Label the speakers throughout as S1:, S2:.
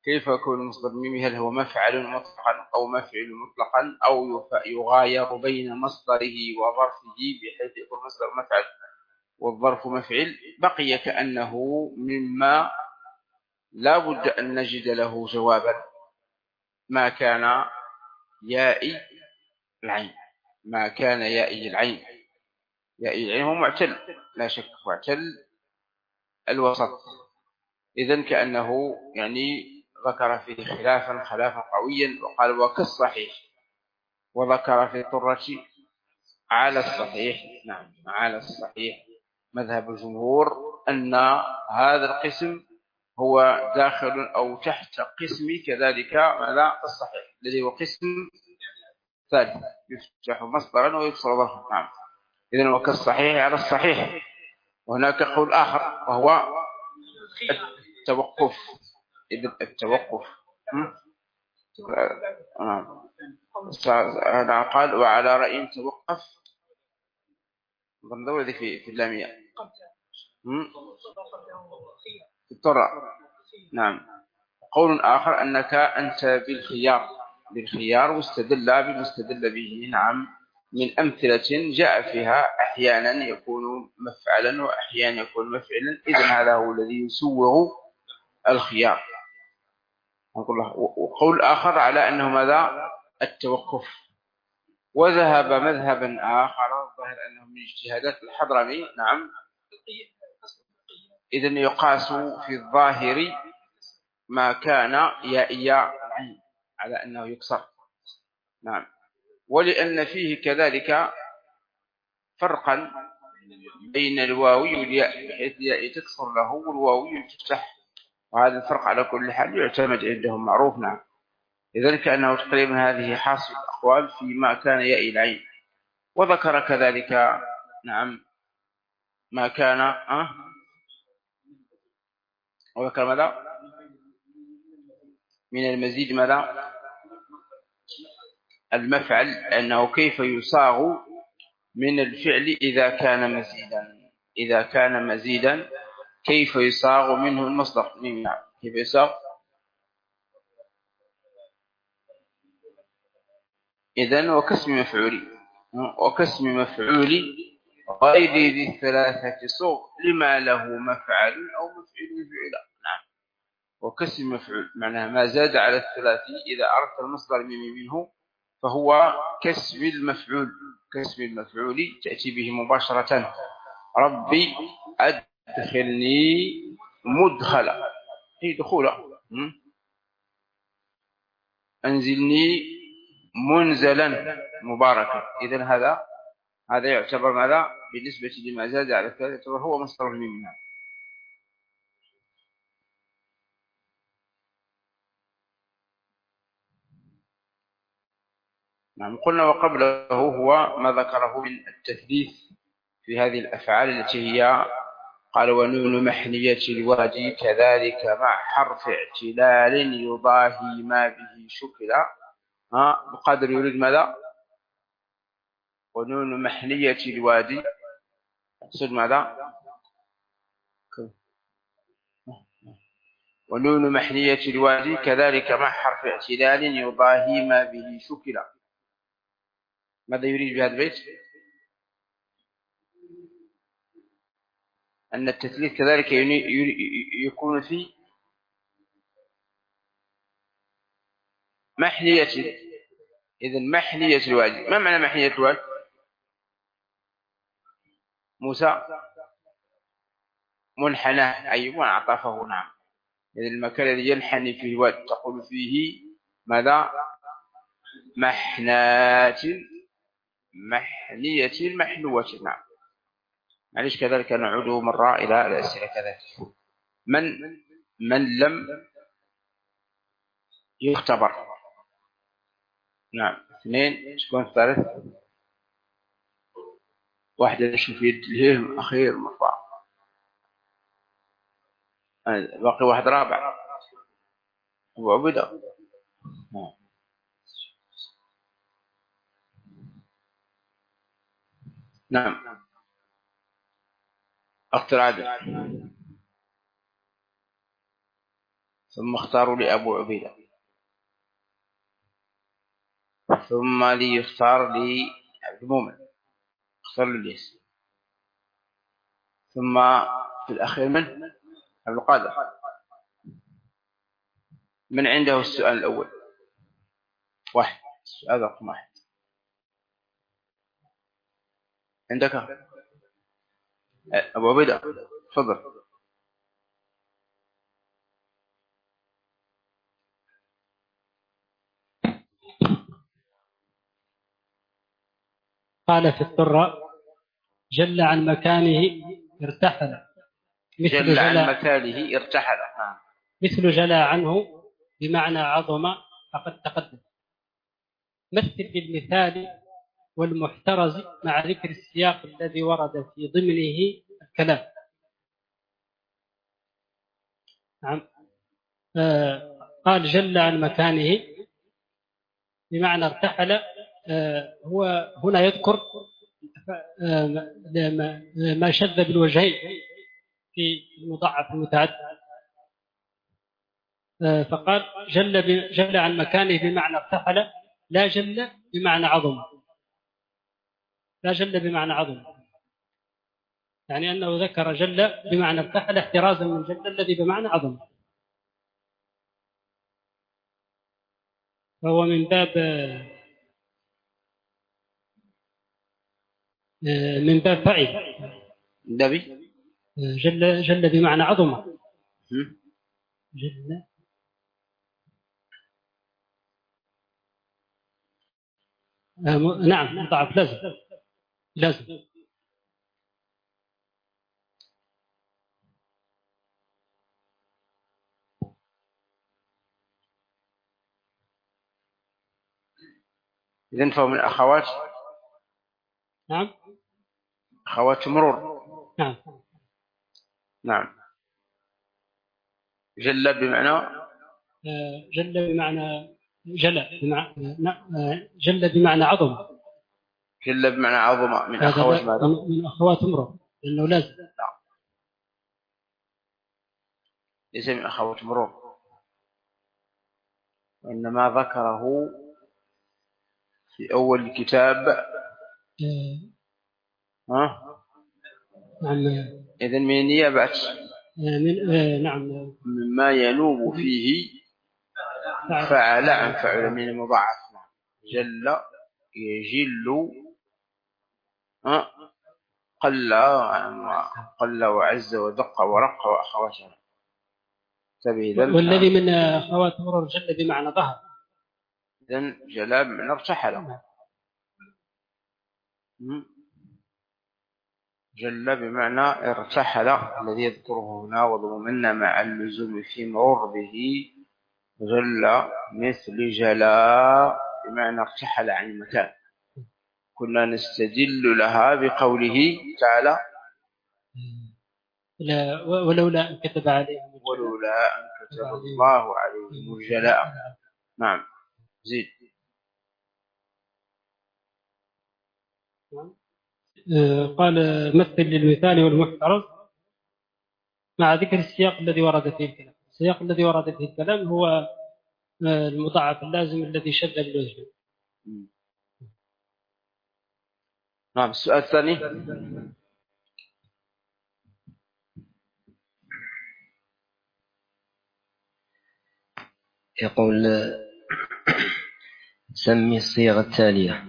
S1: كيف يكون المصدر الميمي؟ هل هو مفعل مطلقا أو مفعل مطلقا أو يغاير بين مصدره وظرفه بحيث يكون مصدر مفعل والظرف مفعل؟ بقي كأنه مما لا بد أن نجد له جوابا ما كان يائي العين. ما كان يائي العين، يائي العين هو معتل لا شك، معتل الوسط. إذن كأنه يعني ذكر فيه خلافا قويا وقال وكالصحيح، وذكر في الطرة على الصحيح. نعم على الصحيح مذهب الجمهور أن هذا القسم هو داخل أو تحت قسم كذلك على الصحيح الذي هو قسم ثالث يفتح مصدرا ويكسر ظرفا. نعم إذن وكالصحيح على الصحيح. وهناك قول آخر وهو التوقف. إذن التوقف هذا قال وعلى رأي توقف ضمن في اللامية في الطرة. نعم. قول آخر أنك أنت بالخيار واستدل بالمستدل به. نعم من أمثلة جاء فيها أحيانا يكون مفعلا وأحيانا يكون مفعلا. إذن هذا هو الذي يسوغ الخيار. وقول آخر على أنه ماذا التوقف. وذهب مذهبا آخر الظاهر أنه من اجتهادات الحضرمي. نعم إذن يقاس في الظاهر ما كان يائي العين على أنه يكسر. نعم ولأن فيه كذلك فرقا بين الواوي والياء بحيث الياء تكسر له والواوي تفتح، وهذا الفرق على كل حال يعتمد عندهم معروف. نعم إذن كأنه تقريبا هذه حاصل الأقوال فيما كان يائي العين. وذكر كذلك نعم ما كان وذكر ماذا من المزيد ماذا المفعل أنه كيف يصاغ من الفعل إذا كان مزيدا كيف يصاغ منه المصدر. كيف يصاغ؟ إذن وكاسم مفعولي غير ذي الثلاثة صوغ لما له مفعل أو مفعول فعلا. نعم وكاسم مفعول معناها ما زاد على الثلاثي إذا أردت المصدر منه فهو كسب المفعول تأتي به مباشرة. ربي أدخلني مدخلا هي دخولا، أنزلني منزلا مباركا. إذن هذا يعتبر ماذا بالنسبة لما زاد على الثلاثة يعتبر هو مصدر الميم. نعم قلنا وقبله هو ما ذكره من التثليث في هذه الأفعال التي هي قال ونون محنية الوادي كذلك مع حرف اعتلال يضاهي ما به شكل. بقدر يريد ماذا ونون محنية الوادي يقصد ماذا ونون محنية الوادي كذلك مع حرف اعتلال يضاهي ما به شكل. ماذا يريد بهذا البيت؟ أن التثليث كذلك يكون في محنية. إذن محنية الوادي ما معنى محنية الوادي؟ موسى منحنى أي معطفه. نعم إذن المكان الذي ينحني فيه الوادي تقول فيه ماذا محنية المحنوة. نعم معلش كذلك نعود مرة إلى الأسئلة كذلك. من لم يختبر. نعم اثنين شكون الثالث؟ واحدة نشوف يد الهيم أخير مرفع باقي واحد رابع أبو عبيدة. نعم أخت العادل ثم اختاروا لأبو عبيدة، ثم ليختار لعبد المؤمن، اختار لليس، ثم في الأخير من عبد القادر. من عنده السؤال الأول؟ واحد، السؤال رقم واحد عندك أبو عبيدة، تفضل.
S2: قال في الطرة: جل عن مكانه ارتحل،
S1: جل عن مكانه ارتحل،
S2: مثل جلى عنه بمعنى عظم فقد تقدم. مثل بالمثال والمحترز مع ذكر السياق الذي ورد في ضمنه الكلام. نعم. قال جل عن مكانه بمعنى ارتحل. هو هنا يذكر ما شذ بالوجهين في المضاعف المتعدد. فقال جل عن مكانه بمعنى ارتحل، لا جل بمعنى عظم، لا جل بمعنى عظم، يعني أنه ذكر جل بمعنى ارتحل احترازا من جل الذي بمعنى عظم. فهو من باب فعل.
S1: النبي
S2: جل بمعنى عظمة. جل نعم مضاعف لازم.
S1: إذن فهو من أخوات.
S2: نعم
S1: أخوات مرور.
S2: نعم.
S1: جل بمعنى
S2: جل بمعنى جل بمعنى عظم.
S1: جل بمعنى عظمة. من أخوات ماذا؟
S2: من أخوات مرور، لأنه لازم.
S1: ليس من أخوات مرور، وإنما ذكره في أول الكتاب.
S2: نعم.
S1: إذن من النيابة
S2: نعم،
S1: مما ينوب فيه فعل عن فعل من المضاعف. جل يجل، قل وعز ودق ورق وأخواتها.
S2: والذي من أخوات مرور جل بمعنى ظهر.
S1: إذن جلاب من ارتحل. جل بمعنى ارتحل الذي يذكره هنا وضمن مع اللزوم في مرور به. جل مثل جلا بمعنى ارتحل عن المكان. كنا نستدل لها بقوله تعالى:
S2: ولولا أن كتب عليهم
S1: الله عليهم الجلاء. نعم، زيد.
S2: قال مثل للمثال والمحترز مع ذكر السياق الذي ورد فيه الكلام. السياق الذي ورد فيه الكلام هو المضاعف اللازم الذي شذ بالوجه.
S1: نعم. السؤال الثاني:
S3: يقول: سمي الصيغة التالية.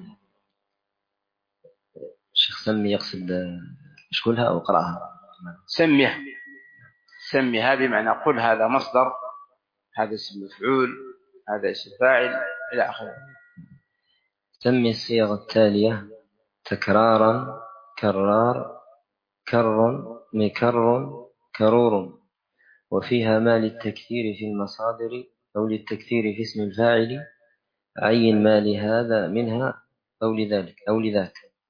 S3: الشيخ سمي يقصد اشكلها أو قرأها؟
S1: سميها بمعنى قل هذا مصدر، هذا اسم مفعول، هذا اسم فاعل إلى آخره.
S3: سمي الصيغة التالية: تكرارا، كرار، كر، مكر، كرور، وفيها ما للتكثير في المصادر أو للتكثير في اسم الفاعل، عين ما لهذا منها أو لذلك أو لذاك.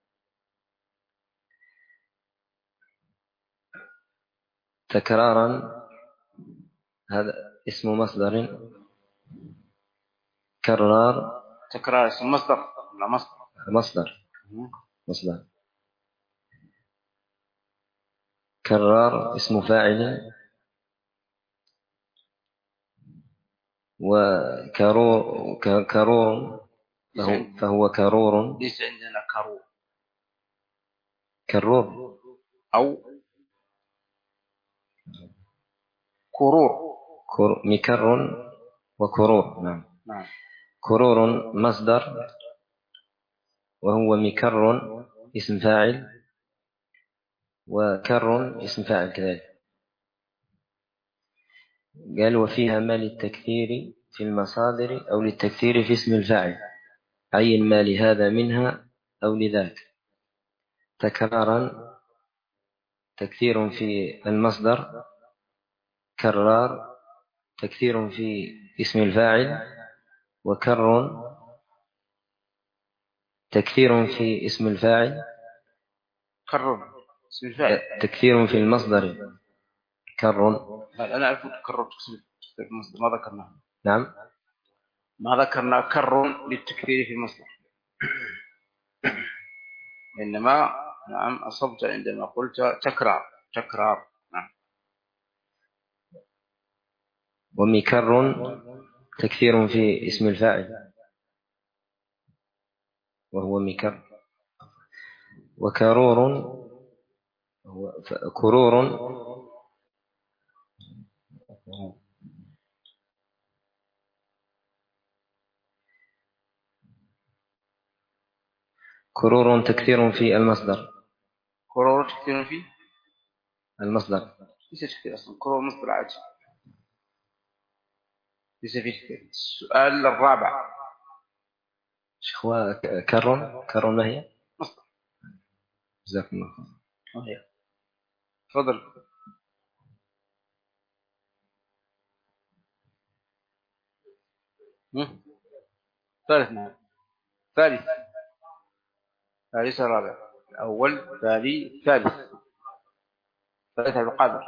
S3: تكرارا هذا اسم مصدر. كرار
S1: تكرار اسم مصدر لا
S3: مصدر. كرار اسم فاعل. كرور فهو كرور.
S1: ليس عندنا كرور
S3: كرور
S1: أو كرور.
S3: مكر وكرور. نعم. كرور مصدر، وهو مكر اسم فاعل، وكر اسم فاعل كذلك. قال وفيها ما للتكثير في المصادر أو للتكثير في اسم الفاعل، عين ما لهذا منها أو لذاك. تكرارا تكثير في المصدر، كرار تكثير في اسم الفاعل، وكر تكثير في اسم الفاعل،
S1: كرر اسم الفاعل
S3: تكثير في المصدر. كر.
S1: أنا أعرف كرر في المصدر، ما ذكرناه.
S3: نعم،
S1: ما ذكرنا كر للتكثير في المصدر، إنما نعم أصبت عندما قلت تكرار. نعم.
S3: ومكر تكثير في اسم الفاعل وهو مكر. وكرور كرور كرور تكثير في المصدر.
S1: كرور تكثير في
S3: المصدر
S1: ليس تكثير أصلا، كرور مصدر عادي ليس فيه تكثير. السؤال الرابع
S3: شخوة كر ما هي؟
S1: مصدر.
S3: جزاكم الله خير.
S1: تفضل. ثالث. نعم ثالث. ليس الرابع، الأول ثاني ثالث. ثالث القادر.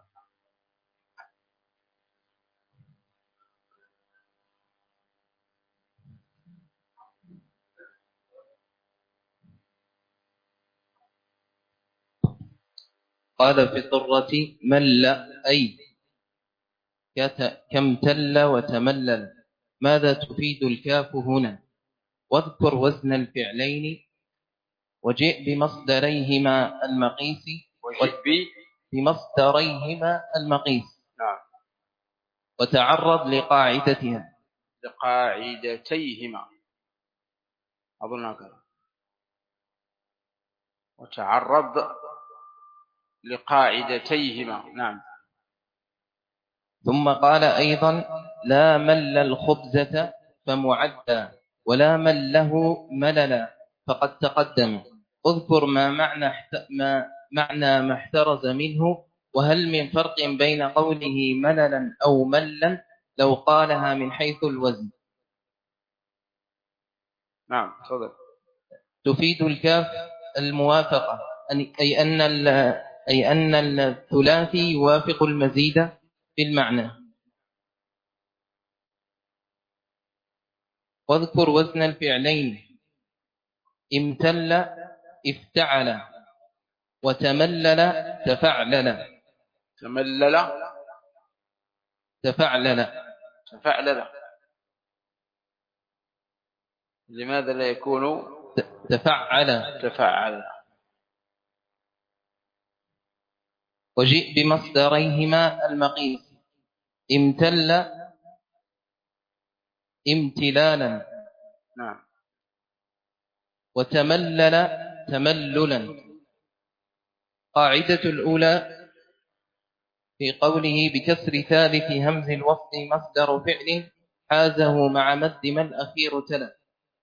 S4: قال في الضرة مل أي كامتل وتملل. ماذا تفيد الكاف هنا؟ واذكر وزن الفعلين، وجئ بمصدريهما المقيس. بمصدريهما المقيس.
S1: نعم.
S4: وتعرض لقاعدتها.
S1: لقاعدتيهما أظن كذا. وتعرض لقاعدتيهما. نعم.
S4: ثم قال أيضا لا مل الخبزة فمعدى، ولا مله مللا فقد تقدم. اذكر ما معنى ما احترز منه، وهل من فرق بين قوله مللا أو ملا لو قالها من حيث الوزن.
S1: نعم تفضل.
S4: تفيد الكاف الموافقة، أي أن الثلاثي يوافق المزيد في المعنى. واذكر وزن الفعلين امتل افتعل، وتملل تفعلل.
S1: تفعلل. لماذا لا يكون تفعل؟
S4: وجئ بمصدريهما المقيس. امتل امتلالا.
S1: نعم.
S4: وتملل تمللا. قاعدة الأولى في قوله بكسر ثالث همز الوصل مصدر فعل حازه مع مد ما الأخير تلا.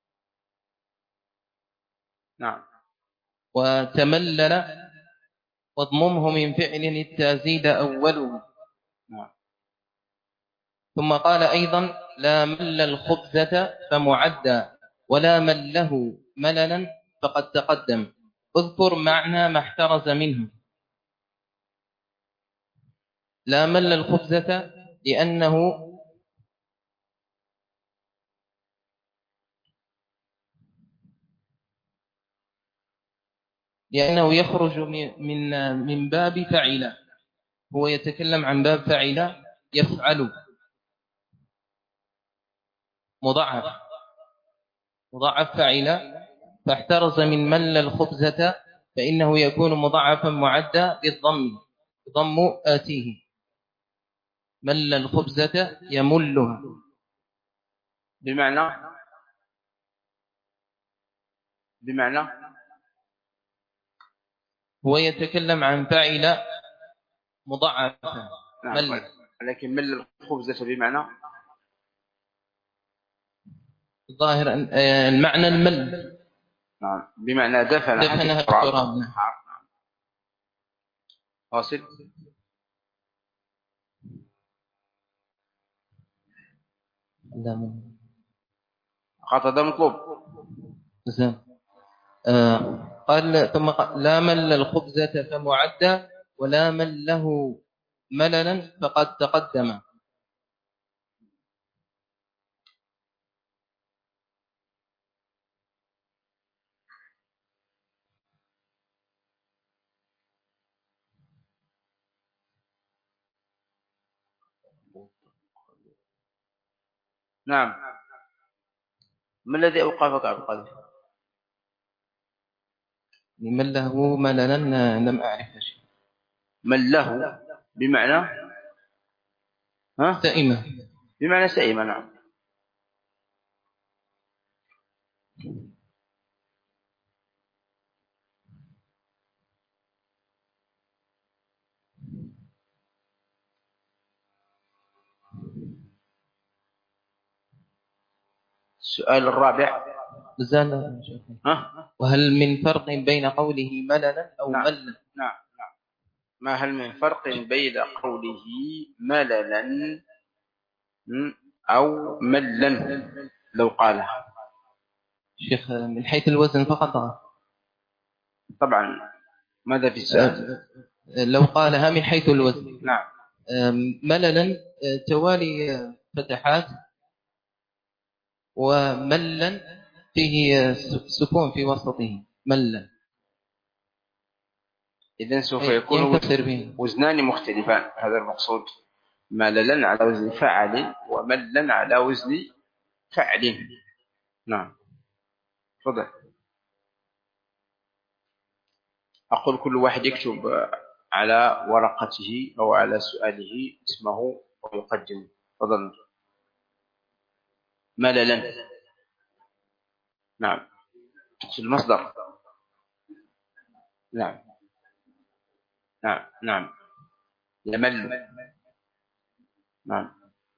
S1: نعم.
S4: وتملل واضممه من فعل التازيد أوله.
S1: نعم.
S4: ثم قال أيضا لا مل الخبزة فمعدى، ولا مله مللا فقد تقدم. اذكر معنى ما احترز منه. لا مل الخبزة لأنه يخرج من باب فعل. هو يتكلم عن باب فعل يفعل. مضاعف فعل، فاحترز من مل الخبزة فإنه يكون مضاعفا معدا بالضم، ضم آتيه. مل الخبزة يملها.
S1: بمعنى
S4: هو يتكلم عن فاعل مضاعفا.
S1: نعم، لكن مل الخبزة بمعنى
S4: ظاهر المعنى المل.
S1: نعم، بمعنى دفنها
S4: التراب.
S1: واصل. خطأ ده مطلوب.
S4: زين. قال ثم قال لا مل الخبزة فمعدى ولا من له مللا فقد تقدم.
S1: نعم. ما الذي أوقفك عبد القادر؟
S4: من له مللا لم أعرف شيء.
S1: من له بمعنى
S4: سئمة.
S1: بمعنى سئمة. نعم. السؤال الرابع.
S4: وهل من فرق بين قوله مللا أو
S1: نعم.
S4: ملا؟
S1: نعم. ما هل من فرق بين قوله مللا أو ملا لو قالها؟
S4: شيخ من حيث الوزن فقط.
S1: طبعا. ماذا في السؤال؟
S4: لو قالها من حيث الوزن.
S1: نعم.
S4: مللا توالي فتحات، وملا فيه سكون في وسطه. ملا.
S1: إذن سوف يكون وزنان مختلفان. هذا المقصود. مللا على وزن فعل وملا على وزن فعل. نعم. تفضل. أقول كل واحد يكتب على ورقته أو على سؤاله اسمه ويقدم. تفضل. مللا. نعم. تقصد المصدر. نعم. نعم. يمل. نعم.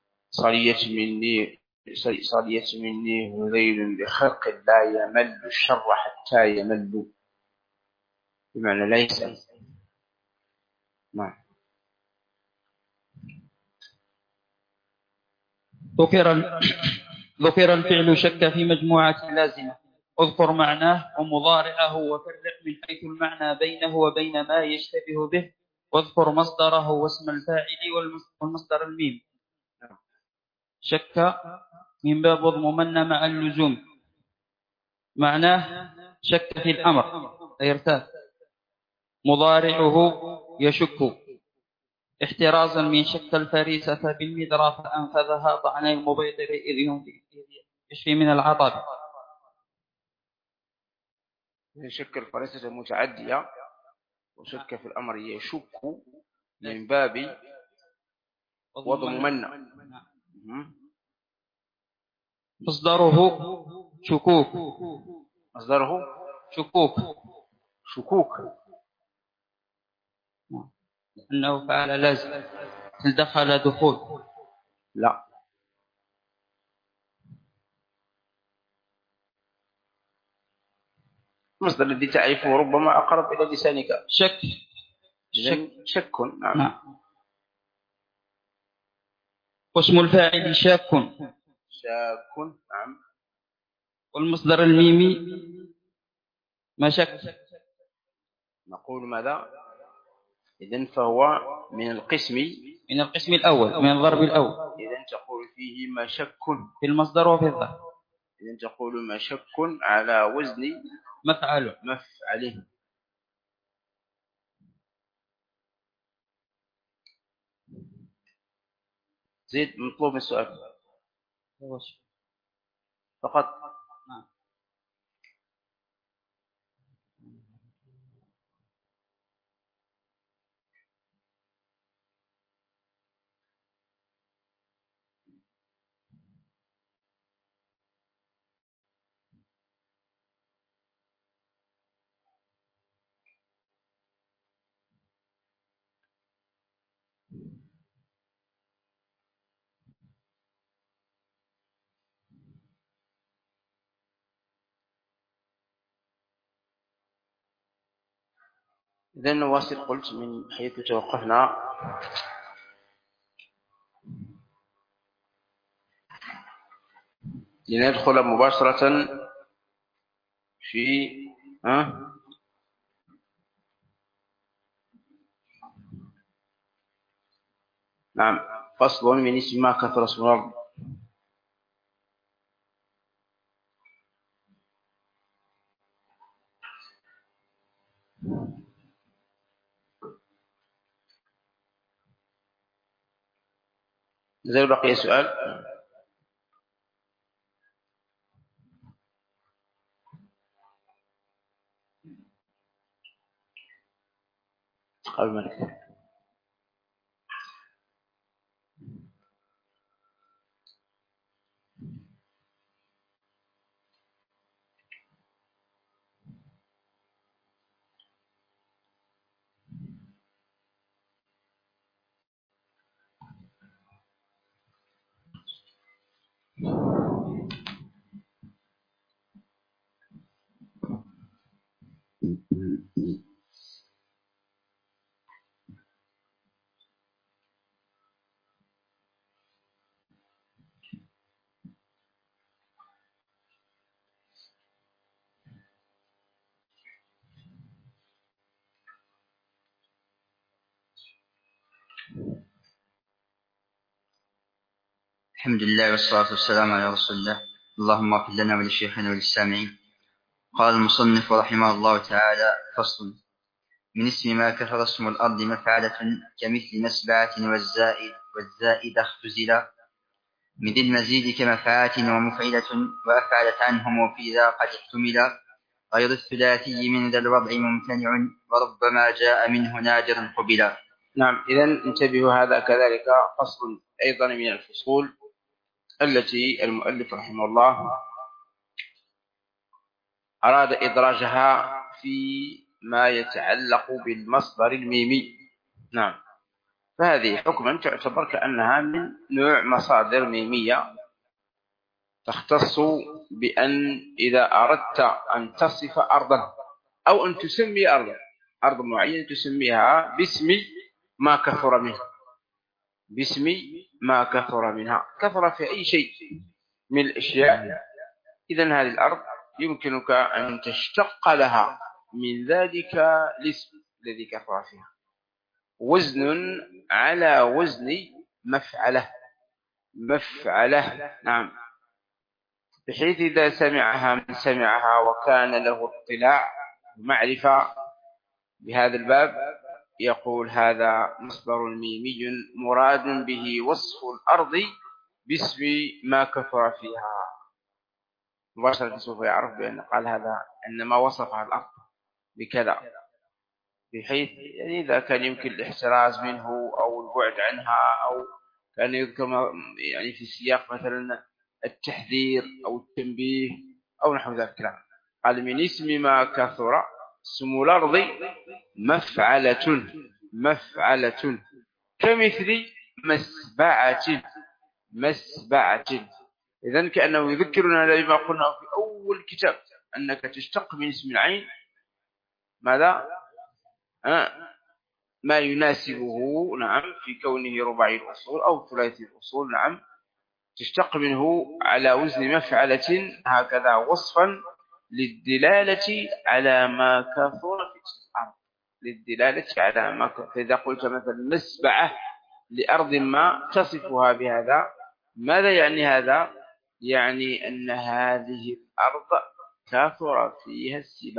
S1: صليت مني هذيل بخرق لا يمل الشر حتى يمل، بمعنى لا يسأل. نعم.
S5: ذكر الفعل شك في مجموعة لازمة، اذكر معناه ومضارعه وفرق من حيث المعنى بينه وبين ما يشتبه به، واذكر مصدره واسم الفاعل والمصدر الميم. شك من باب اضممن مع اللزوم، معناه شك في الأمر أي ارتاب. مضارعه يشك احترازا من شك الفريسة بالمدرى فأنفذها طعن المبيضر إذ يشفي من العطب.
S1: شك الفريسة متعدية، وشك في الأمر يشك من باب وضممن.
S5: مصدره شكوك.
S1: مصدره شكوك.
S5: أنه فعل لازم. هل دخل دخول؟
S1: لا. المصدر الذي تعرفه ربما أقرب إلى لسانك. شك. نعم.
S5: واسم الفاعل شاك.
S1: نعم.
S5: والمصدر الميمي مشك.
S1: نقول ماذا؟ إذن فهو من القسم
S5: الأول، من الضرب الأول.
S1: إذن تقول فيه مشك
S5: في المصدر وفي الضرب.
S1: إذن تقول مشك على وزن مفعله. زيد مطلوب السؤال. فقط. إذن نواصل. قلت من حيث توقفنا لندخل مباشرة في نعم فصل من اسم ما كثر اسم الأرض. إذا بقي سؤال قبل ما نكمل.
S6: الحمد لله والصلاة والسلام على رسول الله. اللهم اغفر لنا ولشيخنا وللسامعين. قال المصنف رحمه الله تعالى: فصل. من اسم ما كثر اسم الأرض مفعلة كمثل مسبعة والزائد اختزلا، من ذي المزيد كمفعات ومفعلة وأفعلت عنهم وفي ذا قد احتملا، غير الثلاثي من ذا الوضع ممتنع وربما جاء منه نادرا قبلا.
S1: نعم. إذن انتبهوا، هذا كذلك فصل أيضا من الفصول التي المؤلف رحمه الله أراد إدراجها في ما يتعلق بالمصدر الميمي. نعم. فهذه حكما تعتبر كأنها من نوع مصادر ميمية تختص بأن إذا أردت أن تصف أرضا أو أن تسمي أرض معينة تسميها باسم ما كثر منها، باسم ما كثر منها، كثر في أي شيء من الأشياء. إذن هذه الأرض يمكنك أن تشتق لها من ذلك الاسم الذي كثر فيها وزن على وزن مفعلة. نعم. بحيث إذا سمعها من سمعها وكان له اطلاع معرفة بهذا الباب يقول هذا مصدر ميمي مراد به وصف الأرض باسم ما كثر فيها، مباشرة سوف يعرف بأن قال هذا إنما وصفها الأرض بكذا، بحيث يعني إذا كان يمكن الاحتراز منه أو البعد عنها أو كان يذكر يعني في سياق مثلا التحذير أو التنبيه أو نحو ذلك. قال من اسم ما كثر اسم الأرض مفعلة كمثل مسبعة. إذن كأنه يذكرنا بما قلنا في أول كتاب أنك تشتق من اسم العين ماذا؟ ما يناسبه. نعم. في كونه رباعي الأصول أو ثلاثي الأصول. نعم. تشتق منه على وزن مفعلة هكذا وصفا للدلالة على ما كثر في الأرض، للدلالة على ما كثر. فإذا قلت مثلا مسبعة لأرض ما تصفها بهذا، ماذا يعني هذا؟ يعني أن هذه الأرض كثر فيها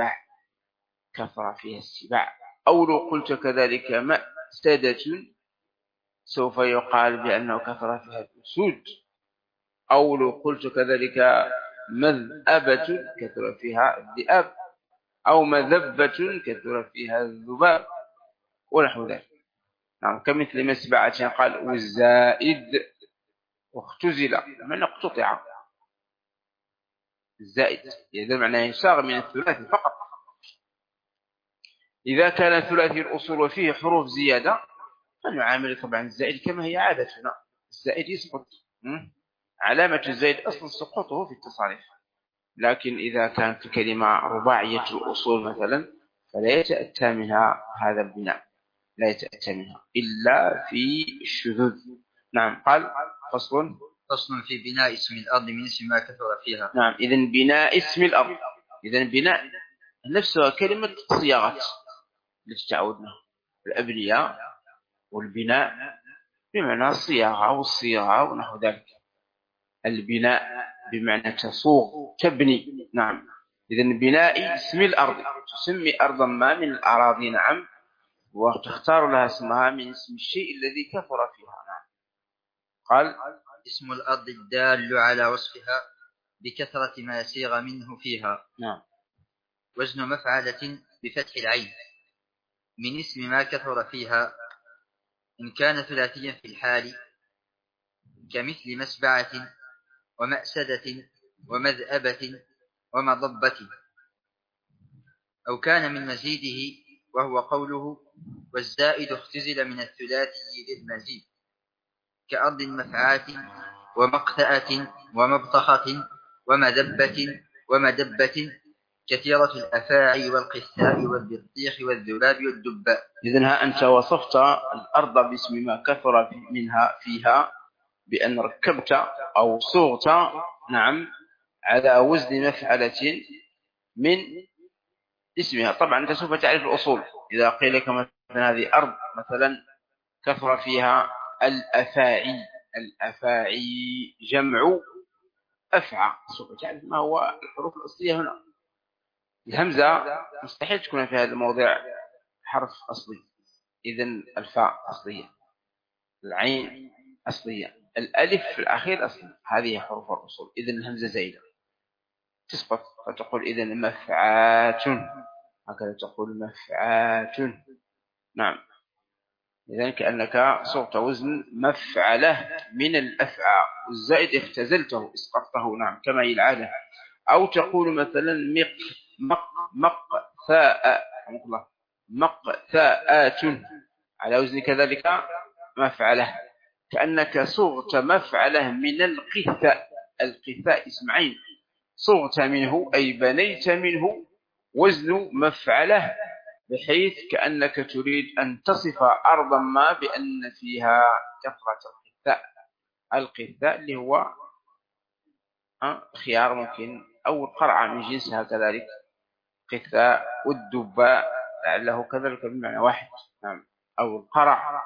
S1: السباع. أو لو قلت كذلك مأسدة سوف يقال بأنه كثر فيها الأسود. أو لو قلت كذلك مذأبة كثر فيها الذئاب، أو مذبة كثر فيها الذباب ونحو ذلك. نعم، كمثل مسبعة قال والزائد واختزل، معنى اقتطع. الزائد يدل معناه يساغ من الثلاثي فقط. إذا كان ثلاثي الأصول وفيه حروف زيادة فنعامل طبعا الزائد كما هي عادتنا، الزائد يسقط. علامة الزائد أصلا سقوطه في التصاريف. لكن إذا كانت كلمة رباعية الأصول مثلا فلا يتأتى منها هذا البناء، لا يتأتى منها إلا في الشذوذ. نعم. قال فصل
S6: في بناء اسم الأرض من اسم ما كثر فيها.
S1: نعم، إذن بناء اسم الأرض، إذن بناء نفسها كلمة صياغة التي تعودنا، الأبنية والبناء بمعنى الصياغة والصياغة ونحو ذلك. البناء بمعنى تصوغ تبني. نعم، إذن بناء اسم الأرض، تسمي أرضا ما من الأراضي. نعم، وتختار لها اسمها من اسم الشيء الذي كثر فيها. نعم. قال
S6: اسم الأرض الدال على وصفها بكثرة ما سيغ منه فيها.
S1: نعم.
S6: وزن مفعلة بفتح العين من اسم ما كثر فيها إن كان ثلاثيا في الحال، كمثل مسبعة ومأسدة ومذأبة ومضبة. أو كان من مزيده وهو قوله والزائد اختزل من الثلاثي للمزيد، كأرض مفعات ومقتأة ومبطخة ومذبة ومدبة، كثيرة الأفاعي والقثاء والبطيخ والذباب والدباء.
S1: إذن ها أنت وصفت الأرض باسم ما كثر منها فيها بأن ركبت أو صغت. نعم، على وزن مفعلة من اسمها. طبعا أنت سوف تعرف الأصول. إذا قيل لك مثلا هذه أرض مثلا كثر فيها الأفاعي، الأفاعي جمع أفعى، سوف تعرف ما هو الحروف الأصلية هنا. الهمزة مستحيل تكون في هذا الموضع حرف أصلي، إذن الفاء أصلية، العين أصلية، الألف في الأخير أصلي. هذه حروف الأصول. إذن الهمزة زائدة تسقط، فتقول إذن مفعات، هكذا تقول مفعات. نعم، إذن كأنك صغت وزن مفعلة من الأفعى، والزائد اختزلته اسقطته. نعم، كما هي العادة. أو تقول مثلا مقثاءات على وزن كذلك مفعلة، كأنك صغت مفعلة من القثاء. القثاء اسم عين، صغت منه أي بنيت منه وزن مفعلة، بحيث كأنك تريد أن تصف أرضا ما بأن فيها كثرة القثاء. القثاء اللي هو خيار ممكن، أو القرعة من جنسها كذلك قثاء، والدباء لعله كذلك بمعنى واحد. نعم، أو القرع.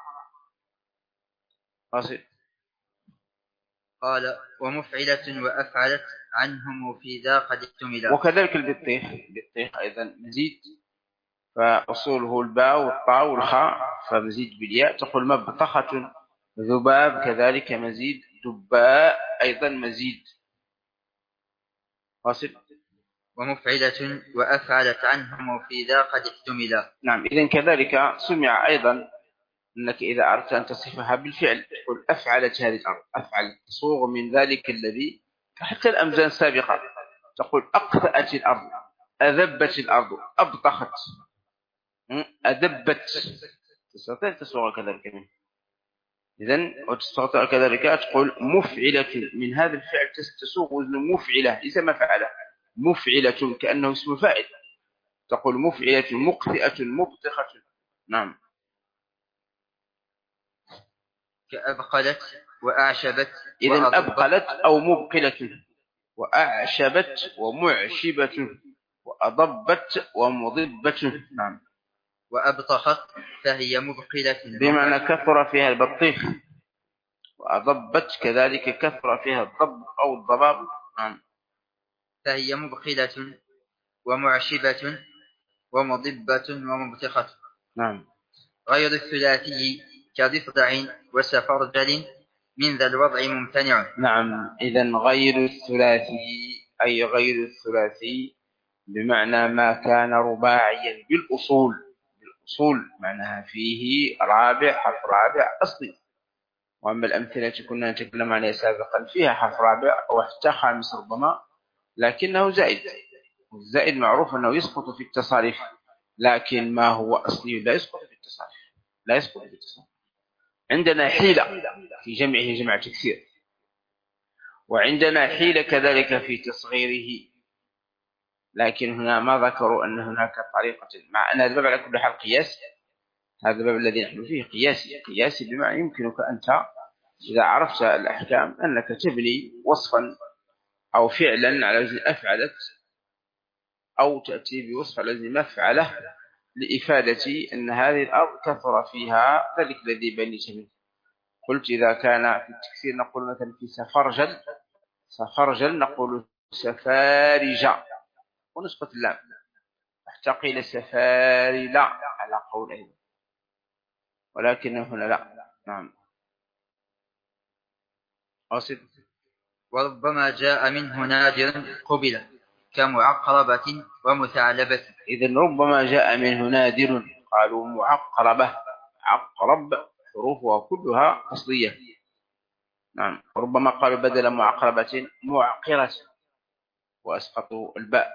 S6: قال ومفعلة وأفعلت عنهم في ذا قد احتملا.
S1: وكذلك البطيخ، البطيخ أيضا مزيد، فأصوله الباء والطاء والخاء، فمزيد بالياء تقول مبطخة. ذباب كذلك مزيد، دباء أيضا مزيد.
S6: ومفعلة وأفعلت عنهم في ذا قد احتملا.
S1: نعم، إذن كذلك سمع أيضا أنك إذا أردت أن تصفها بالفعل تقول أفعلت هذه الأرض، أفعل تصوغ من ذلك الذي، حتى الأمزان السابقة تقول أقثأت الأرض، أذبت الأرض، أبطخت، أدبت، تستطيع تصوغ كذلك منه. إذن وتستطيع كذلك تقول مفعلة من هذا الفعل، تسوغ وزن مفعلة ليس مفعلة، مفعلة كأنه اسم فاعل، تقول مفعلة مقثئة مبطخة. نعم.
S6: كأبقلت وأعشبت.
S1: إذن أبقلت أو مبقلة، وأعشبت ومعشبة، وأضبت ومضبة. نعم.
S6: وأبطخت فهي مبقلة
S1: بمعنى كثر فيها البطيخ، وأضبت كذلك كثر فيها الضب أو الضباب. نعم.
S6: فهي مبقلة ومعشبة ومضبة ومبتخة.
S1: نعم.
S6: غير الثلاثي كضفدع وسفرجل من ذا الوضع ممتنع.
S1: نعم، إذن غير الثلاثي أي غير الثلاثي، بمعنى ما كان رباعيا بالأصول معناها فيه رابع، حرف رابع أصلي. وأما الأمثلة التي كنا نتكلم عليها سابقا فيها حرف رابع أو حتى خامس ربما، لكنه زائد. الزائد معروف أنه يسقط في التصاريف، لكن ما هو أصلي لا يسقط في التصاريف. عندنا حيلة في جمعه جمع تكسير، وعندنا حيلة كذلك في تصغيره، لكن هنا ما ذكروا أن هناك طريقة، مع أن هذا الباب على كل حال قياسي. هذا الباب الذي نحن فيه قياسي بمعنى يمكنك أنت إذا عرفت الأحكام أنك تبني وصفا أو فعلا على وزن أفعلت، أو تأتي بوصف على وزن مفعله، لإفادة أن هذه الأرض كثر فيها ذلك الذي بنيت منه. قلت إذا كان في التكسير نقول مثلا في سفرجل نقول سفارج ونسقط اللام، حتى قيل سفارلا على قول أيضا، ولكن هنا لا. نعم. أصد.
S6: وربما جاء منه نادر قبل كمعقربة ومثعلبة.
S1: إذن ربما جاء منه نادر، قالوا معقربة، عقرب حروفها كلها أصلية. نعم. ربما قالوا بدل معقربة معقرة وأسقطوا الباء.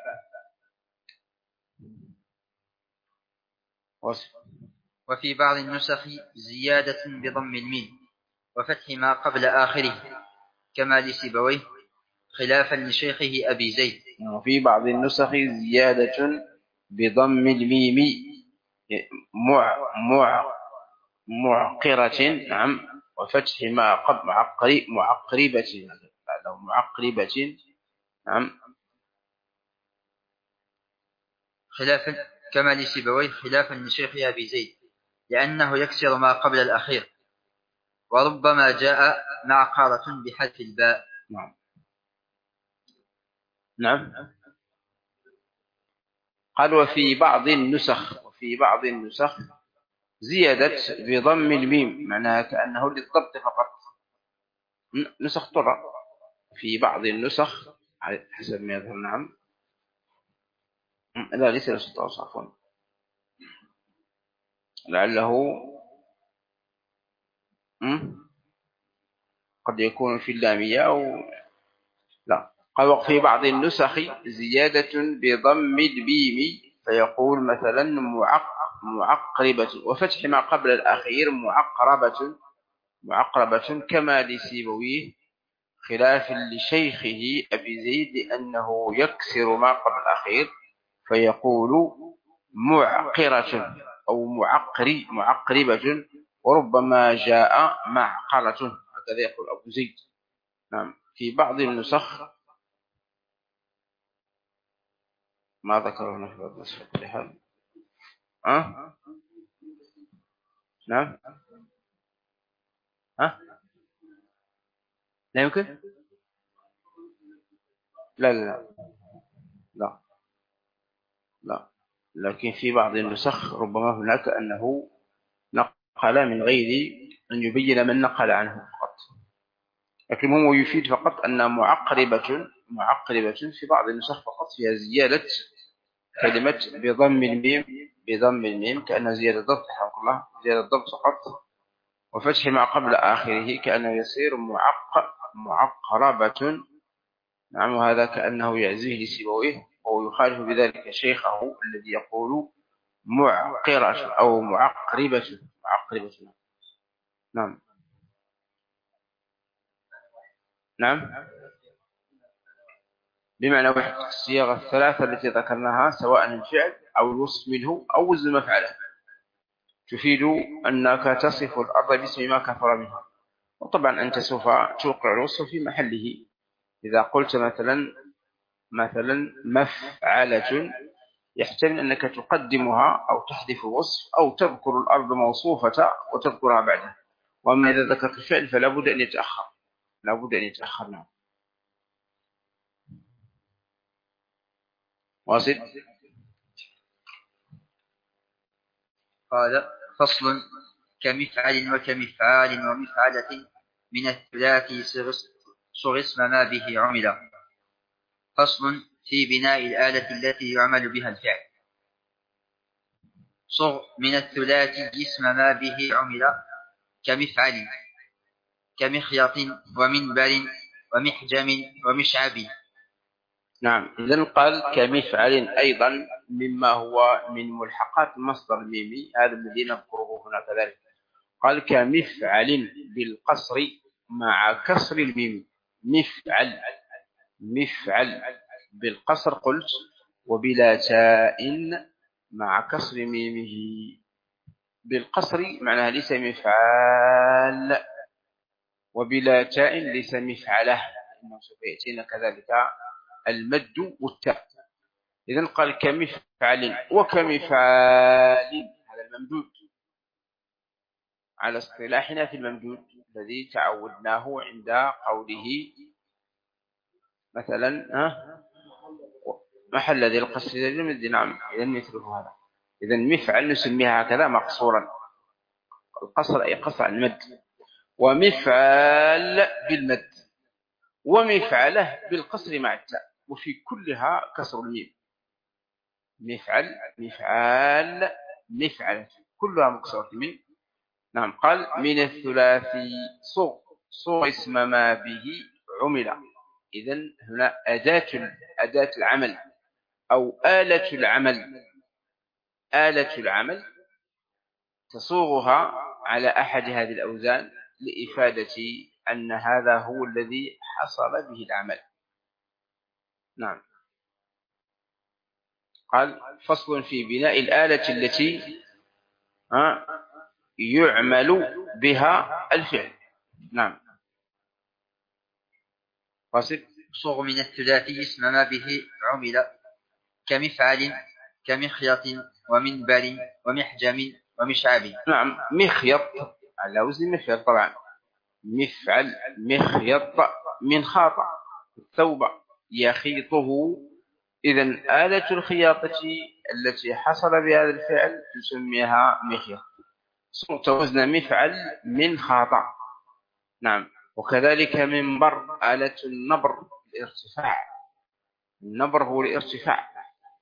S6: وفي بعض النسخ زيادة بضم الميم وفتح ما قبل آخره كما لسيبويه خلافا لشيخه أبي زيد.
S1: وفي بعض النسخ زيادة بضم الميم معقرة، نعم، وفتح ما قبل معقربة، نعم،
S6: خلافا كما لسيبويه خلافا لشيخه أبي زيد لأنه يكسر ما قبل الأخير. وربما جاء معقرة بحذف الباء.
S1: نعم. قال وفي بعض النسخ زيادة بضم الميم، معناها كأنه للضبط فقط، نسخ طرى في بعض النسخ حسب ما يظهر. نعم. لا ليس لسلطة عفوا، لعله قد يكون في اللامية أو لا. قال في بعض النسخ زيادة بضم الميم فيقول مثلا معقربة وفتح ما قبل الأخير معقربة كما لسيبويه خلاف لشيخه أبي زيد لأنه يكسر ما قبل الأخير فيقول معقرة أو معقربة، وربما جاء معقرة، هكذا يقول أبو زيد. نعم. في بعض النسخ ما ذكره هنا في بعض النسخ لهذا. نعم. لا يمكن. لا، لكن في بعض النسخ ربما هناك أنه نقل من غير أن يبين من نقل عنه فقط، لكن هو يفيد فقط أن معقربة في بعض النسخ فقط فيها زيادة كلمة بضم الميم كأنها زيادة ضبط، حفظ الله، زيادة ضبط فقط، وفتح ما قبل آخره كأنه يصير معقربة. نعم. وهذا كأنه يعزيه لسيبويه وهو يخالف بذلك شيخه الذي يقول معقرة أو معقربة. نعم. بمعنى واحد. الصيغ الثلاثة التي ذكرناها سواء الفعل أو الوصف منه أو وزن مفعله تفيد أنك تصف الأرض باسم ما كثر منها، وطبعا أنت سوف توقع الوصف في محله. إذا قلت مثلا مفعلة يحتمل أنك تقدمها أو تحذف الوصف أو تذكر الأرض موصوفة وتذكرها بعدها. وأما إذا ذكرت الفعل فلا بد أن يتأخر. نعم. واصل.
S6: قال فصل كمفعل وكمفعال ومفعلة من الثلاثي صغ اسم ما به عمل. فصل في بناء الآلة التي يعمل بها الفعل. صغ من الثلاثي اسم ما به عمل كمفعل كمخيط ومنبر ومحجم ومشعب.
S1: نعم، إذن قال كمفعل أيضا مما هو من ملحقات المصدر الميمي، هذا الذي نذكره هنا كذلك. قال كمفعل بالقصر مع كسر الميم. مفعل بالقصر قلت، وبلا تاء مع كسر ميمه. بالقصر معناها ليس مفعال، وبلا تاء ليس مفعله، إنه سوف يأتينا كذلك المد والتاء. إذن قال كمفعل وكمفعال، هذا الممدود على اصطلاحنا في الممدود الذي تعودناه عند قوله مثلا محل ذي القصر المد. نعم، إذن مثله هذا. إذن مفعل نسميها هكذا مقصورا، القصر أي قصر المد، ومفعل بالمد، ومفعله بالقصر مع التاء، وفي كلها كسر الميم. مفعال مفعلة كلها مكسورة الميم. نعم، قال من الثلاثي صغ اسم ما به عمل. إذن هنا أداة العمل أو آلة العمل تصوغها على أحد هذه الأوزان لإفادة أن هذا هو الذي حصل به العمل. نعم، قال فصل في بناء الآلة التي يعمل بها الفعل. نعم، قصد
S6: صغ من الثلاثي اسم ما به عمل كمفعل كمخيط ومنبر ومحجم ومشعب.
S1: نعم، مخيط على وزن مفعل طبعا. مفعل مخيط من خاط الثوب يخيطه. إذن آلة الخياطة التي حصل بهذا الفعل تسميها مخيط. صوت وزن مفعل من خاطع. نعم، وكذلك منبر آلة النبر الارتفاع. النبر هو الارتفاع.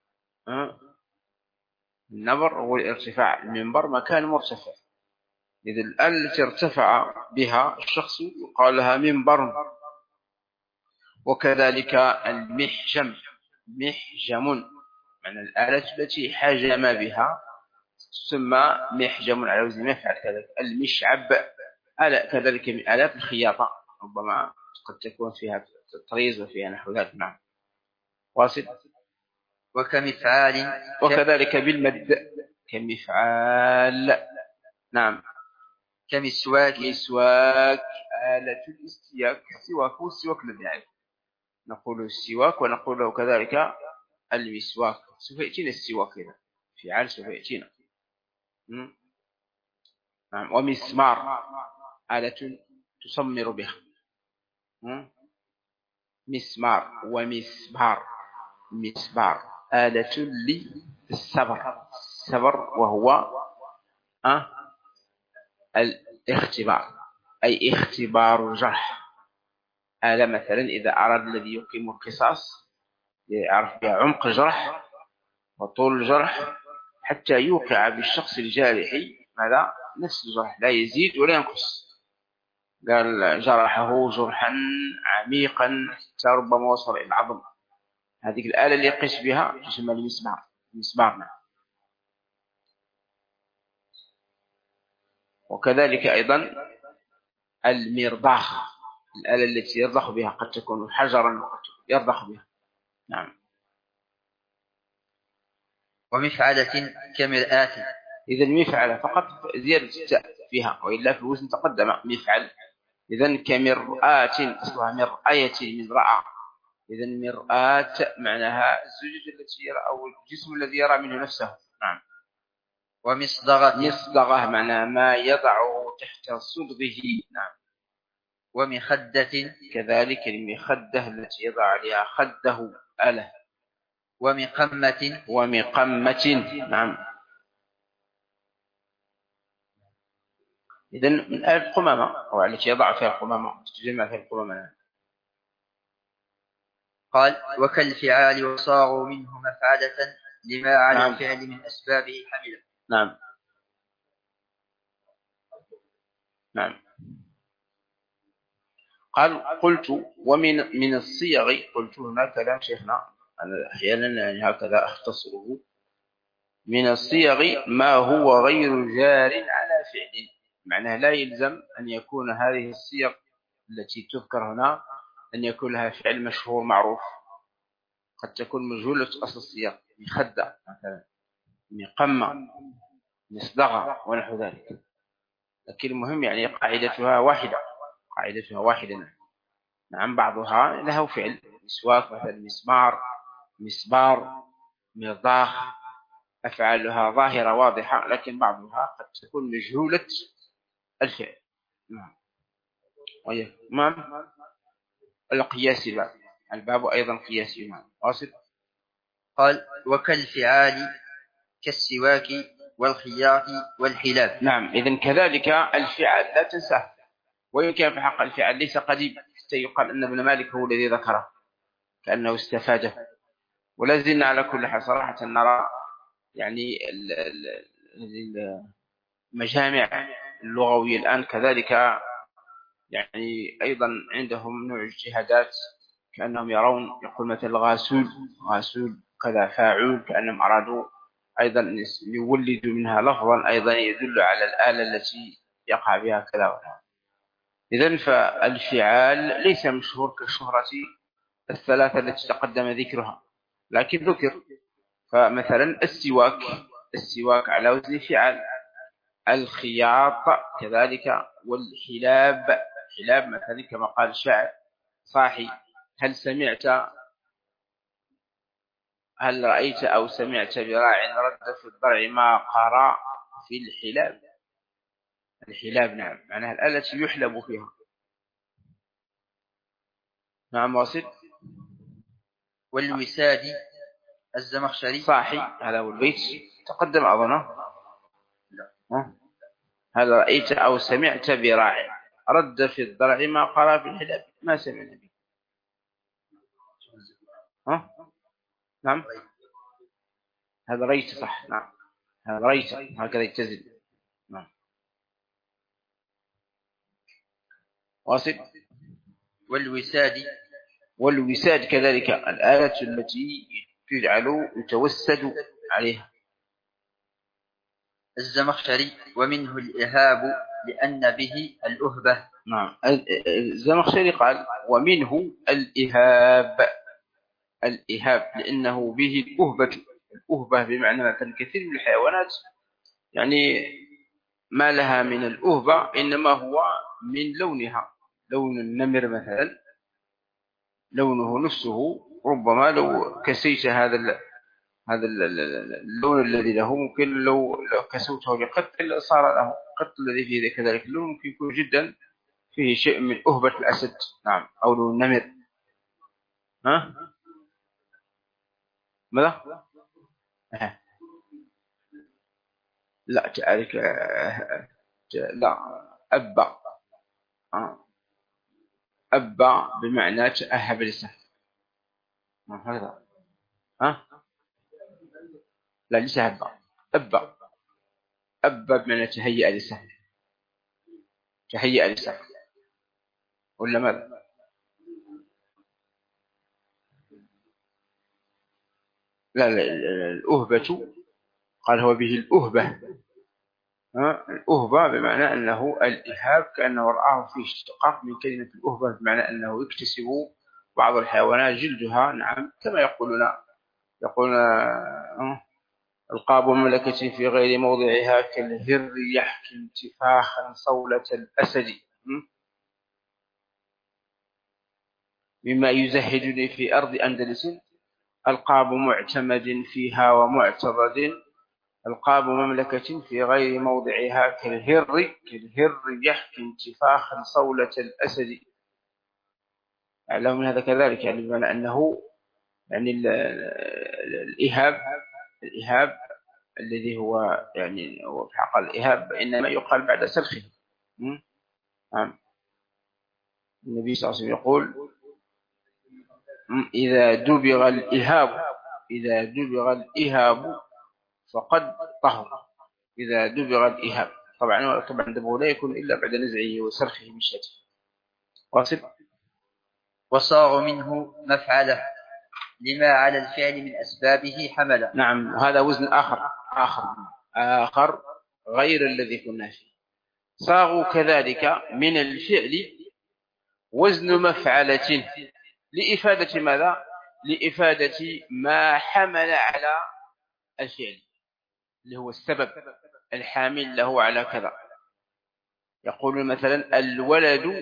S1: النبر هو الارتفاع، المنبر مكان مرتفع. إذا الآلة التي ارتفع بها الشخص يقال لها منبر. وكذلك المحجم معنى الآلة التي حجم بها تسمى محجم على وزن مفعل. كذلك المشعب كذلك من آلات الخياطة، ربما قد تكون فيها تطريز وفيها نحو ذلك. نعم، واصل.
S6: وكمفعال
S1: وكذلك بالمد كمفعال. نعم،
S6: كمسواك
S1: آلة الاستياك. السواك هو السواك الذي نعرف، نقول السواك ونقول له كذلك المسواك. سوف يأتينا السواك هنا في عال، سوف يأتينا. نعم، ومسمار آلة تسمر بها. مسمار مسبار آلة للسبر وهو الاختبار، أي اختبار الجرح. آلة مثلا إذا أراد الذي يقيم القصاص يعرف بها عمق الجرح وطول الجرح حتى يوقع بالشخص الجارح ماذا؟ نفس الجرح، لا يزيد ولا ينقص. قال جرحه جرحا عميقا حتى ربما وصل إلى العظم. هذه الآلة اللي يقيس بها تسمى المسمار. وكذلك أيضا المرضاخ، الآلة التي يرضخ بها، قد تكون حجرا وقد يرضخ بها. نعم،
S6: ومفعلة كمرآة.
S1: إذا مفعلة فقط زيادة التاء فيها، وإلا في الوزن تقدم مفعل. إذا كمرآة، أصلها مرآية من رأى. إذا مرآة معناها الزجاج التي يرى أو الجسم الذي يرى منه نفسه. نعم، مصدغة معناها ما يضعه تحت صدغه. نعم،
S6: ومخدة
S1: كذلك المخدة التي يضع عليها خده آلة.
S6: ومقمة
S1: نعم. إذن من آلة القمامة، أو التي يضع فيها القمامة، تجمع فيها القمامة.
S6: قال وكالفعال وصاروا منه مفعلة لما على
S1: نعم.
S6: الفعل من أسبابه حملة.
S1: نعم نعم. قال قلت ومن الصيغ، قلت هنا كلام شيخنا أنا أحيانا يعني هكذا أختصره، من الصيغ ما هو غير جار على فعل، معناه لا يلزم أن يكون هذه الصيغ التي تذكر هنا أن يكون لها فعل مشهور معروف، قد تكون مجهولة أصل الصيغ، يخدع مثلا، يقمع، يصدغ ونحو ذلك، لكن المهم يعني قاعدتها واحدة، قاعدتها واحدة. نعم بعضها له فعل، مسواك مثلا، مسمار، مسبار، مرضاخ، أفعالها ظاهرة واضحة، لكن بعضها قد تكون مجهولة الفعل. نعم. نعم. القياس الباب أيضا قياسي. نعم. واصل.
S6: قال وكالفعال كالسواك والخياط والحلاب.
S1: نعم. إذن كذلك الفعل لا تنساه، وإن كان في حق الفعل ليس قديم، يقال أن ابن مالك هو الذي ذكره كأنه استفاده. ولا زلنا على كل حال صراحة نرى يعني المجامع اللغوية الآن كذلك يعني أيضا عندهم نوع اجتهادات، كأنهم يرون يقول مثل غاسول كذا فاعول، كأنهم أرادوا أيضا يولدوا منها لفظا أيضا يدل على الآلة التي يقع بها كذا وكذا. إذن فالفعال ليس مشهور كشهرة الثلاثة التي تقدم ذكرها، لكن ذكر. فمثلا السواك على وزن فعال، الخياط كذلك، والحلاب، حلاب مثلا كما قال الشاعر صاحي هل رأيت أو سمعت براع رد في الضرع ما قرأ في الحلاب. الحلاب نعم معناها الآلة التي يحلب فيها. نعم واصل.
S6: والوساد الزمخشري
S1: صاحي هذا هو البيت تقدم أظنه. هل رأيت أو سمعت براع رد في الضرع ما قرأ في الحلاب. ما سمعنا به. نعم هذا ريت صح. نعم هذا ريت هكذا يتزل. نعم واصل. والوساد كذلك الآلة التي تجعل يتوسد عليها.
S6: الزمخشري ومنه الإهاب لأن به الأهبة.
S1: نعم الزمخشري قال ومنه الإهاب لأنه به الأهبة بمعنى مثلا كثير من الحيوانات يعني ما لها من الأهبة إنما هو من لونها. لون النمر مثلا لونه نفسه ربما لو كسيت هذا اللون الذي له ممكن لو كسوته لقط صار له قط الذي فيه كذلك اللون ممكن يكون جدا فيه شيء من أهبة الأسد. نعم أو لون النمر. ماذا؟ لا تعرف لا أبا بمعنى تأهب لسه. هذا لا ليس أبا بمعنى تهيأ لسه ولا ماذا؟ لا الأهبة قال هو به الأهبة. الأهبة بمعنى أنه الإهاب كأنه رآه فيه اشتقاق من كلمة الأهبة بمعنى أنه يكتسب بعض الحيوانات جلدها. نعم كما يقولون القاب مملكة في غير موضعها كالهر يحكي انتفاخا صولة الأسد. مما يزهدني في أرض أندلس القاب معتمد فيها ومعتضد. القاب مملكة في غير موضعها كالهر يحكي انتفاخا صولة الأسد. أعلم من هذا كذلك يعني بمعنى أنه يعني الإهاب الذي هو يعني هو في حق الإهاب إنما يقال بعد سلخه. نعم النبي صلى الله عليه وسلم يقول إذا دبغ الإهاب فقد طهر. إذا دبغ الإهاب طبعا الدبغ لا يكون إلا بعد نزعه وسرخه من شاته. واصل.
S6: وصاغ منه مفعله لما على الفعل من أسبابه حمله.
S1: نعم، هذا وزن آخر غير الذي كنا فيه. صاغوا كذلك من الفعل وزن مفعلة لإفادة ماذا؟ لإفادة ما حمل على الفعل، اللي هو السبب الحامل له على كذا. يقول مثلا الولد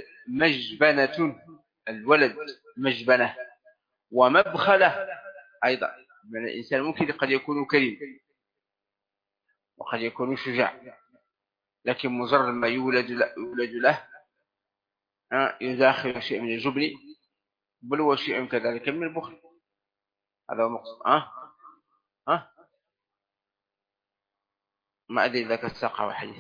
S1: مجبنة ومبخلة أيضا. الإنسان ممكن قد يكون كريم وقد يكون شجاع، لكن مجرد ما يولد له يداخل شيء من الجبن، بل هو شيء كذلك من البخل. هذا هو مقصود. ما أدري إذا كانت ساقة وحديث،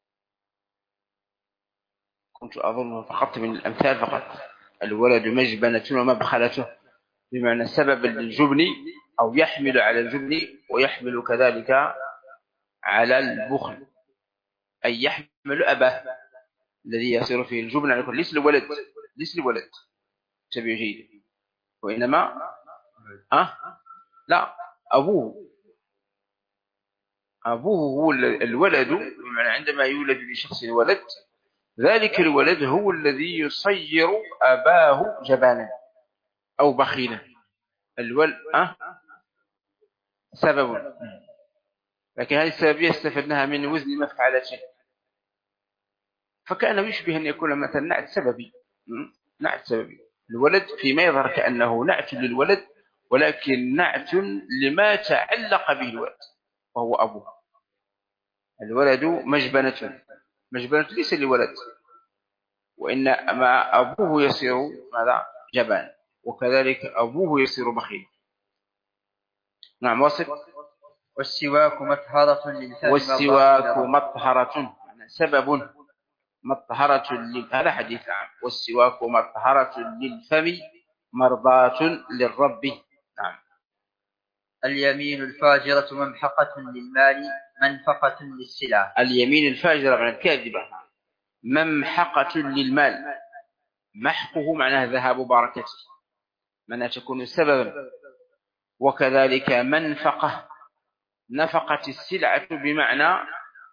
S1: كنت أظن فقط من الأمثال فقط. الولد مجبنة ومبخلته بمعنى سبب الجبن، أو يحمل على الجبن ويحمل كذلك على البخل، أي يحمل أباه الذي يصير فيه الجبن على كل. ليس الولد تبيه جيد، وإنما لا، أبوه هو الولد. بمعنى عندما يولد لشخص ولد، ذلك الولد هو الذي يصير أباه جبانا أو بخيلا. الولد سبب، لكن هذه السببية استفدناها من وزن مفعلة، فكأنه يشبه أن يكون مثلا نعت سببي. الولد فيما يظهر كأنه نعت للولد، ولكن نعت لما تعلق به الولد وهو أبوه. الولد مجبنة ليس لولد، وإنما أبوه يصير ماذا؟ جبان، وكذلك أبوه يصير بخيل. نعم، واصل.
S6: والسواك مطهرة للفم.
S1: والسواك مطهرة سبب مطهرة هذا حديث عام. والسواك مطهرة للفم مرضاة للرب. نعم.
S6: اليمين الفاجرة ممحقة للمال منفقة للسلع.
S1: اليمين الفاجرة معنى الكاذبة ممحقة للمال. محقه معناه ذهاب بركته، معناه تكون سببا. وكذلك منفقة، نفقت السلعة بمعنى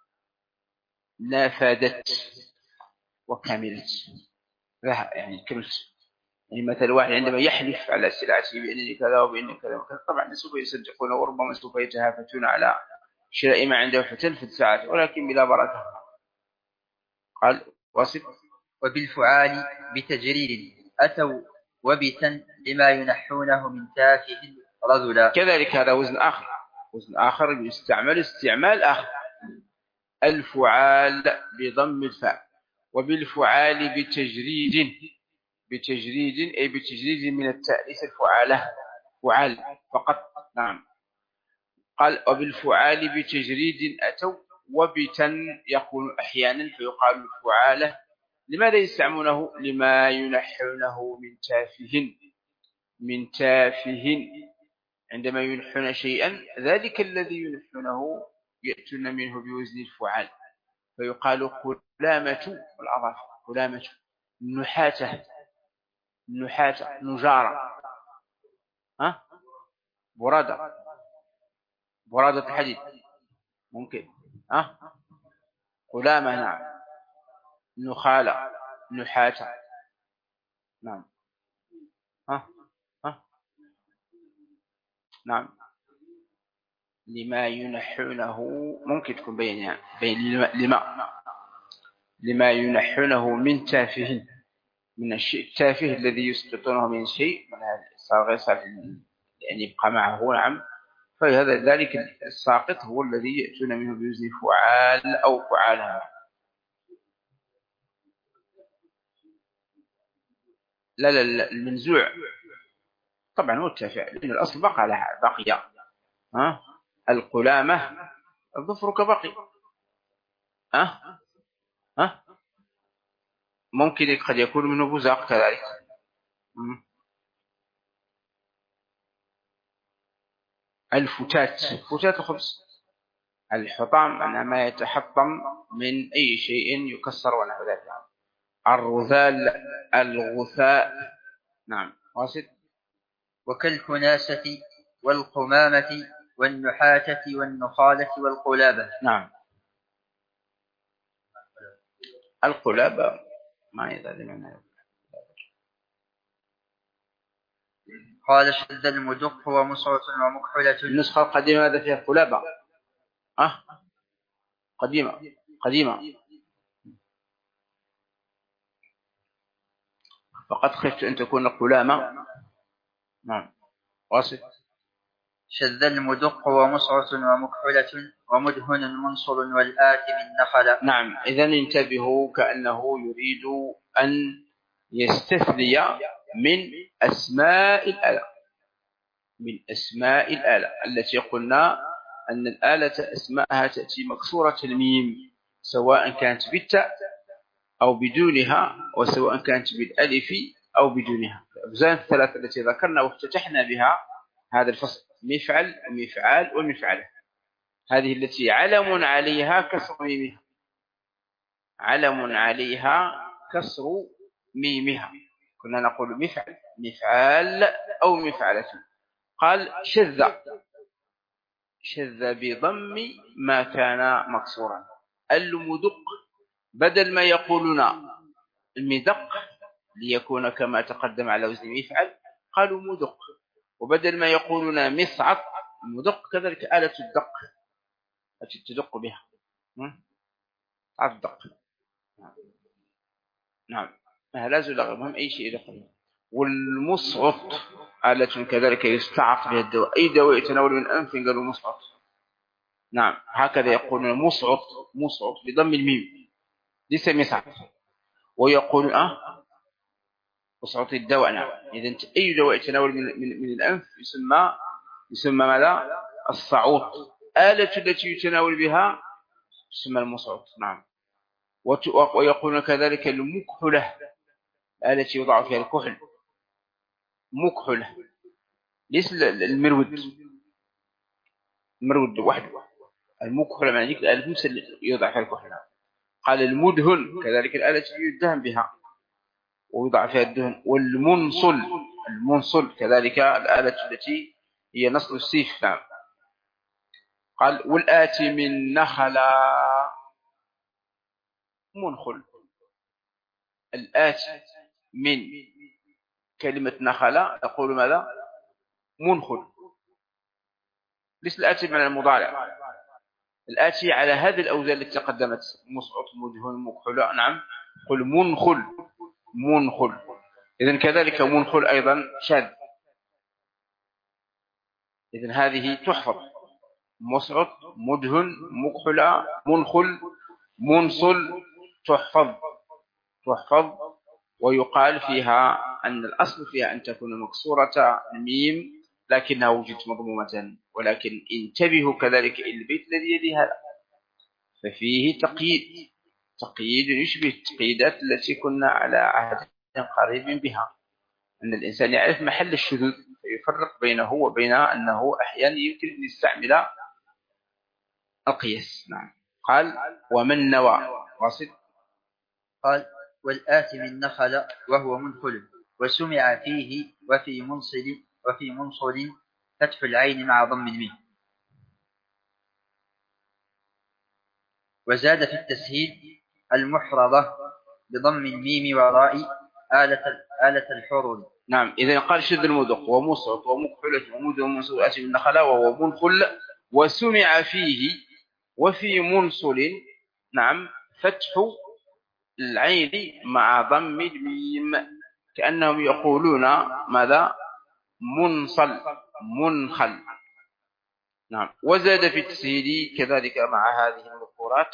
S1: نفدت وكملت، يعني كملت. يعني مثل واحد عندما يحلف على سلعته بأنني كذا وبأنني كذا وكذا، طبعا سوف يصدقون وربما سوف يتهافتون على شراء ما عنده فتنفذ ساعته، ولكن بلا بركة. قال وصف.
S6: وبالفعال بتجريد أتوا وبتا لما ينحونه من تافه رذلا.
S1: كذلك هذا وزن آخر يستعمل استعمال آخر. الفعال بضم الفاء، وبالفعال بتجريد أي بتجريد من التأنيث الفعالة، فعال فقط. نعم. قال وبالفعال بتجريد أتوا وبتا يقول أحيانا فيقال فعالة. لماذا يستعمونه؟ لما ينحونه من تافه. عندما ينحون شيئا، ذلك الذي ينحونه يأتون منه بوزن الفعال، فيقال قلامة والأظافر، قلامة، نحاتة، نجارة، برادة الحديد ممكن، قلامة. نعم. نخالة، نحاتة. نعم. نعم. لما ينحونه ممكن تكون بين لما ينحونه من تافه، من الشيء التافه الذي يسقطونه من شيء، من هذا الصار يعني يبقى معه. نعم. فهذا ذلك الساقط هو الذي يأتون منه بوزن فعال أو فعالها. لا المنزوع طبعا هو التافه، لأن الأصل بقي. القلامة الظفر كبقي. ممكن قد يكون منه بزاق كذلك. الفتات، فتات الخبز. الحطام معناه ما يتحطم من أي شيء يكسر ونحو ذلك. الرذال الغثاء. نعم واصل.
S6: وكالكناسة والقمامة والنحاتة والنخالة والقلابة.
S1: نعم. القلابة ما يزال منها.
S6: قال شذ المدق ومصعة ومكحلة.
S1: النسخة القديمة هذا فيها قلابة. قديمة. فقد خفت أن تكون قلامة. نعم واصل.
S6: شذ المدق ومصعة ومكحلة ومدهن منصر والآتم النخل.
S1: نعم. إذن انتبهوا كأنه يريد أن يستثني من أسماء الآلة، من أسماء الآلة التي قلنا أن الآلة أسماءها تأتي مكسورة الميم، سواء كانت بالتاء أو بدونها، وسواء كانت بالألف أو بدونها. الأوزان الثلاثة التي ذكرنا وافتتحنا بها هذا الفصل: مفعل ومفعال ومفعله. هذه التي علم عليها كسر ميمها، علم عليها كسر ميمها. كنا نقول مفعل، مفعال أو مفعلة. قال شذ بضم ما كان مكسورا. المدق بدل ما يقولون المدق ليكون كما تقدم على وزن مفعل قالوا مدق، وبدل ما يقولون مصعط المدق كذلك آلة الدق التي تدق بها الدق. نعم لا زلغ مهم أي شيء دخل. والمصعط آلة كذلك يستعق بها الدواء، أي دواء يتناول من أنف قالوا مصعط. نعم هكذا يقولون مصعط بضم الميم ليس مصعط. ويقول مصعط الدواء. نعم إذن أي دواء يتناول من الأنف يسمى ماذا؟ الصعوط. آلة التي يتناول بها تسمى المصعط. نعم. ويقولون كذلك المكحلة التي يوضع فيها الكحل، مكحلة ليس المرود وحده. المكحلة معنى ذلك الآلة التي يوضع فيها الكحل. قال المدهن كذلك الآلة التي يدهن بها ويوضع فيها الدهن. المنصل كذلك الآلة التي هي نصل السيف. نعم. قال والآتي من نخل منخل. الآتي من كلمة نخل تقول ماذا؟ منخل. ليس الآتي من المضارع، الآتي على هذه الأوزان التي تقدمت: مصعط مدهن مكحل. نعم. قل منخل. إذن كذلك منخل أيضا شاذ. إذن هذه تحفظ: مصعط مدهن مكحل منخل منصل تحفظ. ويقال فيها أن الأصل فيها أن تكون مكسورة الميم لكنها وجدت مضمومة. ولكن انتبهوا كذلك البيت الذي يلي هذا ففيه تقييد يشبه التقييدات التي كنا على عهد قريب بها، أن الإنسان يعرف محل الشذوذ فيفرق بينه وبين أنه أحيانا يمكن أن يستعمل القياس. نعم. قال ومن نوى واصل.
S6: قال والآتي من نخل وهو منخل وسمع فيه وفي منصل فتح العين مع ضم الميم. وزاد في التسهيل المحرضة بضم الميم وراء آلة الحرر.
S1: نعم. إذا قال شذ المدق ومصعط ومكحلة ومدهن منصل والآتي من نخل وهو منخل وسمع فيه وفي منصل. نعم. فتح العين مع ضم الميم كأنهم يقولون ماذا؟ منخل. نعم. وزاد في التسهيل كذلك مع هذه المذكورات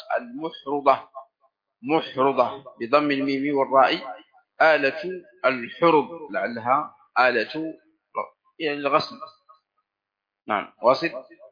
S1: محرضة بضم الميم والراء آلة الحرض لعلها آلة الغسل. نعم واصل.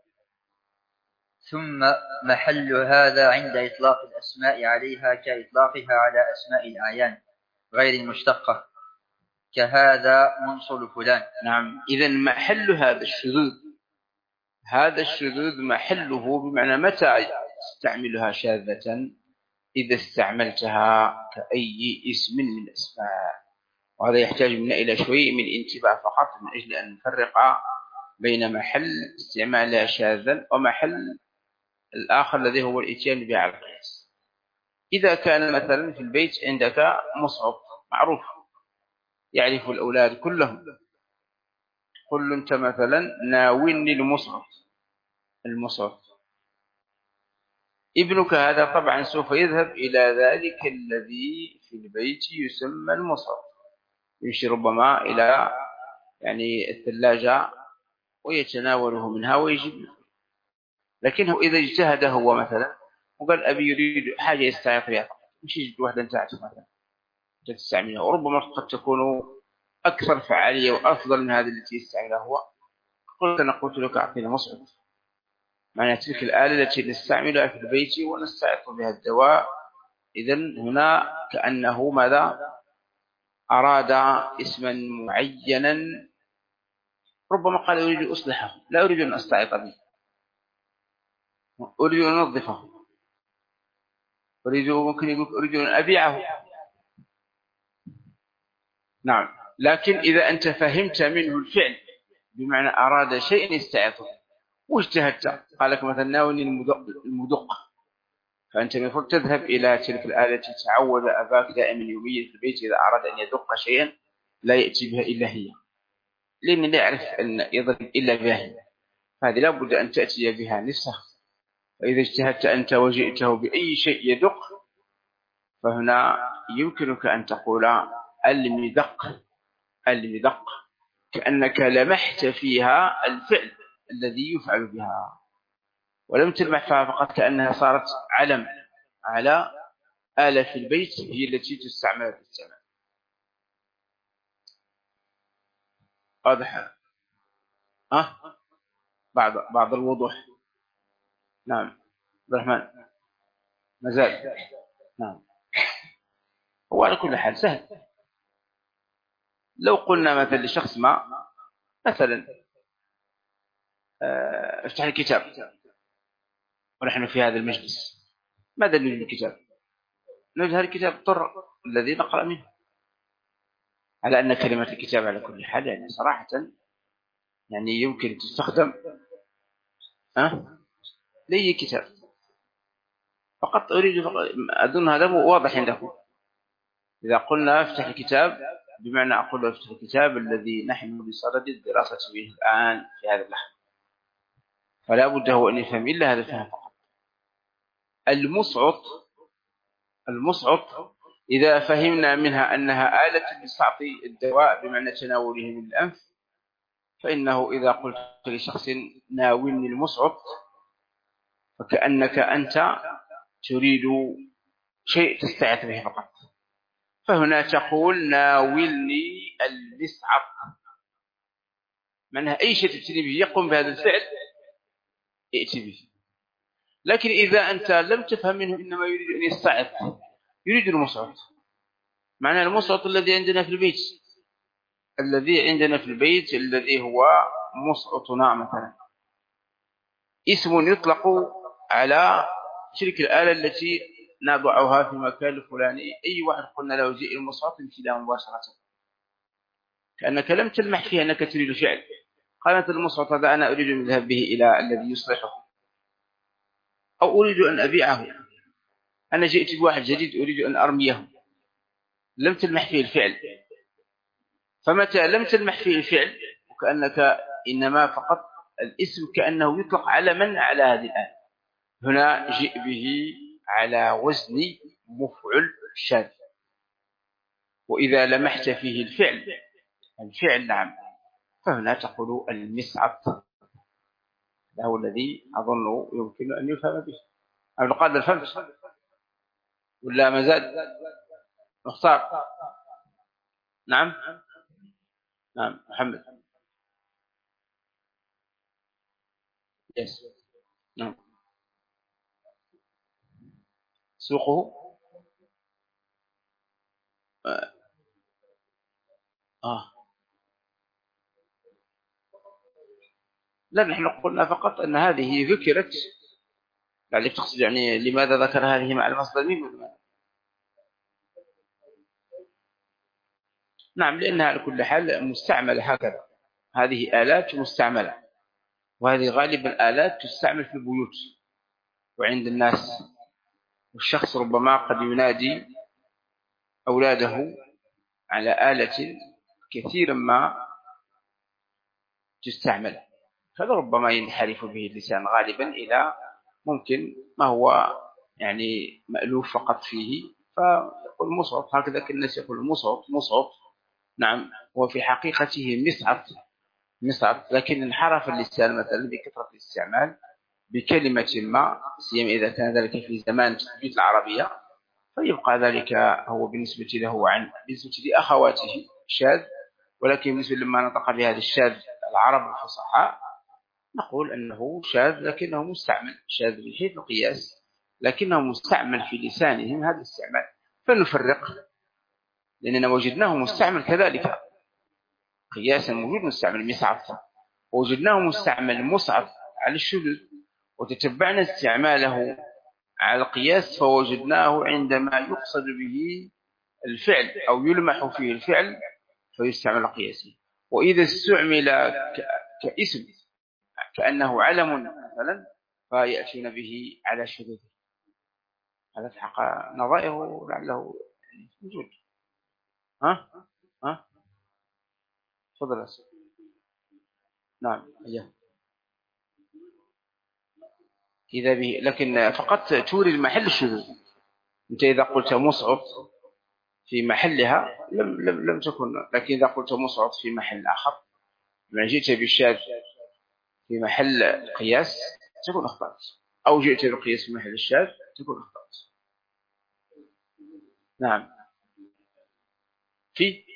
S6: ثم محل هذا عند إطلاق الأسماء عليها كإطلاقها على أسماء الأعيان غير المشتقة كهذا منصل فلان.
S1: نعم. إذن محل هذا الشذوذ هذا الشذوذ محله بمعنى متى تستعملها شاذة؟ إذا استعملتها كأي اسم من الأسماء. وهذا يحتاج منا إلى شوي من انتباه فقط من أجل أن نفرق بين محل استعمالها شاذا ومحل الآخر الذي هو الإتيان بها على القياس. إذا كان مثلا في البيت عندك مصعب معروف يعرف الأولاد كلهم، قل أنت مثلا ناولني المصعب، ابنك هذا طبعا سوف يذهب إلى ذلك الذي في البيت يسمى المصعب، يمشي ربما إلى يعني الثلاجة ويتناوله منها ويجيب. لكنه إذا اجتهد هو مثلا وقال أبي يريد حاجة يستعيق فيها، مش يجد واحدة تعرف مثلا تستعملها، وربما قد تكون أكثر فعالية وأفضل من هذه التي يستعملها هو. أنا قلت لك أعطينا مصعب، معنى تلك الآلة التي نستعملها في البيت ونستعيق بها الدواء. إذن هنا كأنه ماذا أراد اسما معينا، ربما قال أريد أصلحه، لا أريد أن أستعيط به، أريد أن أنظفه، ممكن يقول أريد أن أبيعه. نعم، لكن إذا أنت فهمت منه الفعل بمعنى أراد شيء يستعيطه واجتهدت، قال لك مثلا ناولني المدق، فأنت المفروض تذهب إلى تلك الآلة التي تعود أباك دائما يوميا في البيت إذا أراد أن يدق شيئا لا يأتي بها إلا هي، لأن لا يعرف أن يضرب إلا بها هي، هذه لا بد أن تأتي بها نفسها. فإذا اجتهدت أنت وجئته بأي شيء يدق فهنا يمكنك أن تقول المدق، كأنك لمحت فيها الفعل الذي يفعل بها، ولم تلمح فيها فقط كأنها صارت علم على آلة في البيت هي التي تستعمل في السماء. واضح؟ بعض الوضوح. نعم عبد الرحمن مازال. نعم، هو على كل حال سهل. لو قلنا مثلا لشخص ما مثلا افتح الكتاب ونحن في هذا المجلس، ماذا نريد الكتاب؟ نريد هذا الكتاب الطر الذي نقرأ منه، على أن كلمة الكتاب على كل حال يعني صراحة يعني يمكن تستخدم لأي كتاب، فقط أظن هذا واضح عندكم. إذا قلنا افتح الكتاب بمعنى أقول له افتح الكتاب الذي نحن بصدد الدراسة به الآن في هذا اللحظة، فلا بد هو أن يفهم إلا هذا الفهم فقط. المصعط إذا فهمنا منها أنها آلة لتعطي الدواء بمعنى تناوله من الأنف، فإنه إذا قلت لشخص ناولني المصعط فكأنك أنت تريد شيء تستعيط به فقط، فهنا تقول ناولني المصعط، معناها أي شيء تبتدي به يقوم بهذا الفعل ائتي به. لكن إذا أنت لم تفهم منه إنما يريد أن يستعيط، يريد المصعط، معنى المصعط الذي عندنا في البيت الذي هو مصعطنا مثلا، اسم يطلق على تلك الآلة التي نضعها في مكان الفلاني. أي واحد قلنا له جئ المصعط يمشي له مباشرة، كأنك لم تلمح فيها أنك تريد فعل. قالت المصعط هذا أنا أريد أن أذهب به إلى الذي يصلحه، أو أريد أن أبيعه، أنا جئت بواحد جديد أريد أن أرميه، لم تلمح فيه الفعل. فمتى لم تلمح فيه الفعل وكأنك إنما فقط الاسم كأنه يطلق على من على هذه الآلة، هنا جئ به على وزن مفعل شاذ. وإذا لمحت فيه الفعل نعم، فهنا تقول المصعط، هذا هو الذي أظن يمكن أن يفهم به. عبد القادر فهمت ولا مازال مختار؟ نعم محمد يس. نعم سوقه لا، نحن قلنا فقط أن هذه ذكرت، يعني تقصد يعني لماذا ذكر هذه مع المصدر مين؟ نعم، لأنها على كل حال مستعملة هكذا، هذه آلات مستعملة، وهذه غالب الآلات تستعمل في البيوت وعند الناس، والشخص ربما قد ينادي أولاده على آلة كثيرا ما تستعمل، هذا ربما ينحرف به اللسان غالبا إلى ممكن ما هو يعني مألوف فقط فيه، فيقول مصعب، هكذا كالناس يقول مصعب. نعم، وفي حقيقته مصعب، لكن انحرف اللسان مثلا بكثرة الاستعمال بكلمة ما، سيما إذا كان ذلك في زمان تثبيت العربية، فيبقى ذلك هو بالنسبة له بالنسبة لأخواته شاذ، ولكن بالنسبة لما نطق بهذا الشاذ العرب الفصحاء نقول أنه شاذ، لكنه مستعمل، شاذ من حيث القياس لكنه مستعمل في لسانهم هذا الاستعمال، فنفرق، لأننا وجدناه مستعمل كذلك قياسا، موجود مستعمل مصعب، ووجدناه مستعمل مصعب على الشذوذ، وتتبعنا استعماله على القياس فوجدناه عندما يقصد به الفعل أو يلمح فيه الفعل فيستعمل قياسي، وإذا استعمل كاسم كأنه علم مثلا فيأتون به على شذوذ. هذا في حق نظائره لعله موجود. ها تفضل أسف. نعم إذا به، لكن فقط توري المحل الشذوذ. أنت إذا قلت مصعب في محلها لم تكن، لكن إذا قلت مصعب في محل آخر لما جئت بالشاذ في محل قياس تكون أخطأت، أو جئت بالقياس في محل الشاذ تكون أخطأت. نعم في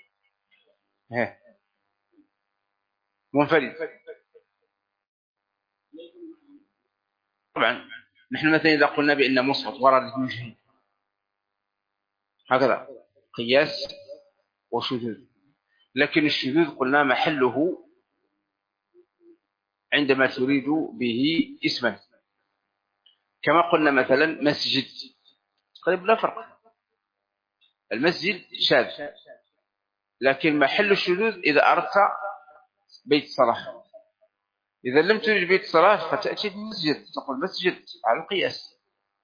S1: منفرد طبعا. نحن مثلا إذا قلنا بأن مصعب ورد من هكذا قياس وشذوذ، لكن الشذوذ قلنا محله عندما تريد به اسما، كما قلنا مثلا مسجد، طيب لا فرق، المسجد شاذ، لكن محل الشذوذ إذا أردت بيت صلاة، إذا لم تريد بيت صلاة فتأتي بالمسجد، تقول مسجد على القياس.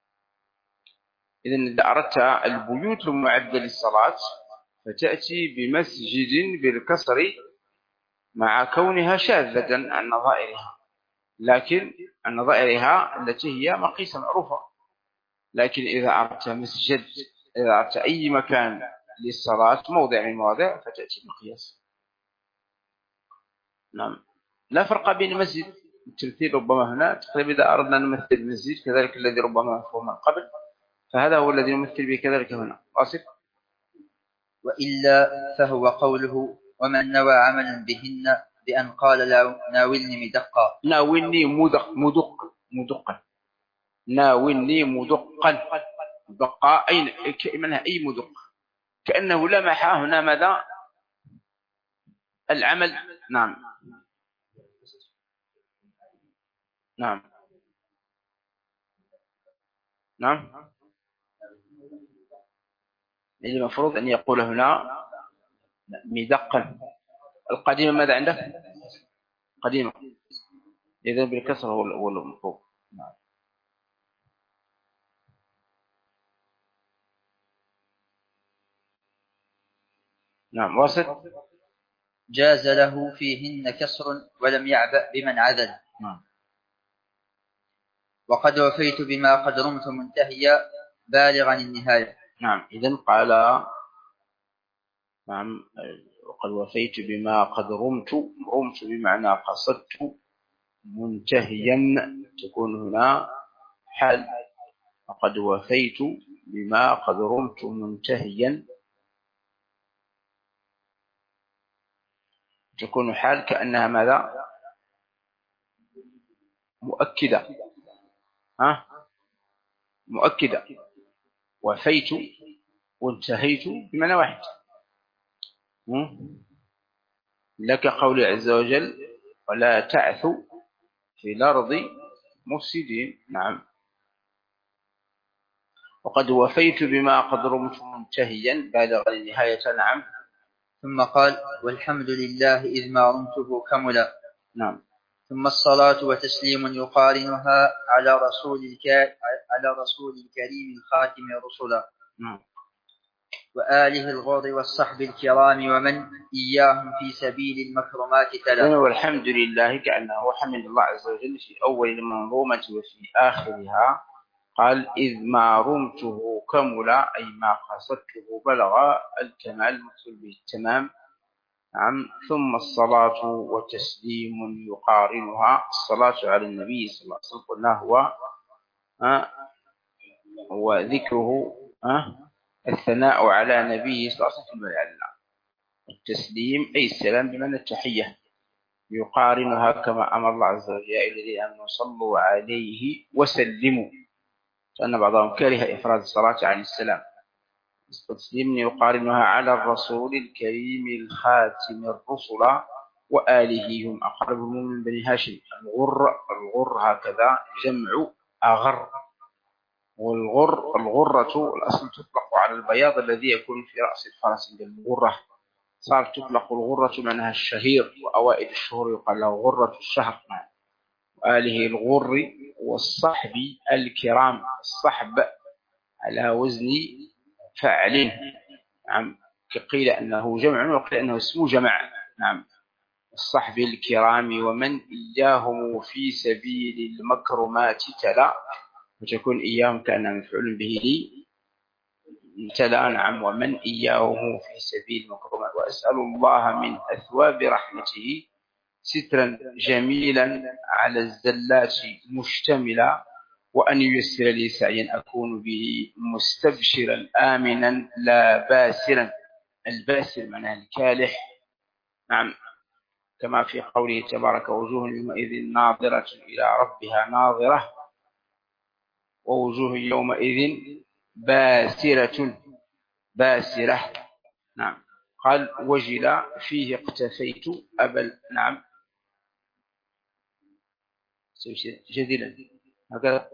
S1: إذا أردت البيوت المعدة للصلاة فتأتي بمسجد بالكسر مع كونها شاذة عن نظائرها، لكن عن نظائرها التي هي مقيسة معروفة، لكن إذا أردت مسجد، إذا أردت أي مكان للصلاة موضع من المواضع فتأتي بالقياس. نعم، لا فرق بين المسجد التمثيل ربما هنا تقريبا إذا أردنا أن نمثل المسجد كذلك الذي ربما مفهوم من قبل، فهذا هو الذي نمثل به كذلك هنا. واصف.
S6: وإلا فهو قوله ومن نوى عملا بهن بأن قال ناولني مدقا،
S1: ناولني مدقا، ناولني مدقا، دقا أين منها أي مدق، كأنه لمح هنا ماذا العمل. نعم المفروض أن يقول هنا مدقا. القديم ماذا عندك؟ قديم، إذا بالكسر هو المفروض. نعم واصل.
S6: جاز له فيهن كسر ولم يعبأ بمن عدل. وقد وفيت بما قد رمت منتهيا بالغا النهاية.
S1: نعم، إذن قال نعم وقد وفيت بما قد رمت بمعنى قصدت، منتهيا تكون هنا حال، وقد وفيت بما قد رمت منتهيا تكون حال كأنها ماذا مؤكدة. مؤكدة. وفيت وانتهيت بمعنى واحد، لك قول عز وجل ولا تعثوا في الأرض مفسدين. نعم. وقد وفيت بما قد رمت منتهيا بالغ النهاية. نعم.
S6: ثم قال والحمد لله إذ ما رمته كملا.
S1: نعم.
S6: ثم الصلاة وتسليم يقارنها على رسول الكريم الخاتم رسلا.
S1: نعم.
S6: وآله الغر والصحب الكرام ومن إياهم في سبيل المكرمات تلا.
S1: والحمد لله كأنه حمد الله عز وجل في أول المنظومة وفي آخرها. قال إذ ما رمته كملا أي ما قصدته بلغ الكمال المقصود به التمام. نعم. ثم الصلاة وتسليم يقارنها. الصلاة على النبي صلى الله عليه وسلم قلنا هو ذكره الثناء على نبيه صلى الله عليه وسلم بالعلم. التسليم أي السلام بمعنى التحية. يقارنها كما أمر الله عز وجل يا أيها الذين آمنوا صلوا عليه وسلموا، فأن بعضهم كره إفراد الصلاة عن السلام. التسليم يقارنها على الرسول الكريم الخاتم الرسل وآله هم أقربهم من بني هاشم. الغر هكذا جمع أغر. الغرة الأصل تطلق على البياض الذي يكون في رأس الفرس بالغرة. صارت تطلق الغرة معناها الشهير، وأوائل الشهور يقال له غرة الشهر. وآله الغر والصحب الكرام. الصحب على وزن فعل. نعم. قيل أنه جمع وقيل أنه اسم جمع. نعم. الصحب الكرام ومن إياهم في سبيل المكرمات تلا، وتكون إياهم كأنها مفعول به لي تلا. نعم. ومن إياهم في سبيل المكرمات. وأسأل الله من أثواب رحمته سترا جميلا على الزلات مشتملا، وأن ييسر لي سعيا أكون به مستبشرا آمنا لا باسرا. الباسر معناه الكالح. نعم. كما في قوله تبارك وجوه يومئذ ناظرة إلى ربها ناظرة ووجوه يومئذ باسرة. نعم. قال وجل فيه اقتفيت نعم جدلا هكذا.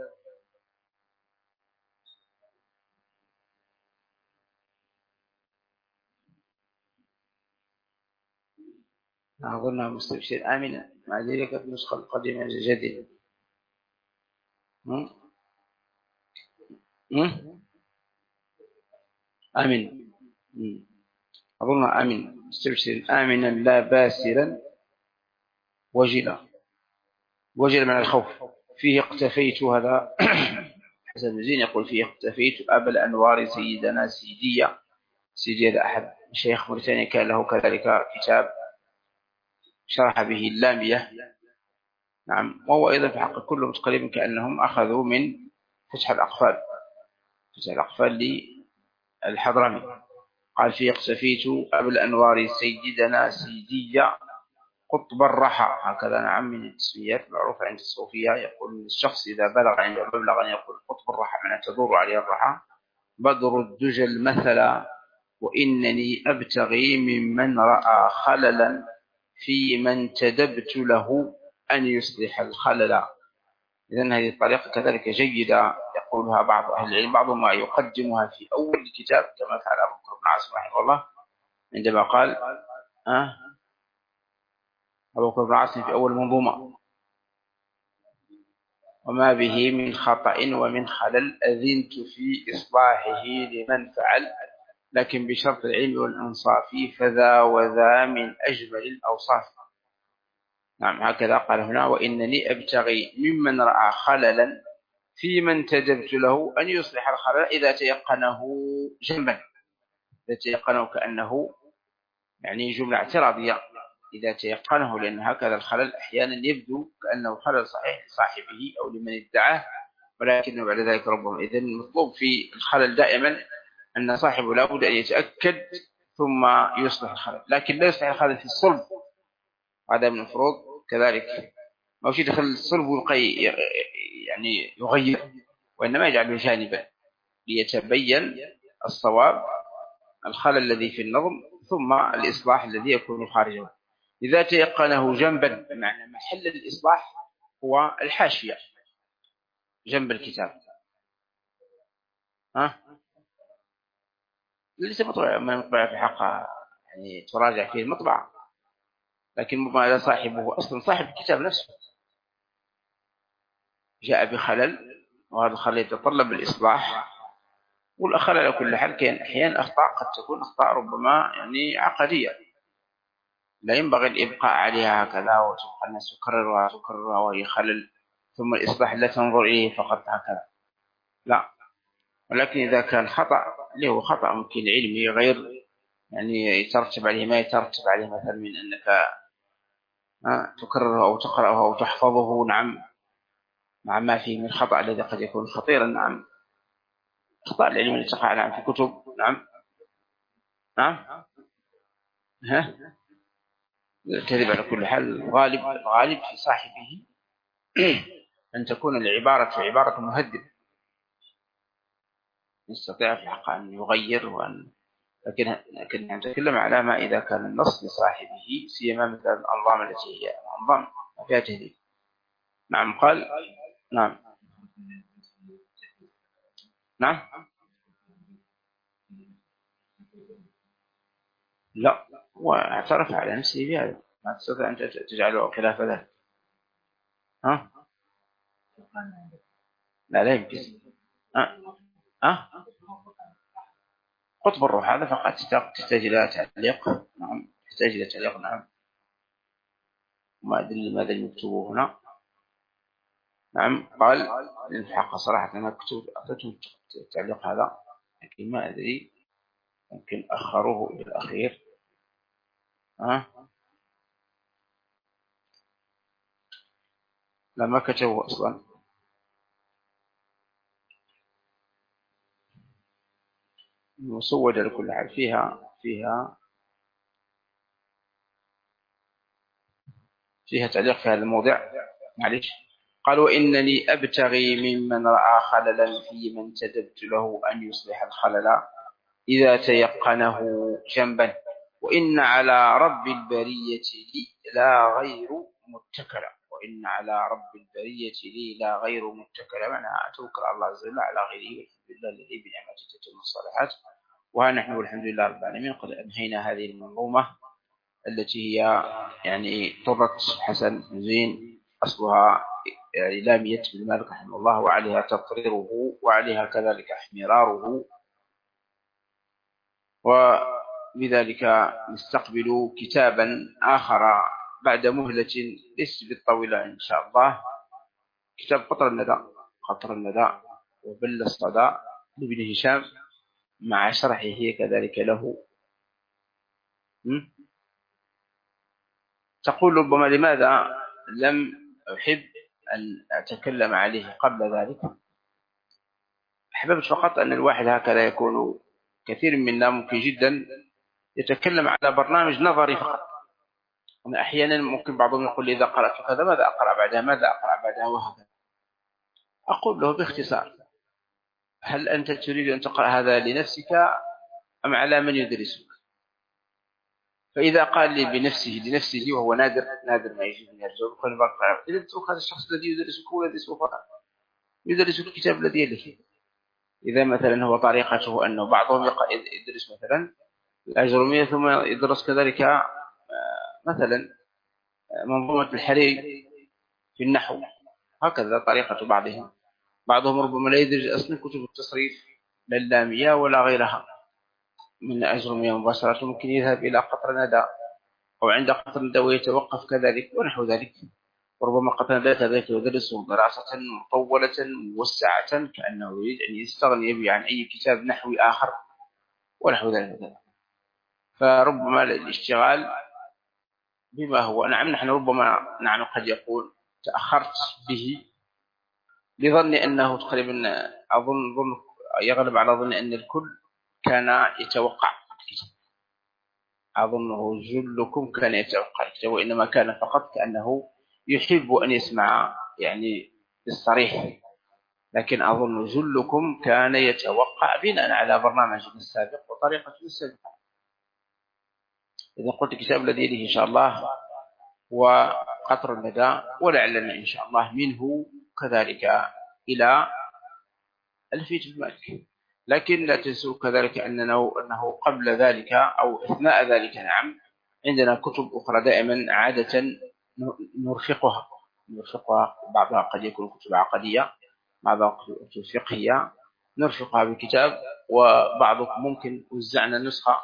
S1: أظنها مستبشر آمنا، مع ذلك النسخة القديمة جدلا. آمن. أظن آمن مستبشر آمنا لا باسرا وجلا من الخوف. فيه اقتفيت هذا حسن الدين يقول فيه اقتفيت أبا الأنوار سيدنا سيدي هذا أحد شيخ موريتانيا كان له كذلك كتاب شرح به اللامية. نعم. وهو أيضا في حق كلهم تقريبا كأنهم أخذوا من فتح الأقفال للحضرمي. قال فيه اقتفيت أبا الأنوار سيدنا سيدية قطب الرحى هكذا. نعم. من التسميات المعروفة عند الصوفية. يقول الشخص إذا بلغ عند مبلغا يقول قطب الرحى معنى تدور عليه الرحى. بدر الدجى المثل وإنني أبتغي ممن رأى خللا في من تدبت له أن يصلح الخلل. إذن هذه الطريقة كذلك جيدة يقولها بعض أهل العلم. بعضهم يقدمها في أول الكتاب كما فعل أبو بكر بن عاصم رحمه الله عندما قال أبو بكر بن عاصم في أول منظومة وما به من خطأ ومن خلل أذنت في إصلاحه لمن فعل لكن بشرط العلم والإنصاف فذا وذا من أجمل الأوصاف. نعم. هكذا قال هنا وإنني أبتغي ممن رأى خللا في من تدبت له أن يصلح الخلل إذا تيقنه جنبا. إذا تيقنه كأنه يعني جملة اعتراضية إذا تيقنه، لأن هكذا الخلل أحيانا يبدو كأنه خلل صحيح لصاحبه أو لمن ادعاه ولكنه بعد ذلك ربما. إذن المطلوب في الخلل دائما أن صاحبه لا بد أن يتأكد ثم يصلح الخلل، لكن لا يصلح الخلل في الصلب. هذا من الفروض كذلك. ما وش يدخل الصلب يعني يغير، وإنما يجعله جانبا ليتبين الصواب الخلل الذي في النظم ثم الإصلاح الذي يكون خارجه. إذا تيقنه جنبا بمعنى محل الإصلاح هو الحاشية جنب الكتاب. ليس مطبوع من مطبع في حقها، يعني تراجع فيه المطبع، لكن ما صاحبه أصلا صاحب الكتاب نفسه جاء بخلل، وهذا الخلل يتطلب الإصلاح. والخلل على كل حال كان أحيانا أخطاء قد تكون أخطاء ربما يعني عقدية لا ينبغي الإبقاء عليها هكذا وتبقى الناس تكررها وهي خلل ثم الإصلاح لا تنظر إليه فقط هكذا، لا. ولكن إذا كان خطأ اللي هو خطأ ممكن علمي غير يعني يترتب عليه ما يترتب عليه مثلا من أنك تكرره أو تقرأه أو تحفظه، نعم، مع ما فيه من خطأ الذي قد يكون خطيرا، نعم، أخطاء العلم التي تقع نعم في كتب، نعم الكذب على كل حال الغالب في صاحبه أن تكون العبارة عبارة مهدد يستطيع في حق أن يغير لكن نتكلم على ما إذا كان النص لصاحبه، سيما مثل الأنظام التي هي أنظام فيها تهديد. نعم قال نعم لا، واعترف على نفسه بهذا، ما تستطيع أن تجعله خلاف ذلك. لا يمكن. قطب الروح هذا فقط تحتاج إلى تعليق، نعم، تحتاج إلى تعليق، نعم. ما أدري ماذا المكتوب هنا. نعم قال الحق صراحة أنا أعطيتهم التعليق هذا، لكن ما أدري ممكن أخروه إلى الأخير. لا ما كتبه أصلا. مسودة لكل حال فيها تعليق في هذا الموضع، معلش. قال وإنني أبتغي ممن رأى خللا في من تدبت له أن يصلح الخلل إذا تيقنه جنبا، وإن على رب البرية لي لا غير متكلا. وإن على رب البرية لي لا غير متكلا، معناها أتوكل على الله عز وجل على غيره، والحمد لله الذي بنعمته تتم الصالحات. وها نحن والحمد لله رب العالمين قد أنهينا هذه المنظومة التي هي يعني طرة حسن زين، أصلها لامية بن مالك رحمه الله، وعليها تقريره وعليها كذلك احمراره. وبذلك نستقبل كتابا آخر بعد مهلة ليست بالطويلة إن شاء الله، كتاب قطر الندى وبل الصدى لابن هشام مع شرحه كذلك له. تقول ربما لماذا لم أحب أن أتكلم عليه قبل ذلك؟ أحببت فقط أن الواحد هكذا يكون، كثير منا ممكن جدا يتكلم على برنامج نظري فقط. أنا أحيانا ممكن بعضهم يقول لي إذا قرأت كذا ماذا أقرأ بعدها وهكذا. أقول له باختصار: هل أنت تريد أن تقرأ هذا لنفسك أم على من يدرسك؟ فإذا قال لي لنفسه وهو نادر ما يجي من الجواب، قال بقرأ. إذا تترك هذا الشخص الذي يدرسك هو الذي سوف يدرس الكتاب الذي يليه. إذا مثلا هو طريقته أنه بعضهم يدرس مثلا الأجرومية ثم يدرس كذلك مثلا منظومة الحريري في النحو، هكذا طريقة بعضهم ربما لا يدرس أصلا كتب التصريف لا اللامية ولا غيرها من الأجرومية مباشرة، ممكن يذهب إلى قطر ندى أو عند قطر ندى ويتوقف كذلك ونحو ذلك. وربما قطر ندى كذلك يدرس دراسة مطولة موسعة كأنه يريد أن يستغني به عن أي كتاب نحوي آخر ونحو ذلك. فربما الاشتغال بما هو، نعم نحن ربما قد يقول تأخرت به لظن أنه تقريبا أظن يغلب على ظن أن الكل كان يتوقع الكتاب، أظنه جلكم كان يتوقع الكتاب، وإنما كان فقط كأنه يحب أن يسمع يعني بالصريح، لكن أظن جلكم كان يتوقع بناء على برنامجنا السابق وطريقة السابقة. إذا قلت الكتاب الذي يليه إن شاء الله وقطر الندى، ولعلنا إن شاء الله منه كذلك إلى ألفية المالك. لكن لا تنسوا كذلك أنه قبل ذلك أو أثناء ذلك نعم عندنا كتب أخرى دائما عادة نرفقها، بعضها قد يكون كتب عقدية، بعضها كتب فقهية، نرفقها بكتاب. وبعضكم ممكن وزعنا نسخة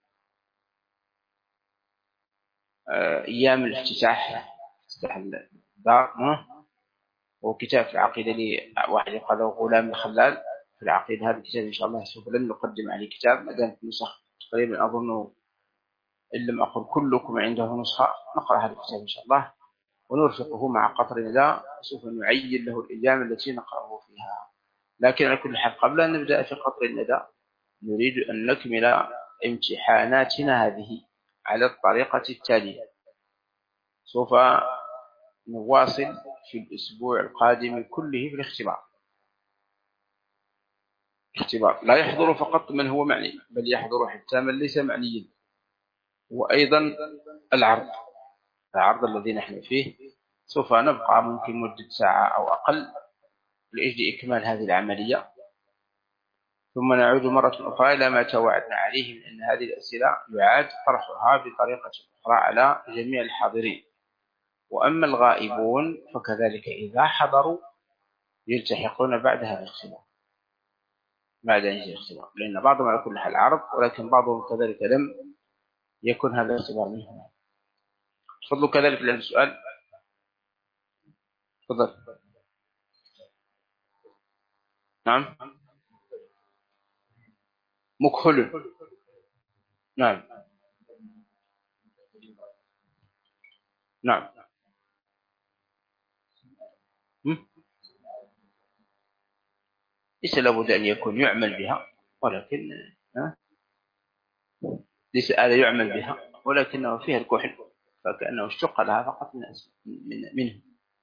S1: أيام الافتتاح الدار، وكتاب في العقيدة لي واحد يقال له غلام الخلال في العقيدة. هذا الكتاب إن شاء الله سوف لن نقدم عليه كتاب ما دامت نسخ تقريبا، أظن إن لم أقل كلكم عنده نسخة. نقرأ هذا الكتاب إن شاء الله ونرفقه مع قطر الندى، سوف نعين له الأيام التي نقرأه فيها. لكن على كل حال قبل أن نبدأ في قطر الندى نريد أن نكمل امتحاناتنا هذه على الطريقة التالية. سوف نواصل في الأسبوع القادم كله في الاختبار. لا يحضر فقط من هو معني، بل يحضر حتى من ليس معنيا، وأيضا العرض الذي نحن فيه. سوف نبقى ممكن مدة ساعة أو أقل لأجل إكمال هذه العملية، ثم نعود مرة أخرى إلى ما توعدنا عليه من أن هذه الأسئلة يعاد طرحها بطريقة أخرى على جميع الحاضرين. وأما الغائبون فكذلك إذا حضروا يلتحقون بعد هذا الاختبار، بعد أن يجي الاختبار، لأن بعضهم على كل حال عرض، ولكن بعضهم كذلك لم يكن هذا الاختبار منهم. تفضلوا كذلك لأن السؤال. تفضل. نعم. مكحل. نعم. نعم. ليس لابد أن يكون يعمل بها، ولكن ليس آلة يعمل بها، ولكنه فيها الكحل فكأنه اشتق لها فقط منه.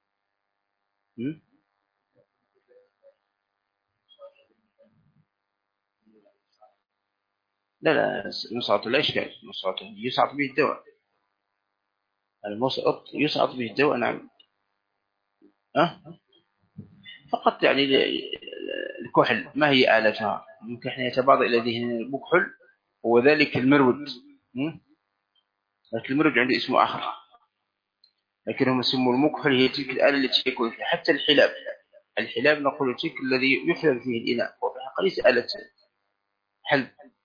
S1: لا نصعط لا إشكال، نصعط يصعط به الدواء، المصعط يصعط به الدواء. نعم. فقط يعني الكحل ما هي آلتها؟ ممكن احنا يتبادر إلى ذهننا المكحل وذلك المرود، لكن المرود عنده اسم آخر، لكنهم يسموا المكحل هي تلك الآلة التي يكون فيها حتى الحلاب نقول تلك الذي يحلب فيه الإناء، وفي الحقيقة ليس آلة حلب.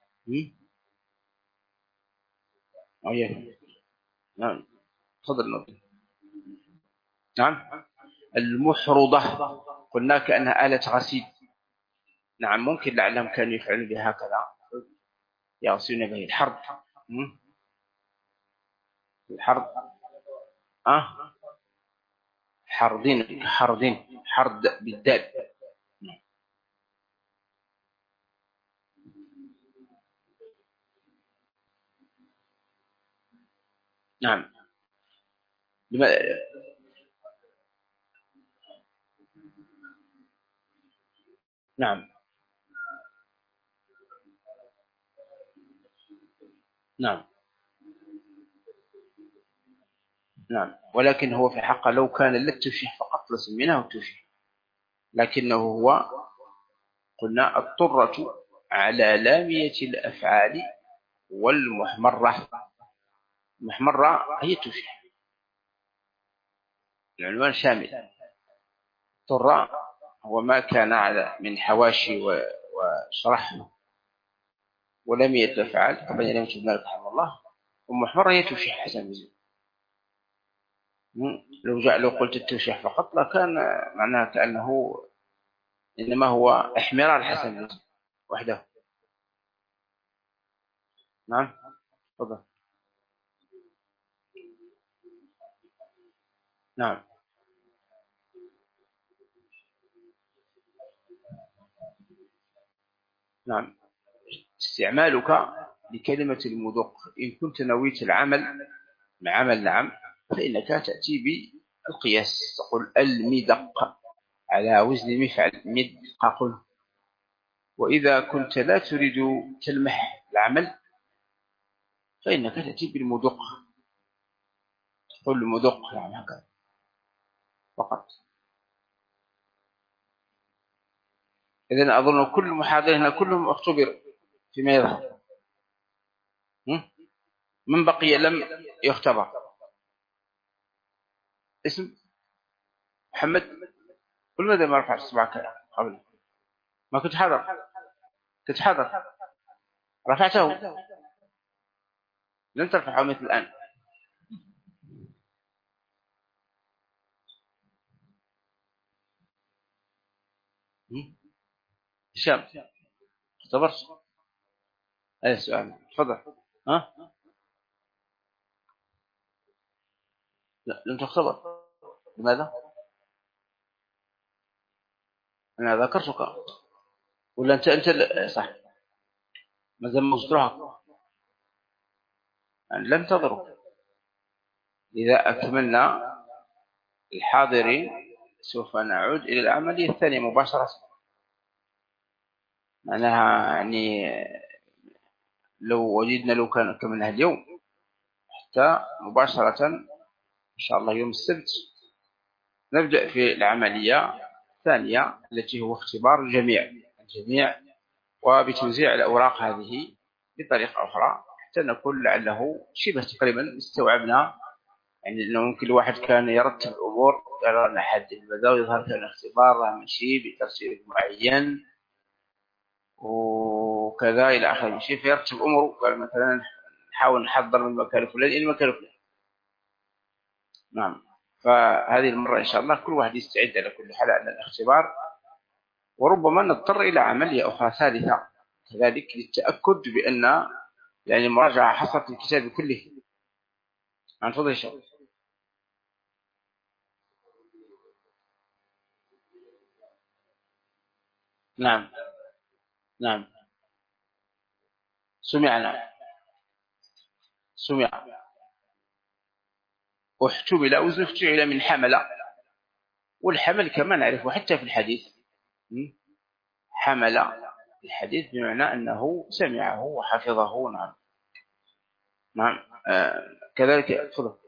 S1: نعم. تفضل نقول. نعم. المحرضة قلنا كأنها آلة غسيل. نعم ممكن لعلهم كانوا يفعلون بها هكذا، يغسلون به الحرض. الحرض حرض بالدال. نعم. نعم. نعم. نعم. ولكن هو في الحقيقة لو كان للتوشيح فقط لسميناه التوشيح، لكنه هو قلنا الطرة على لامية الأفعال والمحمرة. المحمرة هي التوشيح، العنوان شامل. الطرة هو ما كان على من حواشي وشرح ولامية الأفعال طبعا لم تبنى لك رحمه الله، والمحمرة هي التوشيح حسن بزي. لو قلت التوشيح فقط لكان معناها كأنه إنما هو إحمرار الحسن وحده. نعم. تفضل. نعم. نعم. استعمالك لكلمة المذوق إن كنت نويت العمل نعم فإنك تأتي بالقياس، تقول المدق على وزن مفعل مدق. وإذا كنت لا تريد تلمح العمل فإنك تأتي بالمدق، كل مدق يعني هكذا فقط. إذن أظن كل محاضرين كلهم اختبروا فيما يظهر. من بقي لم يختبر؟ اسم محمد. كل ماذا ما رفعت إصبعك قبل؟ ما كنت حاضر؟ كنت حاضر رفعته؟ لم ترفعه مثل الآن. هشام اختبرت؟ أي السؤال تفضل. ها؟ لا لم تختبر. لماذا؟ أنا ذكرتك ولا أنت صح ما زال مصدرها يعني لم تضرب. إذا أكملنا الحاضرين سوف نعود إلى العملية الثانية مباشرة. معناها يعني لو كان كملنا اليوم حتى مباشرة إن شاء الله يوم السبت نبدأ في العملية الثانية التي هو اختبار الجميع وبتوزيع الأوراق هذه بطريقة أخرى حتى نقول لعله شبه تقريبا استوعبنا. يعني لأنه ممكن الواحد كان يرتب الأمور قال لنا حد البدء ويظهر كان الاختبار راه ماشي بترتيب معين وكذا إلى آخره شيء فيرتب أمره. قال مثلا نحاول نحضر من المكان الفلاني إلى المكان الفلاني. نعم. فهذه المرة إن شاء الله كل واحد يستعد على كل حال على الاختبار وربما نضطر إلى عملية أخرى ثالثة كذلك للتأكد بأن يعني المراجعة حصلت الكتاب كله. عن فضل الشيء. نعم نعم سمعنا سمع واحتمل أو افتعل من حمل. والحمل كما نعرفه حتى في الحديث حمل الحديث بمعنى أنه سمعه وحفظه. نعم نعم كذلك تفضل.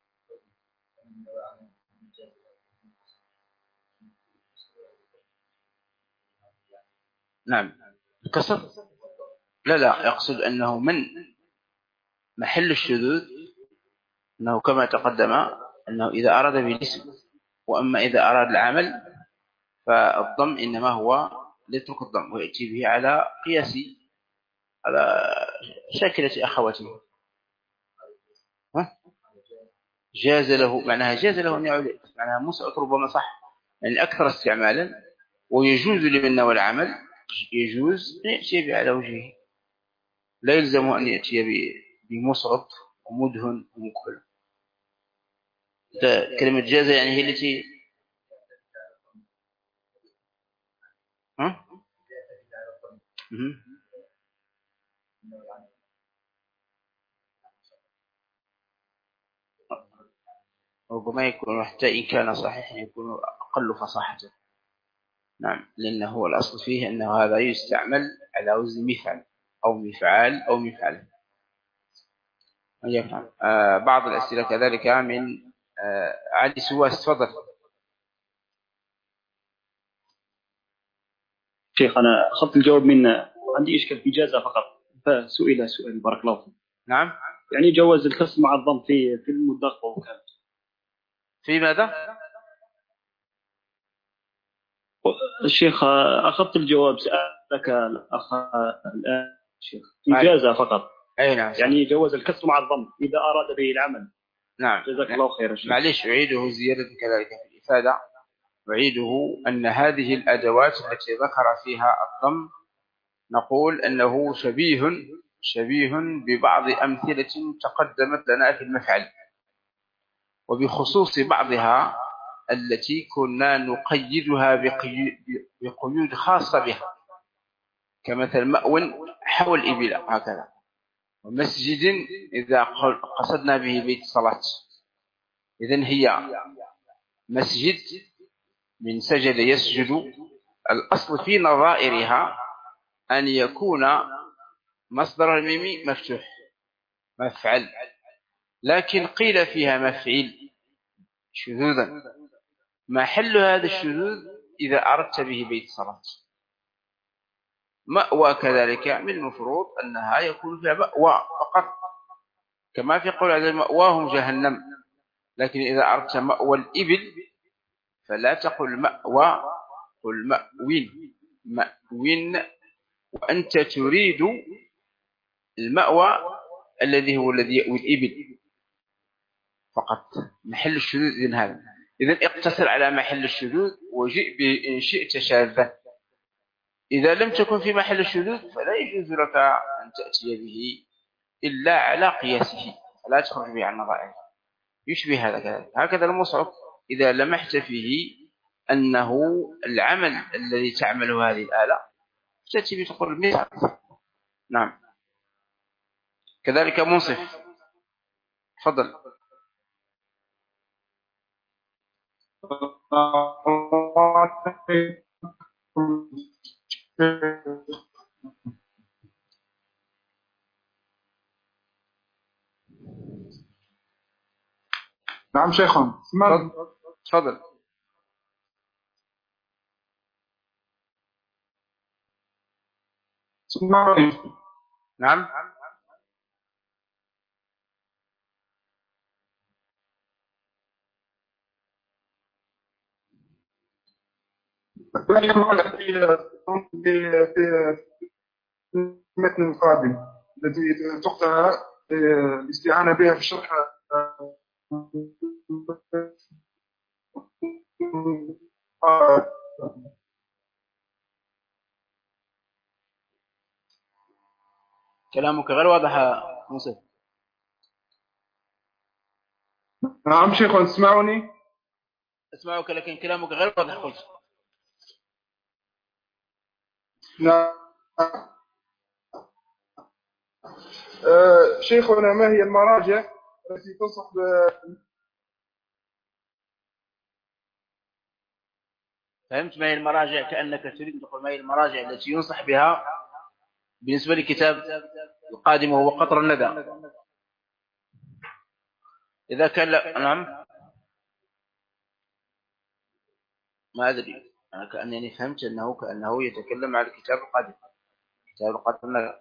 S1: نعم الكسر لا يقصد أنه من محل الشذوذ أنه كما تقدم أنه إذا أراد به الاسم وأما إذا أراد العمل فالضم إنما هو ليترك الضم ويأتي به على قياس على شاكلة أخواته. جاز له معناها جاز له أن يعود معناها مسعط ربما صح يعني أكثر استعمالا ويجوز لمن نوى العمل يجوز أن يأتي به على وجهه لا يلزم أن يأتي بمسعط ومدهن ومكحل. كلمة جاز يعني هي التي ربما يكون حتى إن كان صحيحا يكون أقل فصاحة. نعم لأنه هو الأصل فيه أنه هذا يستعمل على وزن مفعل أو مفعال أو مفعل. بعض الأسئلة كذلك من علي سواس تفضل.
S7: شيخ أنا أخذت الجواب من عندي إشكال في إجازة فقط فسئل سؤال بارك الله فيك.
S1: نعم
S7: يعني جوز الكسر مع الضم في المدق وكذا
S1: في ماذا؟
S7: الشيخ أخذت الجواب سألك الأخ الآن شيخ إجازة فقط.
S1: أي نعم
S7: يعني جوز الكسر مع الضم إذا أراد به العمل.
S1: نعم
S7: جزاك الله خير.
S1: معليش أعيده زيادة كذلك في الإفادة. أعيده أن هذه الأدوات التي ذكر فيها الضم نقول أنه شبيه ببعض أمثلة تقدمت لنا في المفعل وبخصوص بعضها التي كنا نقيدها بقيود خاصة بها كمثل مأون حول إبل هكذا ومسجد إذا قصدنا به بيت الصلاة. إذن هي مسجد من سجد يسجد الأصل في نظائرها أن يكون مصدر الميم مفتوح مفعل لكن قيل فيها مفعيل شذوذا. محل هذا الشذوذ إذا أردت به بيت صلاة. مأوى كذلك من المفروض أنها يكون فيها مأوى فقط، كما في قول هذا مأواهم جهنم. لكن إذا أردت مأوى الإبل فلا تقل مأوى، قل مأوين. مأوين، وأنت تريد المأوى الذي هو الذي يأوي الإبل فقط. محل الشذوذ إذن هذا. إذن اقتصر على محل الشذوذ وجئ به إن شئت شاذا. إذا لم تكن في محل الشذوذ فلا يجوز لك أن تأتي به إلا على قياسه، فلا تخرج به عن نظائره. يشبه هذا كذلك. هكذا المصحف إذا لمحت فيه أنه العمل الذي تعمله هذه الآلة تأتي بتقول المصحف. نعم. كذلك منصف. تفضل.
S8: نعم شيخنا.
S1: تفضل. نعم.
S8: في المتن القادم التي تقطع الاستعانة بها في الشرح.
S1: كلامك غير واضح منصف.
S8: نعم شيخ، تسمعوني؟
S1: أسمعك لكن كلامك غير واضح. قلت
S8: نعم. شيخنا، ما هي المراجع التي تنصح
S1: فهمت ما هي المراجع؟ كأنك تريد تقول ما هي المراجع التي ينصح بها بالنسبة لكتاب القادم وهو قطر الندى. إذا كان نعم، ما أدري أنا كأنني فهمت كأنه يتكلم على الكتاب القادم، كتاب قطر الندى.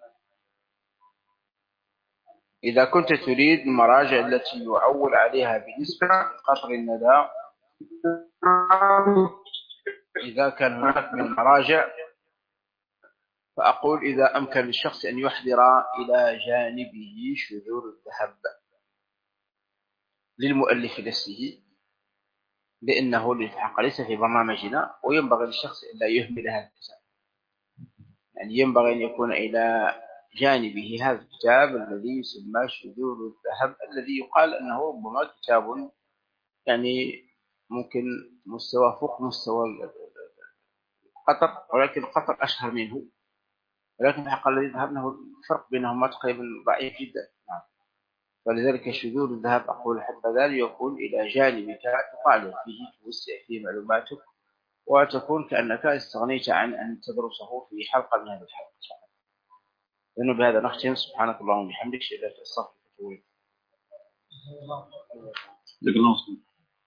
S1: إذا كنت تريد المراجع التي يعول عليها بالنسبة لقطر الندى، إذا كان هناك من مراجع فأقول إذا أمكن للشخص أن يحضر إلى جانبه شذور الذهب للمؤلف نفسه، لأنه للحق ليس في برنامجنا، وينبغي للشخص أن لا يهمل هذا الكتاب. يعني ينبغي أن يكون إلى جانبه هذا الكتاب الذي يسمى شذور الذهب، الذي يقال أنه ربما كتاب يعني ممكن مستوى فوق مستوى قطر، ولكن قطر أشهر منه. ولكن الحق الذي ذهبناه الفرق بينهما تقريبا ضعيف جدا. فلذلك شذور الذهب أقول حتى ذلك يكون إلى جانبك تطالع فيه، توسع فيه معلوماتك، وتكون كأنك استغنيت عن أن تدرسه في حلقة من هذه الحلقة. لأنه بهذا نختم. سبحانك اللهم وبحمدك، أشهد أن لا إله إلا أنت، أستغفرك وأتوب إليك.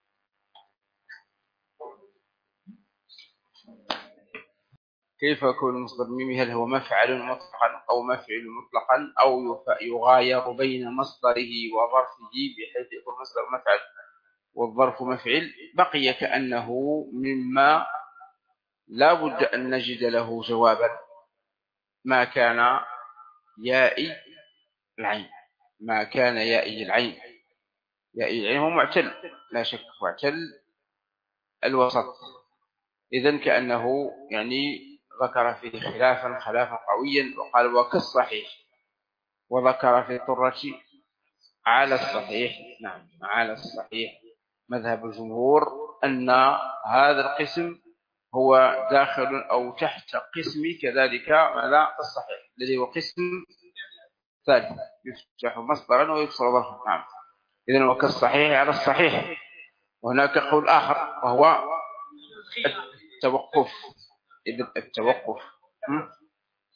S1: كيف يكون المصدر الميمي؟ هل هو مفعل مطلقا أو مفعل مطلقا أو يغاير بين مصدره وظرفه بحيث يكون مصدر مفعل والظرف مفعل؟ بقي كأنه مما لا بد أن نجد له جوابا ما كان يائي العين. ما كان يائي العين. يائي العين هو معتل لا شك، معتل الوسط. إذن كأنه يعني ذكر فيه خلافا قويا، وقال وكالصحيح، وذكر في الطرة على الصحيح. نعم، على الصحيح مذهب الجمهور أن هذا القسم هو داخل أو تحت قسم كذلك على الصحيح الذي هو قسم ثالث يفتح مصدرا ويكسر ظرفا. نعم. إذن وكالصحيح على الصحيح. وهناك قول آخر وهو التوقف. إذن التوقف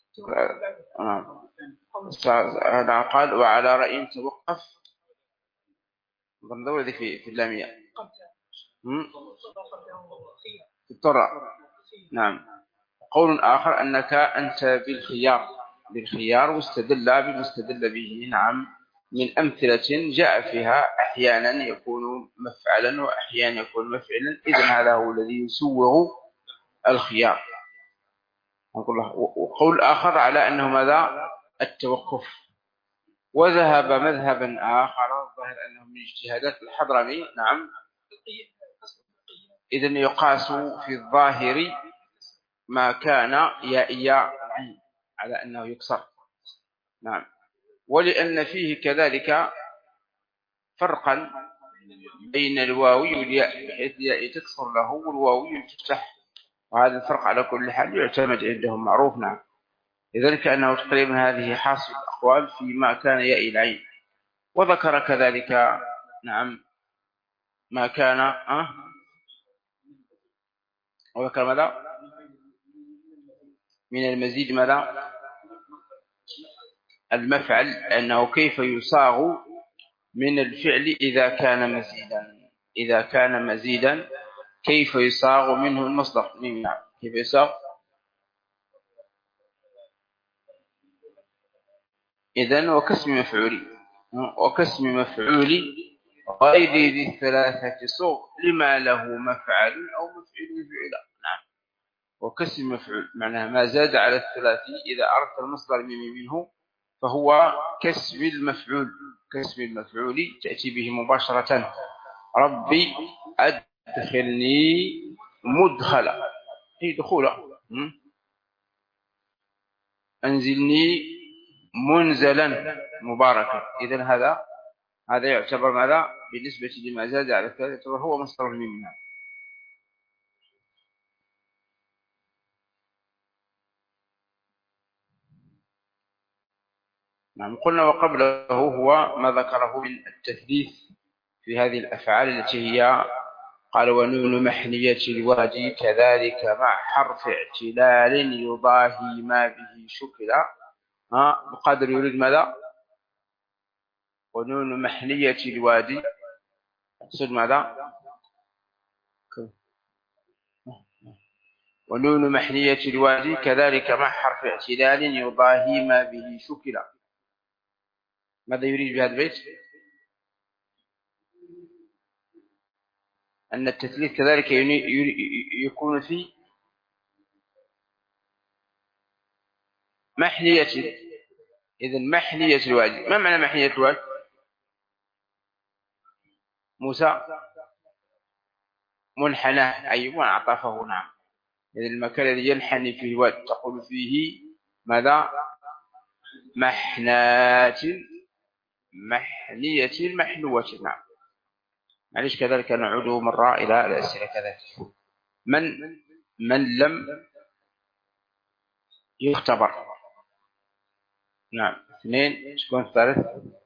S1: قال وعلى رأي توقف ندور ذيك في اللامية في الطرة. نعم. قول آخر أنك أنت بالخيار واستدل بالمستدل به. نعم. من أمثلة جاء فيها أحيانا يكون مفعلا وأحيانا يكون مفعلا، إذن هذا هو الذي يسوغ الخيار. وقول آخر على أنه ماذا؟ التوقف. وذهب مذهبا آخر الظاهر أنه من اجتهادات الحضرمي. نعم. إذن يقاس في الظاهر ما كان يائي العين على أنه يكسر. نعم. ولأن فيه كذلك فرقا بين الواوي والياء، بحيث الياء تكسر له والواوي تفتح، وهذا الفرق على كل حال يعتمد عندهم معروف. نعم. لذلك أنه تقريبا هذه حاصل الأقوال فيما كان يائي العين. وذكر كذلك نعم ما كان وذكر ماذا من المزيد؟ ماذا؟ المفعل، أنه كيف يصاغ من الفعل إذا كان مزيدا كيف يصاغ منه المصدر. نعم. كيف يصاغ؟ إذن وكاسم مفعولي غير ذي الثلاثة صوغ لما له مفعل أو مفعول فعلا. نعم. وكاسم مفعول معناها ما زاد على الثلاثي، إذا أردت المصدر منه فهو كسب المفعول. كسب المفعول تأتي به مباشرة. ربي أدخلني مدخلا، أي دخولا. أنزلني منزلا مباركا. إذن هذا يعتبر ماذا؟ بالنسبة لما زاد على الثلاثة يعتبر هو مصدر منها. نعم. قلنا وقبله هو ما ذكره من التثليث في هذه الأفعال التي هي قال ونون محنية الوادي كذلك مع حرف اعتلال يضاهي ما به شكلا. بقدر يريد ماذا؟ ونون محنية الوادي صد ماذا؟ ونون محنية الوادي كذلك مع حرف اعتلال يضاهي ما به شكلا. ماذا يريد بهذا البيت؟ أن التثليث كذلك يكون في محنية. إذن محنية الوادي، ما معنى محنية الوادي؟ موسى منحنى أي معطفه. نعم. إذن المكان الذي ينحني فيه الوادي تقول فيه ماذا؟ محنات محنية محنوة. نعم. معلش كذلك نعود مرة إلى الأسئلة كذلك. من لم يختبر. نعم. 2. شكون الثالث؟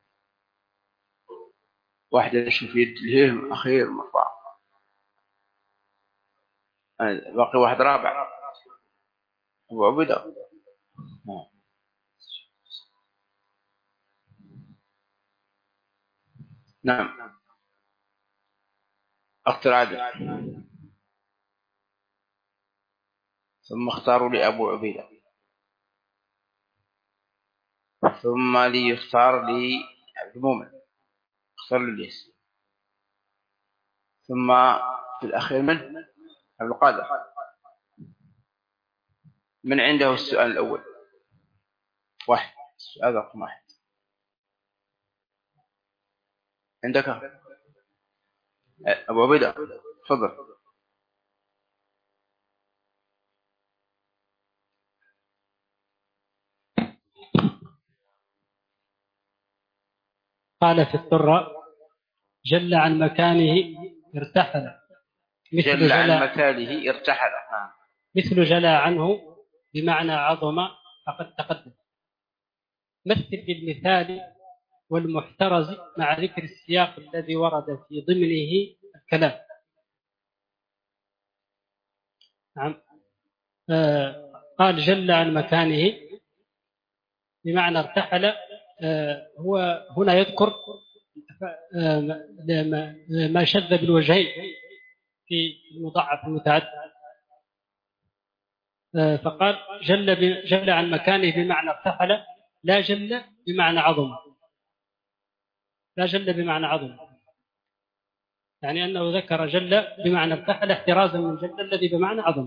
S1: واحد يشوف يد الهيم أخير مرفوع. باقي واحد رابع أبو عبيدة. نعم. أخت عادل. ثم اختاروا لأبو عبيدة، ثم ليختار لعبد المؤمن، اختار له الياس، ثم في الأخير من عبد القادر. من عنده السؤال الأول؟ واحد. السؤال رقم 1 عندك أبو عبيدة، تفضل.
S2: قال في الطرة جل عن مكانه ارتحل.
S1: جل عن مكانه ارتحل.
S2: مثل جل عنه بمعنى عظم فقد تقدم. مثل بالمثال والمحترز مع ذكر السياق الذي ورد في ضمنه الكلام. نعم. قال جل عن مكانه بمعنى ارتحل. هو هنا يذكر ما شذ بالوجهين في المضاعف المتعدد، فقال جل عن مكانه بمعنى ارتحل، لا جل بمعنى عظم، لا جل بمعنى عظم، يعني أنه ذكر جل بمعنى ارتحل احترازا من جل الذي بمعنى عظم،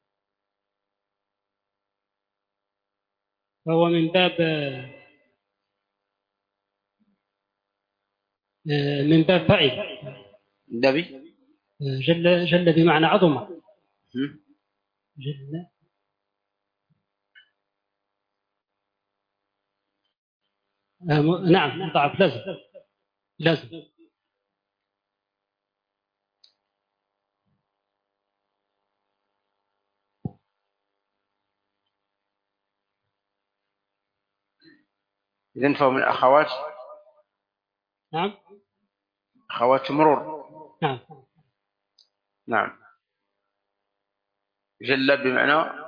S2: فهو من باب فعل.
S1: النبي
S2: جل بمعنى عظمة. جل نعم مضاعف لازم.
S1: إذن فهو من أخوات.
S2: نعم
S1: أخوات مرور. نعم. جل بمعنى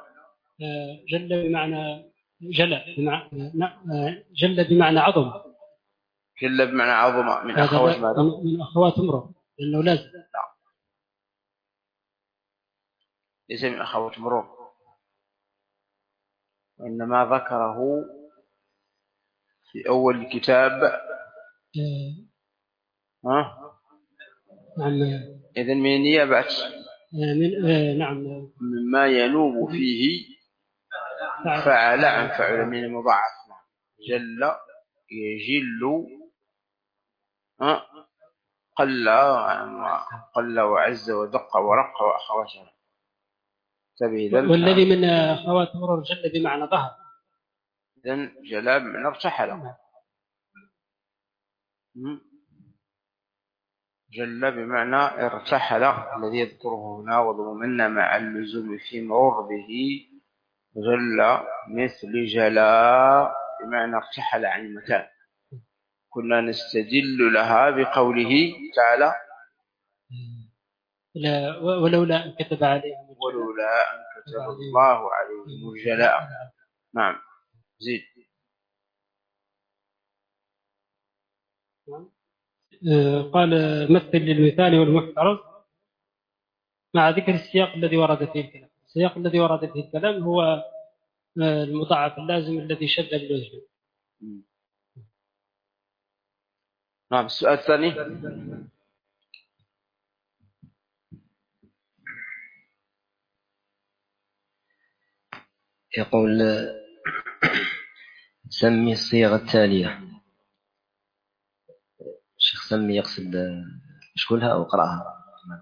S2: جل بمعنى عظم.
S1: جل بمعنى عظمة من أخوات ماذا؟
S2: من أخوات مرور، لأنه لازم.
S1: ليس من أخوات مرور، وإنما ذكره في أول الكتاب.
S2: نعم.
S1: إذن من نيابة
S2: نعم
S1: مما ينوب فيه فعل عن فعل من المضاعف. جل يجل، قل وعز ودق ورق وأخواتها.
S2: والذي من أخوات مرور جل بمعنى ظهر.
S1: إذن جل بمعنى ارتحل. جل بمعنى ارتحل الذي يذكره هنا، وضمنا مع اللزوم في مرور به. جل مثل جلا بمعنى ارتحل عن المكان. كنا نستدل لها بقوله تعالى
S2: ولولا أن كتب عليهم
S1: الله عليهم الجلاء. نعم زيد.
S2: قال مثل للمثال والمحترز مع ذكر السياق الذي ورد فيه الكلام. السياق الذي ورد فيه الكلام هو المضاعف اللازم الذي شد بالوجه.
S1: نعم. السؤال الثاني.
S3: يقول سمي الصيغة التالية. الشيخ سمي يقصد اشكلها أو قرأها؟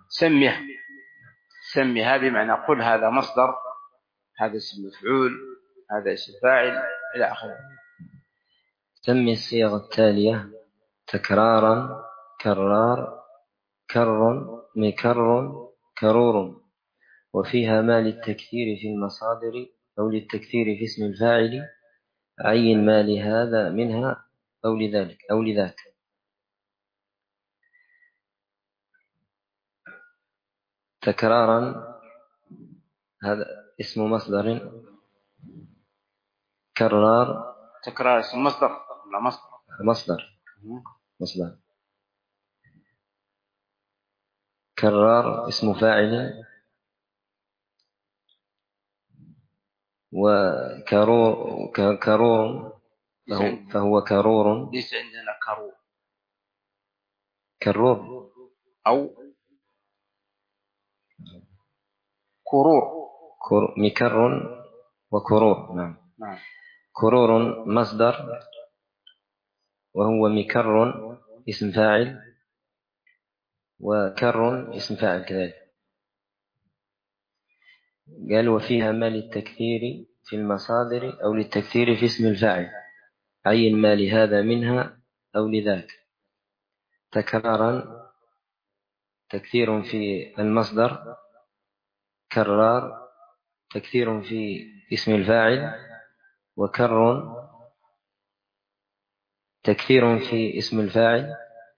S1: سميها بمعنى قل هذا مصدر، هذا اسم مفعول، هذا اسم فاعل إلى آخره.
S3: سمي الصيغة التالية تكرارا، كرار، كر، مكر، كرور، وفيها ما للتكثير في المصادر أو للتكثير في اسم الفاعل، عين ما لهذا منها أو لذلك أو لذاك. تكرارا هذا اسم مصدر. كرار
S1: تكرار اسم مصدر لا
S3: مصدر. كرار اسم فاعل. وكرور فهو كرور.
S1: ليس عندنا
S3: كرور
S1: أو كرور.
S3: مكر وكرور. نعم. كرور مصدر، وهو مكر اسم فاعل، وكر اسم فاعل كذلك. قال وفيها ما للتكثير في المصادر أو للتكثير في اسم الفاعل، عين ما لهذا منها أو لذاك. تكرارا تكثير في المصدر، كرار تكثير في اسم الفاعل، وكر تكثير في اسم الفاعل،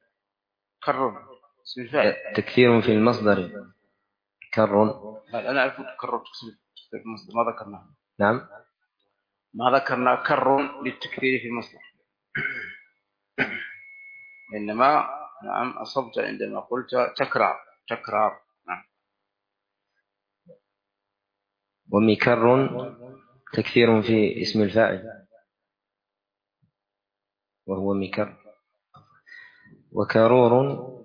S3: تكثير في المصدر. كر.
S1: أنا أعرف كر في المصدر ما ذكرناه.
S3: نعم
S1: ما ذكرنا كر للتكثير في المصدر. إنما نعم أصبت عندما قلت تكرار. نعم.
S3: ومكر تكثير في اسم الفاعل وهو مكر. وكرور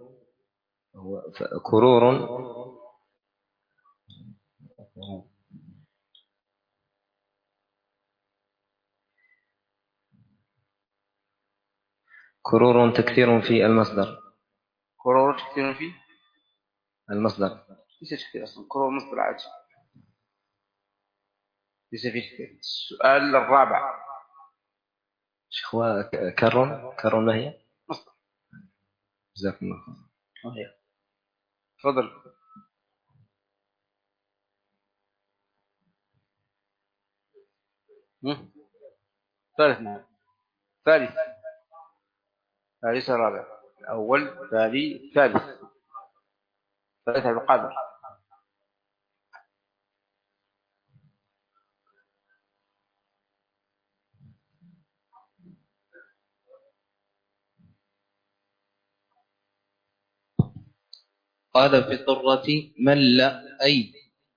S3: كرور تكثير في المصدر.
S1: كرور تكثير في
S3: المصدر
S1: ليس تكثير أصلا، كرور مصدر عادي ليس فيه تكثير. السؤال الرابع
S3: شخوة كر ما هي؟
S1: مصدر.
S3: جزاكم الله خير.
S1: تفضل. ثالث. نعم ثالث رابع. الأول ثالث عبد القادر.
S4: قال في الضرة مل أي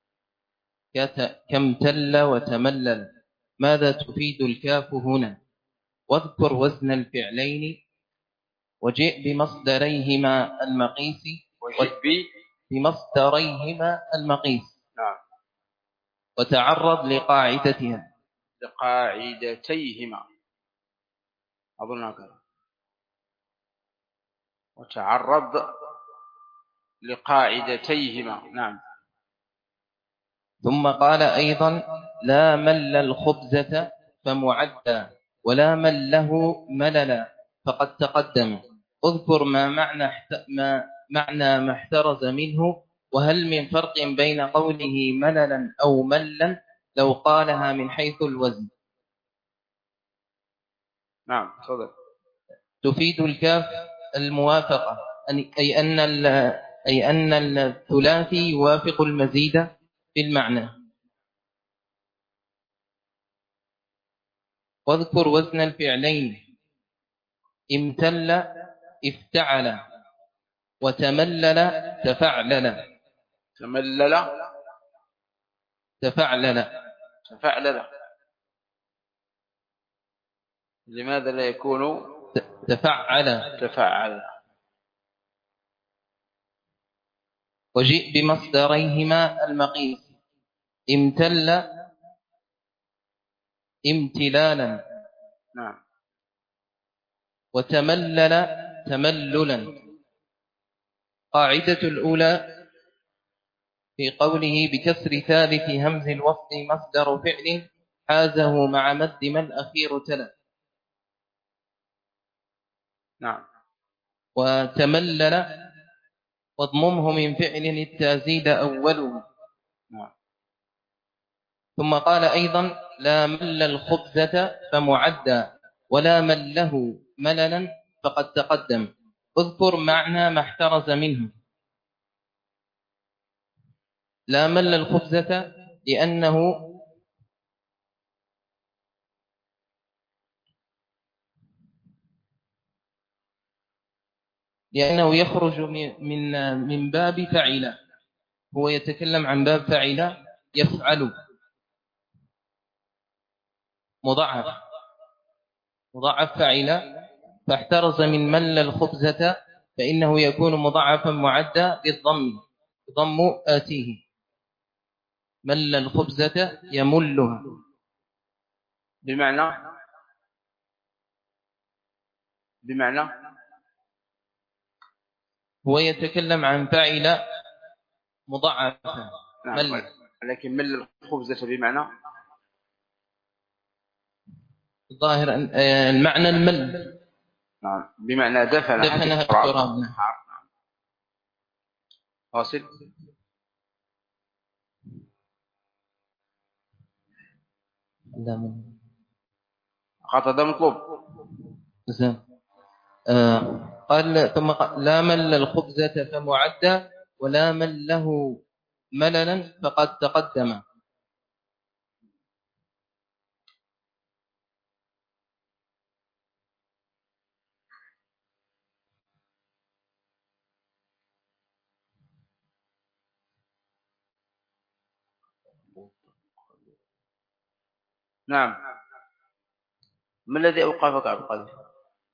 S4: كم تل وتملل. ماذا تفيد الكاف هنا؟ واذكر وزن الفعلين وجئ بمصدريهما المقيس
S1: نعم.
S4: وتعرض لقاعدتيهما
S1: أظن هكذا. وتعرض لقاعدتيهما. نعم.
S4: ثم قال أيضا لا مل الخبزة فمعدى ولا مله مللا فقد تقدم. اذكر ما معنى ما احترز منه، وهل من فرق بين قوله مللا أو ملا لو قالها من حيث الوزن.
S1: نعم تفضل.
S4: تفيد الكاف الموافقة، أي أن الثلاثي يوافق المزيد في المعنى. واذكر وزن الفعلين امتل افتعل وتملل تفعلل.
S1: لماذا لا يكون
S4: تفعل. وجئ بمصدريهما المقيس. امتل امتلالا.
S1: نعم.
S4: وتملل تمللا. قاعدة الأولى في قوله بكسر ثالث همز الوصل مصدر فعل حازه مع مد ما الأخير تلا.
S1: نعم.
S4: وتملل واضممه من فعل التازيد أوله.
S1: نعم.
S4: ثم قال أيضا لا مل الخبزة فمعدى ولا مله مللا فقد تقدم. اذكر معنى ما احترز منه. لا مل الخبزة لأنه يخرج من باب فعل. هو يتكلم عن باب فعل يفعل مضاعف فعل، فاحترز من مل الخبزة فإنه يكون مضاعفا معدى بالضم آتيه. مل الخبزة يملها
S1: بمعنى
S4: هو يتكلم عن فعل مضاعفا.
S1: نعم. لكن مل الخبزة بمعنى
S4: ظاهر المعنى المل.
S1: نعم. بمعنى دفنها
S4: التراب.
S1: نعم. واصل. خطأ مطلوب.
S4: قال ثم لا مل الخبزة فمعدى ولا مل له مللا فقد تقدم.
S1: نعم. ما الذي أوقفك عبد القادر؟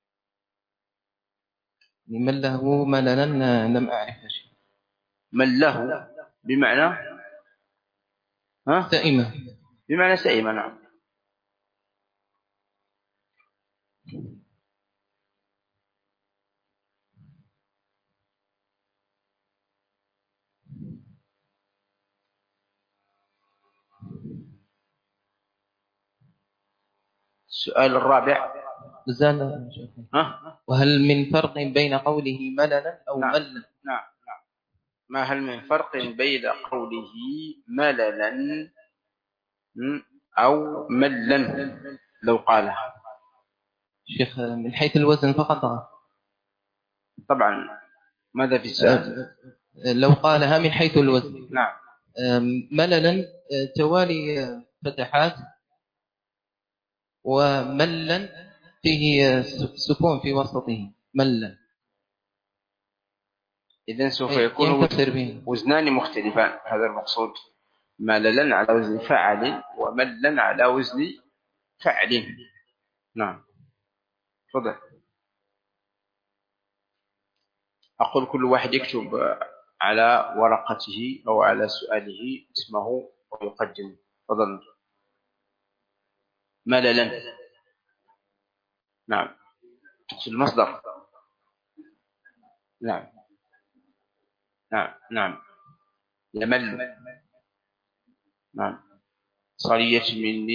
S4: من له مللا لم أعرف شيء.
S1: من له بمعنى
S4: سئمة.
S1: بمعنى سئمة. نعم. السؤال الرابع.
S4: وهل من فرق بين قوله مللا أو ملا؟
S1: نعم. ما هل من فرق بين قوله مللا أو ملا لو قالها؟
S4: شيخ من حيث الوزن فقط.
S1: طبعا. ماذا في السؤال؟
S4: لو قالها من حيث الوزن.
S1: نعم.
S4: مللا توالي فتحات، وملا فيه سكون في وسطه. ملا.
S1: إذن سوف يكون وزنان مختلفان. هذا المقصود. مللا على وزن فعل وملا على وزن فعل. نعم. تفضل. أقول كل واحد يكتب على ورقته أو على سؤاله اسمه ويقدم. تفضل. مللا. نعم. تقصد المصدر. نعم. يمل. نعم. صليت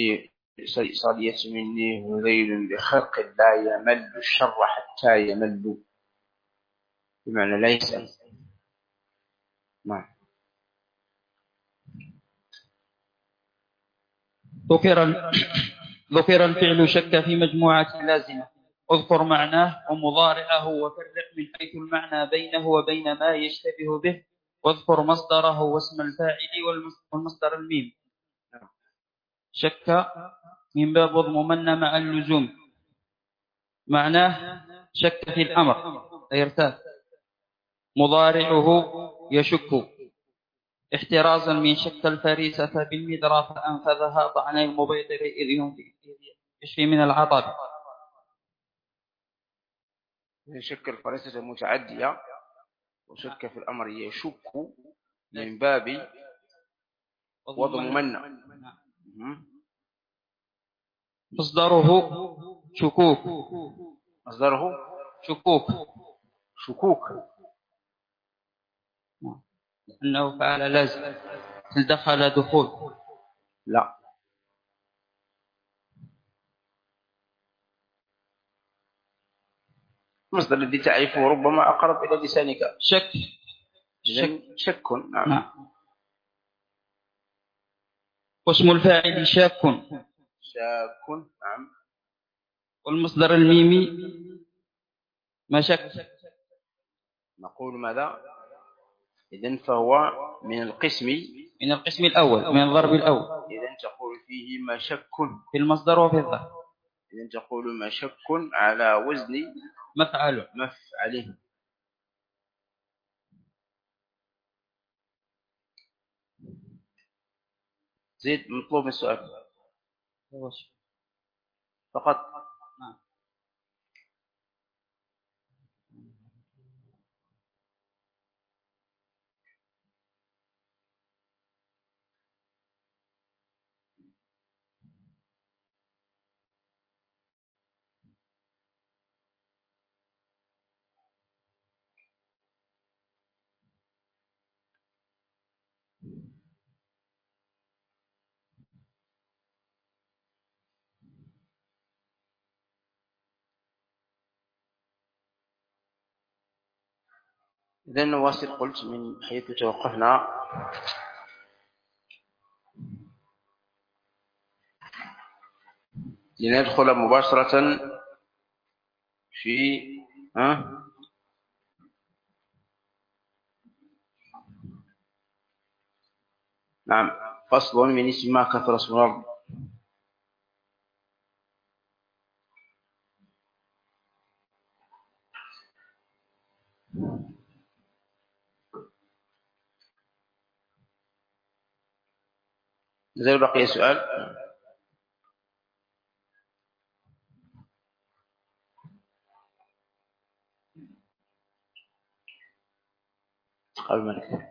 S1: مني هذيل بخرق لا يمل الشر حتى يمل، بمعنى لا يسأل. نعم.
S5: ذكر الفعل شك في مجموعة لازمة، اذكر معناه ومضارعه وفرق من حيث المعنى بينه وبين ما يشتبه به، واذكر مصدره واسم الفاعل والمصدر الميم. شك من باب اضممن مع اللزوم، معناه شك في الأمر أي ارتاب. مضارعه يشك احترازا من شك الفريسة بالمدرى فأنفذها طعن المبيضر إذ يشفي من العطب.
S1: شك الفريسة متعدية، وشك في الأمر يشك من باب وضممن.
S5: مصدره شكوك. أنه فعل لازم. هل دخل دخول؟
S1: لا. المصدر الذي تعرفه ربما أقرب إلى لسانك. شك. نعم.
S5: واسم الفاعل شاك.
S1: نعم.
S5: والمصدر الميمي مشك.
S1: نقول ماذا؟ إذن فهو من القسم
S5: الأول، من الضرب الأول.
S1: إذن تقول فيه مشك
S5: في المصدر وفي الضرب.
S1: إذن تقول مشك على وزن
S5: مفعله.
S1: زيد مطلوب من السؤال فقط. إذن نواصل. قلت من حيث توقفنا لندخل مباشرة في نعم. فصل من اسم ما كثر اسم الرب. زي بقي سؤال. قبل ما نكتب.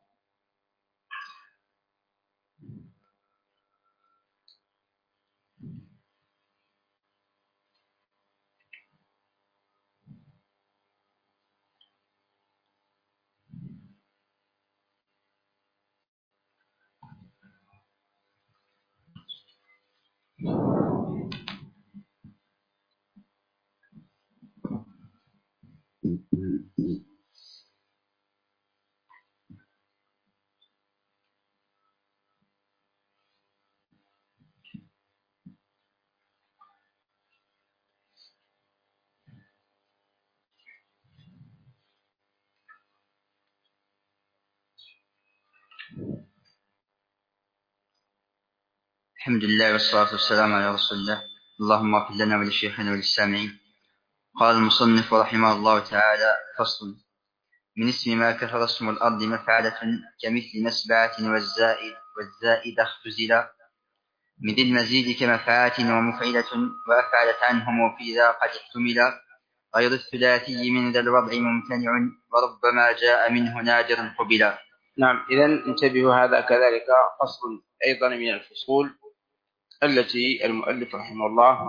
S6: الحمد لله والصلاة والسلام على رسول الله. اللهم اغفر لنا ولشيخنا وللسامعين. قال المصنف رحمه الله تعالى: فصل. من اسم ما كثر اسم الأرض مفعلة كمثل مسبعة والزائد اختزلا، من ذي المزيد كمفعات ومفعلة وأفعلت عنهم وفي ذا قد احتملا، غير الثلاثي من ذا الوضع ممتنع وربما جاء منه نادر قبلا.
S1: نعم، إذن انتبهوا، هذا كذلك فصل أيضا من الفصول التي المؤلف رحمه الله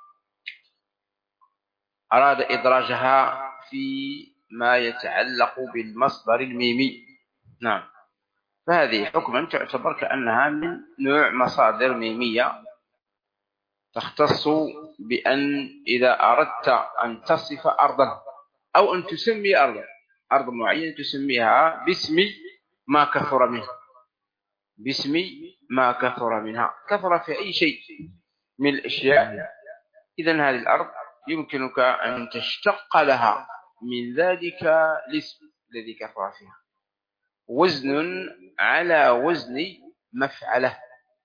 S1: أراد إدراجها في ما يتعلق بالمصدر الميمي. نعم، فهذه حكما تعتبر كأنها من نوع مصادر ميمية تختص بأن إذا أردت أن تصف أرضا أو أن تسمي أرض معينة تسميها باسم ما كثر منها، باسم ما كثر منها، كثر في أي شيء من الأشياء. إذن هذه الأرض يمكنك أن تشتق لها من ذلك الاسم الذي كثر فيها وزن على وزن مفعلة.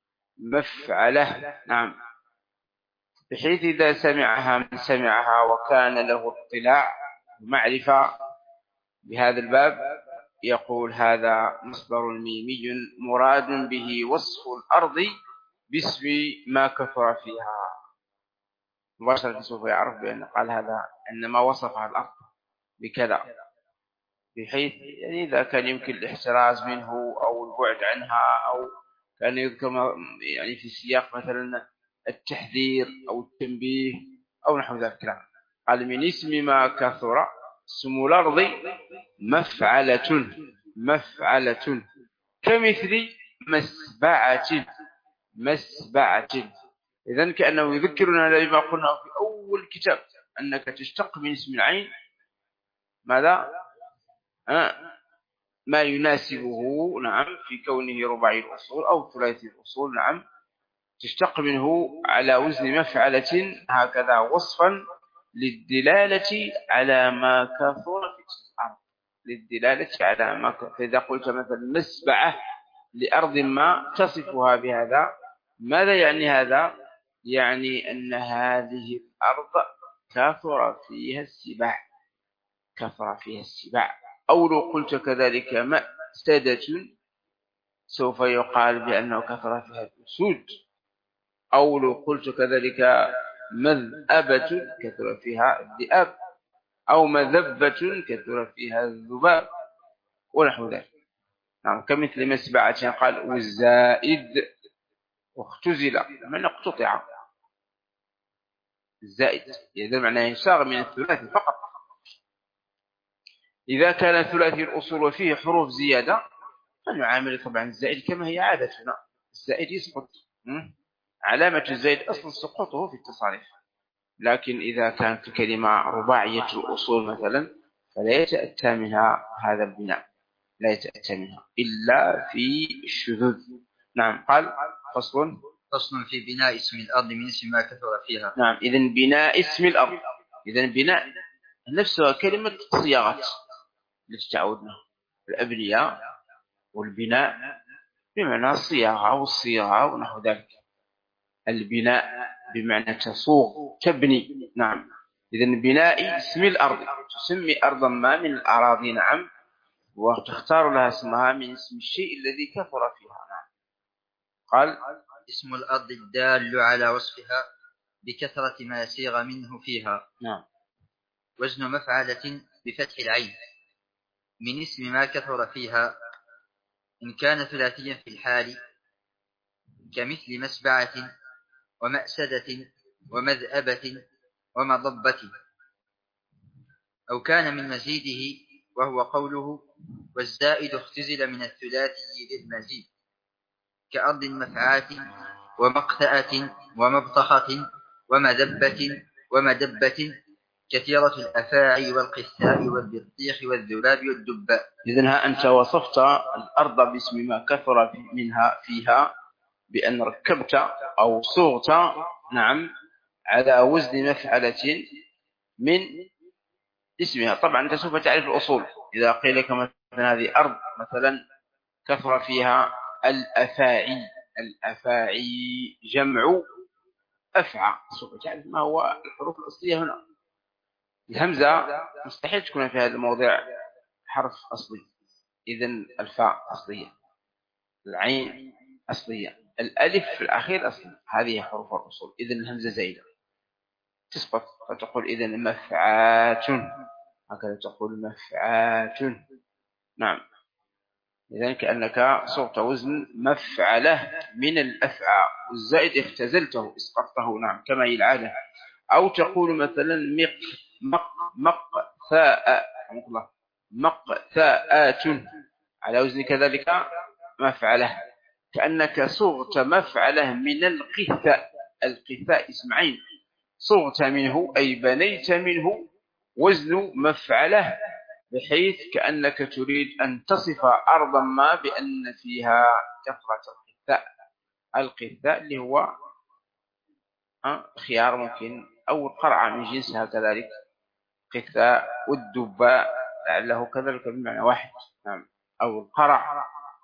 S1: نعم، بحيث إذا سمعها من سمعها وكان له اطلاع معرفة بهذا الباب يقول هذا مصدر ميمي مراد به وصف الأرض باسم ما كثر فيها. مباشرة سوف يعرف بأن قال هذا إنما وصفها الأرض بكذا، بحيث يعني إذا كان يمكن الاحتراز منه أو البعد عنها أو كان يذكر يعني في سياق مثلا التحذير أو التنبيه أو نحو ذلك. قال من اسم ما كثر اسم الأرض مفعلة كمثل مسبعة. إذن كأنه يذكرنا بما قلنا في أول الكتاب أنك تشتق من اسم العين ماذا؟ ما يناسبه، نعم، في كونه رباعي الأصول أو ثلاثي الأصول، نعم، تشتق منه على وزن مفعلة هكذا وصفا للدلالة على ما كثر في الأرض، للدلالة على ما كثر. فإذا قلت مثلا مسبعة لأرض ما تصفها بهذا، ماذا يعني هذا؟ يعني أن هذه الأرض كثر فيها السباع. أو لو قلت كذلك مأسدة سوف يقال بأنه كثر فيها الأسود. أو لو قلت كذلك مذأبة كثر فيها الذئاب، أو مذبة كثر فيها الذباب ونحو ذلك. نعم، كمثل مسبعة قال والزائد واختزل من اقتطع. الزائد إذا معناه يساغ من الثلاثي فقط. إذا كان ثلاثي الأصول وفيه حروف زيادة فنعامل طبعا الزائد كما هي عادتنا، الزائد يسقط، علامة الزائد أصلا سقوطه في التصاريف. لكن إذا كانت الكلمة رباعية الأصول مثلا فلا يتأتى منها هذا البناء، لا يتأتى منها إلا في الشذوذ. نعم، قال فصل
S6: في بناء اسم الأرض من اسم ما كثر فيها.
S1: نعم، إذن بناء اسم الأرض، إذن بناء نفسها كلمة صياغة التي تعودنا، الأبنية والبناء بمعنى الصياغة والصياغة ونحو ذلك. البناء بمعنى تصوغ تبني. نعم، إذن بناء اسم الأرض، تسمي أرضا ما من الأراضي، نعم، وتختار لها اسمها من اسم الشيء الذي كثر فيها. نعم، قال
S6: اسم الأرض الدال على وصفها بكثرة ما سيغ منه فيها.
S1: نعم.
S6: وزن مفعلة بفتح العين من اسم ما كثر فيها إن كان ثلاثيا في الحال كمثل مسبعة ومأسدة ومذأبة ومضبة، أو كان من مزيده وهو قوله والزائد اختزل من الثلاثي للمزيد كأرض مفعات ومقتأة ومبطخة ومذبة ومدبة كثيرة الأفاعي والقثاء والبطيخ والذباب والدباء.
S1: إذن ها أنت وصفت الأرض باسم ما كثر منها فيها بأن ركبت أو صغت نعم على وزن مفعلة من اسمها. طبعا أنت سوف تعرف الأصول. إذا قيل لك مثلا هذه أرض مثلا كثر فيها الأفاعي جمع أفعى، سوف تعرف ما هو الحروف الأصلية هنا. الهمزة مستحيل تكون في هذا الموضع حرف أصلي، إذن الفاء أصلية، العين أصلية، الألف في الأخير أصلي، هذه حروف الأصول. إذن الهمزة زائدة تسقط فتقول إذن مفعات، هكذا تقول مفعات. نعم. إذن كأنك صوت وزن مفعلة من الأفعى، والزائد اختزلته اسقطته. نعم كما هي العادة. أو تقول مثلا مقثاءات على وزن كذلك مفعلة، كأنك صغت مفعلة من القثاء. القثاء اسم عين، صغت منه أي بنيت منه وزن مفعلة، بحيث كأنك تريد أن تصف أرضا ما بأن فيها كثرة القثاء. القثاء اللي هو خيار ممكن، أو القرعة من جنسها كذلك قثاء، والدباء لعله كذلك بمعنى واحد. نعم. أو القرع.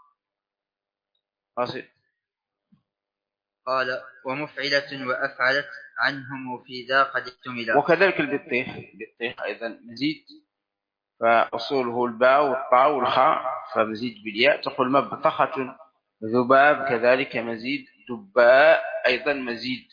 S6: قال ومفعلة وأفعلت عنهم في ذا قد احتملا.
S1: وكذلك البطيخ أيضا مزيد، فأصوله الباء والطاء والخاء فمزيد بالياء، تقول مبطخة. ذباب كذلك مزيد، دباء أيضا مزيد.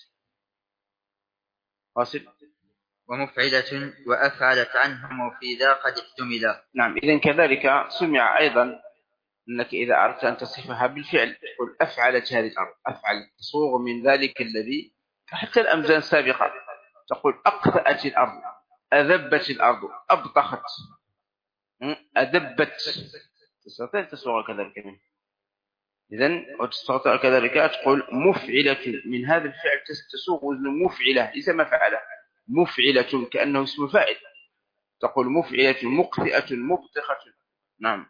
S6: ومفعلة وأفعلت عنهم في ذا قد احتملا.
S1: نعم. إذن كذلك سمع أيضا أنك إذا أردت أن تصفها بالفعل تقول أفعلت هذه الأرض، أفعل تصوغ من ذلك الذي، حتى الأمزان السابقة تقول أقثأت الأرض، أذبت الأرض، أبطخت، أدبت، تستطيع تصوغ كذلك منه. إذن وتستطيع كذلك تقول مفعلة من هذا الفعل، تسوغ وزن مفعلة ليس مفعلة، مفعلة كأنه اسم فاعل، تقول مفعلة مقثئة مبطخة. نعم.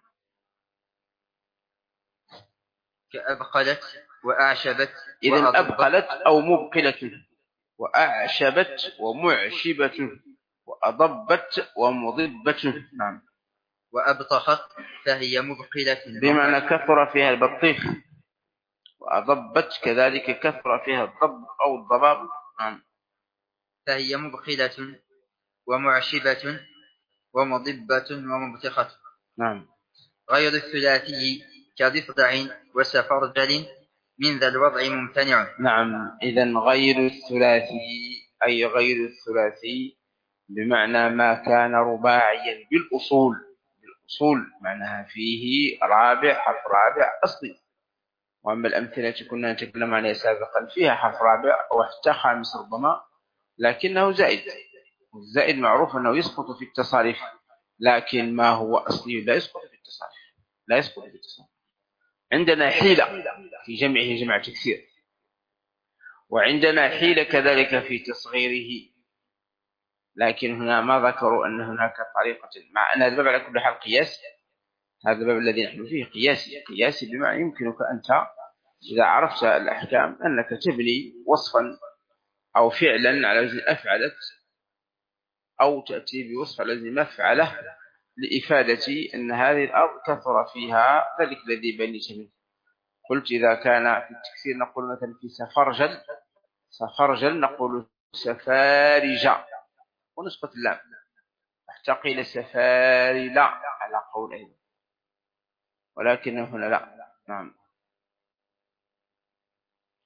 S6: كأبقلت وأعشبت.
S1: إذن أبقلت أو مبقلة، وأعشبت ومعشبة، وأضبت ومضبة. نعم.
S6: وأبطخت فهي مبقلة
S1: بمعنى كثر فيها البطيخ، وأضبت كذلك كثر فيها الضب أو الضباب. نعم.
S6: فهي مبقلة ومعشبة ومضبة ومبتخة.
S1: نعم.
S6: غير الثلاثي كضفدع وسفرجل من ذا الوضع ممتنع.
S1: نعم. إذن غير الثلاثي أي غير الثلاثي بمعنى ما كان رباعيا بالأصول معناها فيه رابع، حرف رابع أصلي. وأما الأمثلة كنا نتكلم عنها سابقا فيها حرف رابع أو حتى خامس ربما، لكنه زائد. الزائد معروف أنه يسقط في التصاريف، لكن ما هو أصلي لا يسقط في التصاريف. عندنا حيلة في جمعه جمع تكسير، وعندنا حيلة كذلك في تصغيره، لكن هنا ما ذكروا أن هناك طريقة، مع أن هذا الباب على كل حال قياسي. هذا الباب الذي نحن فيه قياسي بمعنى يمكنك أنت إذا عرفت الأحكام أنك تبني وصفا أو فعلا على وزن أفعلت، أو تأتي بوصف على وزن مفعله لإفادة أن هذه الأرض كثر فيها ذلك الذي بنيت منه. قلت إذا كان في التكسير نقول مثلا في سفرجل نقول سفارجة ونسقط اللام، حتى قيل سفارلة على قول أيضا، ولكن هنا لا. نعم.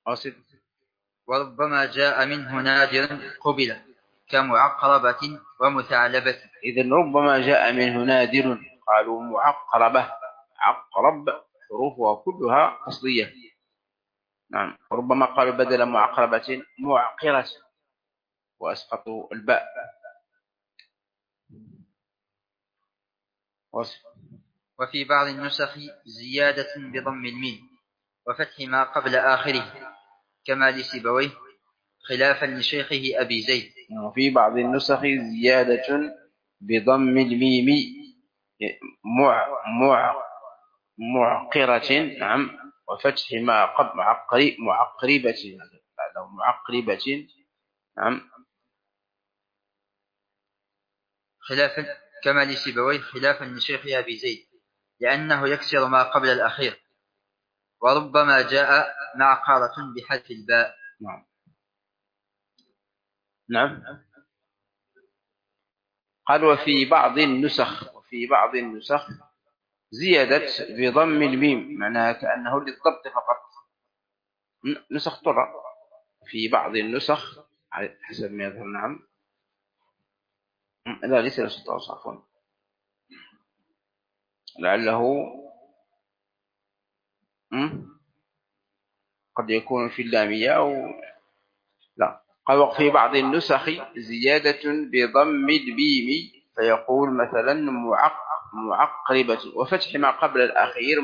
S1: أصل
S6: وربما جاء منه نادر قبل كمعقربة ومثعلبة.
S1: إذن ربما جاء منه نادر، قالوا معقربة، عقرب حروفها كلها أصلية. نعم. وربما قالوا بدل معقربة معقرة وأسقطوا الباء.
S6: وفي بعض النسخ زيادة بضم الميم وفتح ما قبل آخره كما لسيبويه خلافا لشيخه أبي زيد.
S1: وفي بعض النسخ زيادة بضم الميم معقرة، نعم، وفتح ما قبل معقربة، معقربة، نعم،
S6: خلافا كما لسيبويه خلافا لشيخ أبي زيد لأنه يكسر ما قبل الأخير. وربما جاء معقرة بحذف الباء.
S1: نعم. نعم. قال وفي بعض النسخ زيادة بضم الميم، معناها كأنه للضبط فقط، نسخ طرى. في بعض النسخ حسب ما يظهر، نعم، لا ليس نسخ طرى، عفوا، لعله قد يكون في اللامية أو لا. قال وفي بعض النسخ زيادة بضم الميم فيقول مثلا معقربة وفتح ما قبل الأخير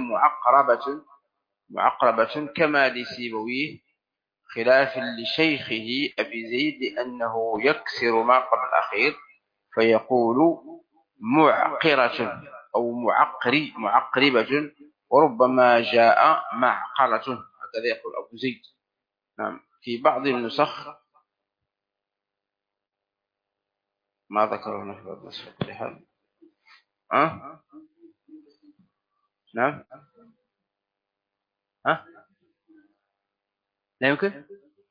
S1: معقربة كما لسيبويه خلافا لشيخه أبي زيد لأنه يكسر ما قبل الأخير فيقول معقرة أو معقربة. وربما جاء معقرة، هكذا يقول أبو زيد. نعم. في بعض النسخ ما ذكره هنا في بعض النسخ بكل حال. نعم. لا يمكن.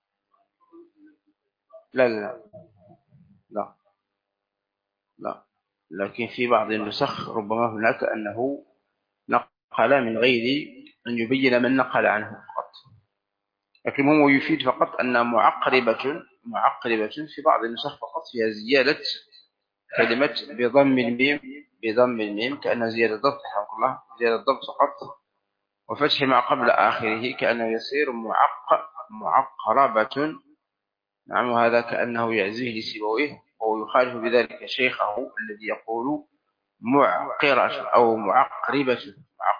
S1: لا، لكن في بعض النسخ ربما هناك أنه نقل من غير أن يبين من نقل عنه فقط، لكن هو يفيد فقط أن معقربة في بعض النسخ فقط فيها زيادة كلمة بضم الميم كأنها زيادة ضبط، حق الله، زيادة ضبط فقط، وفتح ما قبل آخره كأنه يصير معقربة. نعم. وهذا كأنه يعزيه لسيبويه وهو يخالف بذلك شيخه الذي يقول معقرة أو معقربة.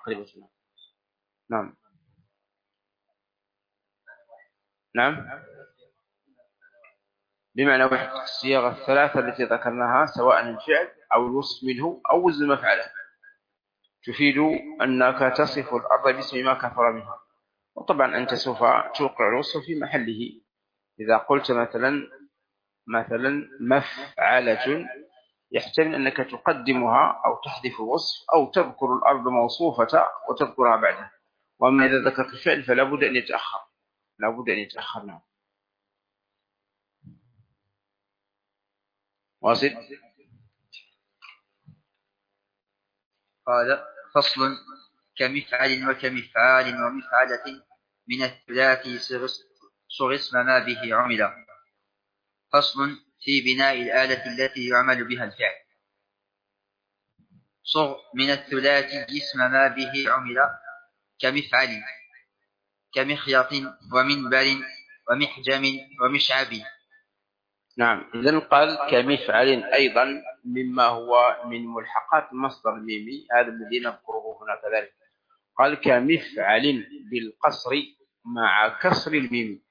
S1: نعم. نعم. بمعنى واحد. الصيغ الثلاثة التي ذكرناها سواء الفعل أو الوصف منه أو وزن مفعله تفيد أنك تصف الأرض باسم ما كثر منها، وطبعا أنت سوف توقع الوصف في محله. إذا قلت مثلا مفعلة يحتمل أنك تقدمها أو تحذف الوصف أو تذكر الأرض موصوفة وتذكرها بعدها. وأما إذا ذكرت الفعل فلا بد أن يتأخر. نعم. واصل.
S6: قال فصل كمفعل وكمفعال ومفعلة من الثلاثي صغ اسم ما به عمل. فصل في بناء الآلة التي يعمل بها الفعل. صغ من الثلاثي اسم ما به عمل كمفعل كمخيط ومنبر ومحجم ومشعب.
S1: نعم. إذن قال كمفعل أيضا مما هو من ملحقات المصدر الميمي، هذا الذي نذكره هنا كذلك. قال كمفعل بالقصر مع كسر الميم.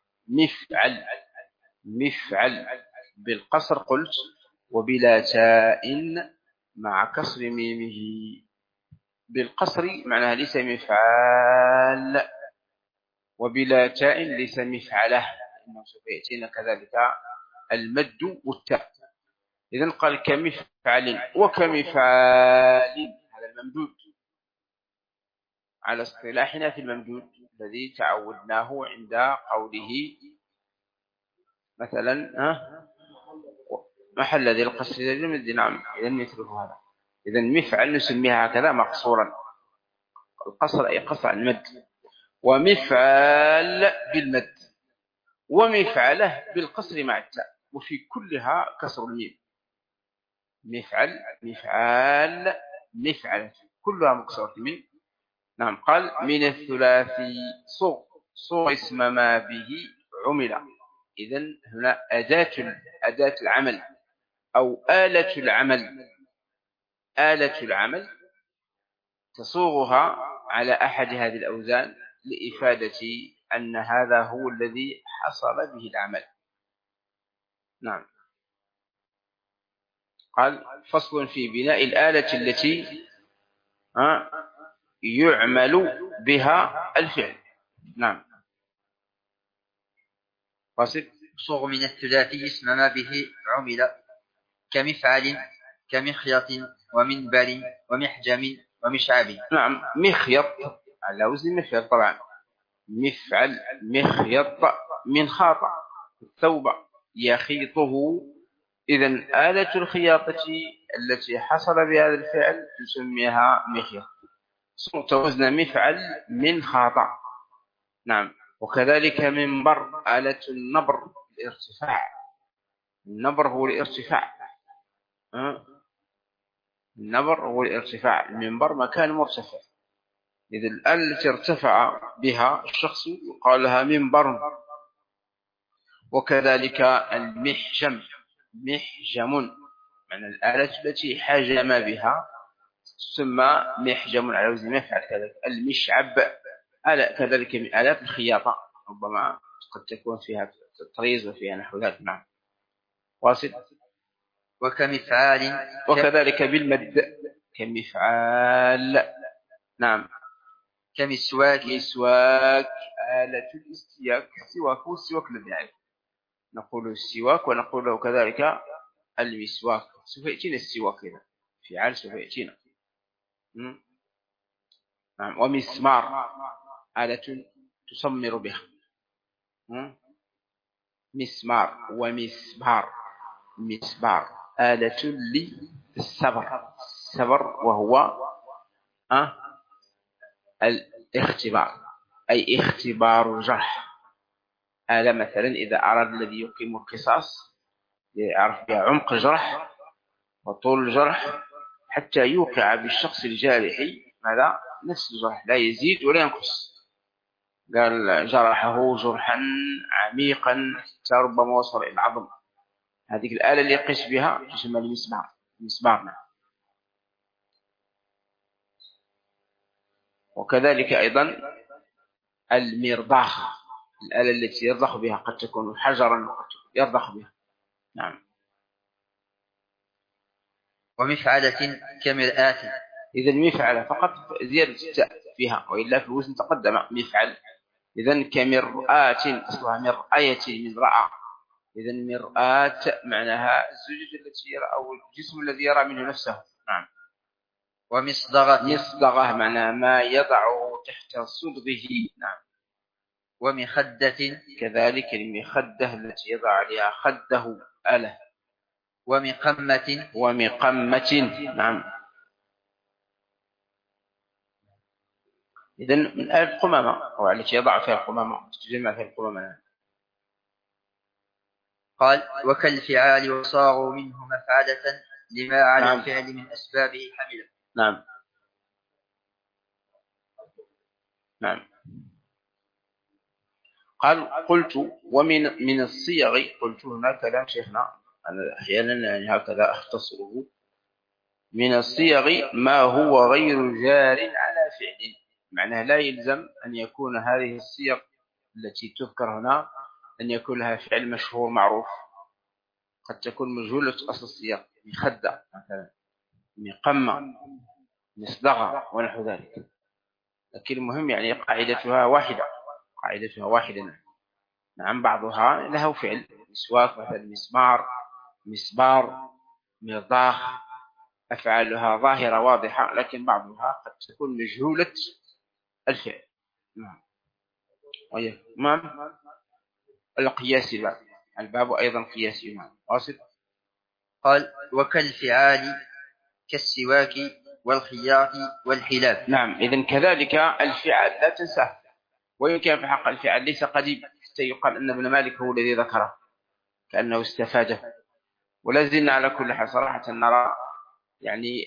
S1: مفعل بالقصر قلت وبلا تاء مع كسر ميمه. بالقصر معناها ليس مفعال، وبلا تاء ليس مفعله، إنه سوف يأتينا كذلك المد والتاء. إذن قال كمفعل وكمفعال، هذا الممدود على اصطلاحنا في الممدود الذي تعودناه عند قوله مثلا محل ذي القصر المد. نعم. إذن مثله هذا. إذن مفعل نسميها هكذا مقصورا، القصر أي قصر المد، ومفعل بالمد ومفعله بالقصر مع التاء، وفي كلها كسر الميم. مفعل، مفعال، مفعلة، كلها مكسورة الميم. نعم. قال من الثلاثي صغ، صغ اسم ما به عمل. إذن هنا أداة العمل أو آلة العمل. آلة العمل تصوغها على أحد هذه الأوزان لإفادة أن هذا هو الذي حصل به العمل. نعم. قال فصل في بناء الآلة التي يعمل بها الفعل. نعم.
S6: فصل. صغ من الثلاثي اسم ما به عمل كمفعل كمخيط ومنبر ومحجم ومشعب.
S1: نعم. مخيط على وزن مفعل طبعا. مفعل، مخيط، من خاط الثوب يخيطه. إذن آلة الخياطة التي حصل بهذا الفعل تسميها مخيط. صوت وزن مفعل من خاطع. نعم. وكذلك منبر، آلة النبر الارتفاع. النبر هو الارتفاع. النبر هو الارتفاع، المنبر مكان مرتفع. إذا الآلة التي ارتفع بها الشخص يقال لها منبر. وكذلك المحجم، محجم، معنى الآلة التي حجم بها تسمى محجم على وزن مفعل. كذلك المشعب كذلك من آلات الخياطة، ربما قد تكون فيها تطريز وفيها نحو ذلك. نعم. واصل.
S6: وكمفعال،
S1: وكذلك بالمد كمفعال. نعم.
S6: كمسواك،
S1: مسواك آلة الاستياك. السواك هو السواك الذي يعرف، نقول السواك ونقول له كذلك المسواك. سوف يأتينا السواك هنا فعال، سوف يأتينا. نعم. ومسمار آلة تسمر بها. مسمار ومسبار. مسبار آلة للسبر، السبر وهو الاختبار، أي اختبار الجرح. آلة مثلا إذا أراد الذي يقيم القصاص يعرف بها عمق الجرح وطول الجرح حتى يوقع بالشخص الجارح ماذا؟ نفس الجرح، لا يزيد ولا ينقص. قال جرحه جرحا عميقا حتى ربما وصل إلى العظم. هذه الآلة اللي يقيس بها تسمى المسمار. مسمارنا. وكذلك أيضا المرضاخ، الآلة التي يرضخ بها، قد تكون حجرا وقد يرضخ بها. نعم.
S6: ومفعلة كمرآة.
S1: إذا مفعلة فقط زيادة التاء فيها، وإلا في الوزن تقدم مفعل. إذا كمرآة، أصلها مرآية من رأى. إذا مرآة معناها الزجاج التي يرى أو الجسم الذي يرى منه نفسه. نعم.
S6: ومصدغة،
S1: مصدغة معناها ما يضعه تحت صدغه. نعم.
S6: ومخدة،
S1: كذلك المخدة التي يضع عليها خده آلة.
S6: ومقمة،
S1: ومقمة. نعم. إذن من آلة القمامة أو التي يضع فيها القمامة، تجمع فيها القمامة.
S6: قال وكالفعال وصاغوا منه مفعلة لما على
S1: نعم.
S6: الفعل من أسبابه حملة.
S1: نعم. نعم. قال قلت ومن الصيغ، قلت هنا كلام شيخنا أنا أحيانا يعني هكذا أختصره. من الصيغ ما هو غير جار على فعل، معناه لا يلزم أن يكون هذه الصيغ التي تذكر هنا أن يكون لها فعل مشهور معروف، قد تكون مجهولة أصل الصيغ، مخدة مثلا، مقمة، مصدغة ونحو ذلك. لكن المهم يعني قاعدتها واحدة، قاعدتها واحدة. نعم. بعضها له فعل، مسواك مثلا، مسمار، مسبار، مرضاخ، أفعالها ظاهرة واضحة، لكن بعضها قد تكون مجهولة الفعل. نعم. نعم. القياسي بقى. الباب أيضا قياسي. نعم. واصل.
S6: قال وكالفعال كالسواك والخياط والحلاف.
S1: نعم. إذن كذلك الفعل لا تنساه، وإن كان في حق الفعل ليس قديم، حتى يقال أن ابن مالك هو الذي ذكره كأنه استفاده. ولا زلنا على كل حال صراحة نرى يعني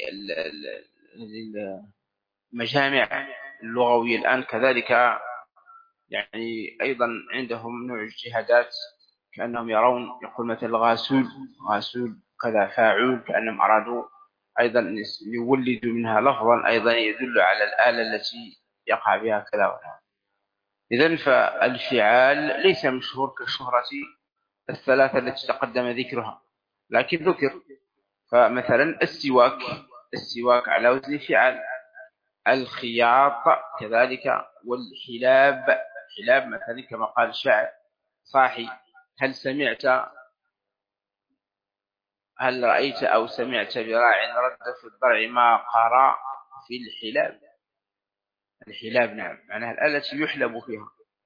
S1: المجامع اللغوية الآن كذلك يعني أيضا عندهم نوع اجتهادات، كأنهم يرون يقول مثل غاسول كذا فاعول، كأنهم أرادوا أيضا يولدوا منها لفظا أيضا يدل على الآلة التي يقع بها كذا وكذا. إذن فالفعال ليس مشهور كالشهرة الثلاثة التي تقدم ذكرها، لكن ذكر. فمثلا السواك على وزن فعال، الخياط كذلك، والحلاب مثلا كما قال الشاعر صاحي هل رأيت أو سمعت براع رد في الضرع ما قرأ في الحلاب نعم معناها الآلة التي يحلب فيها.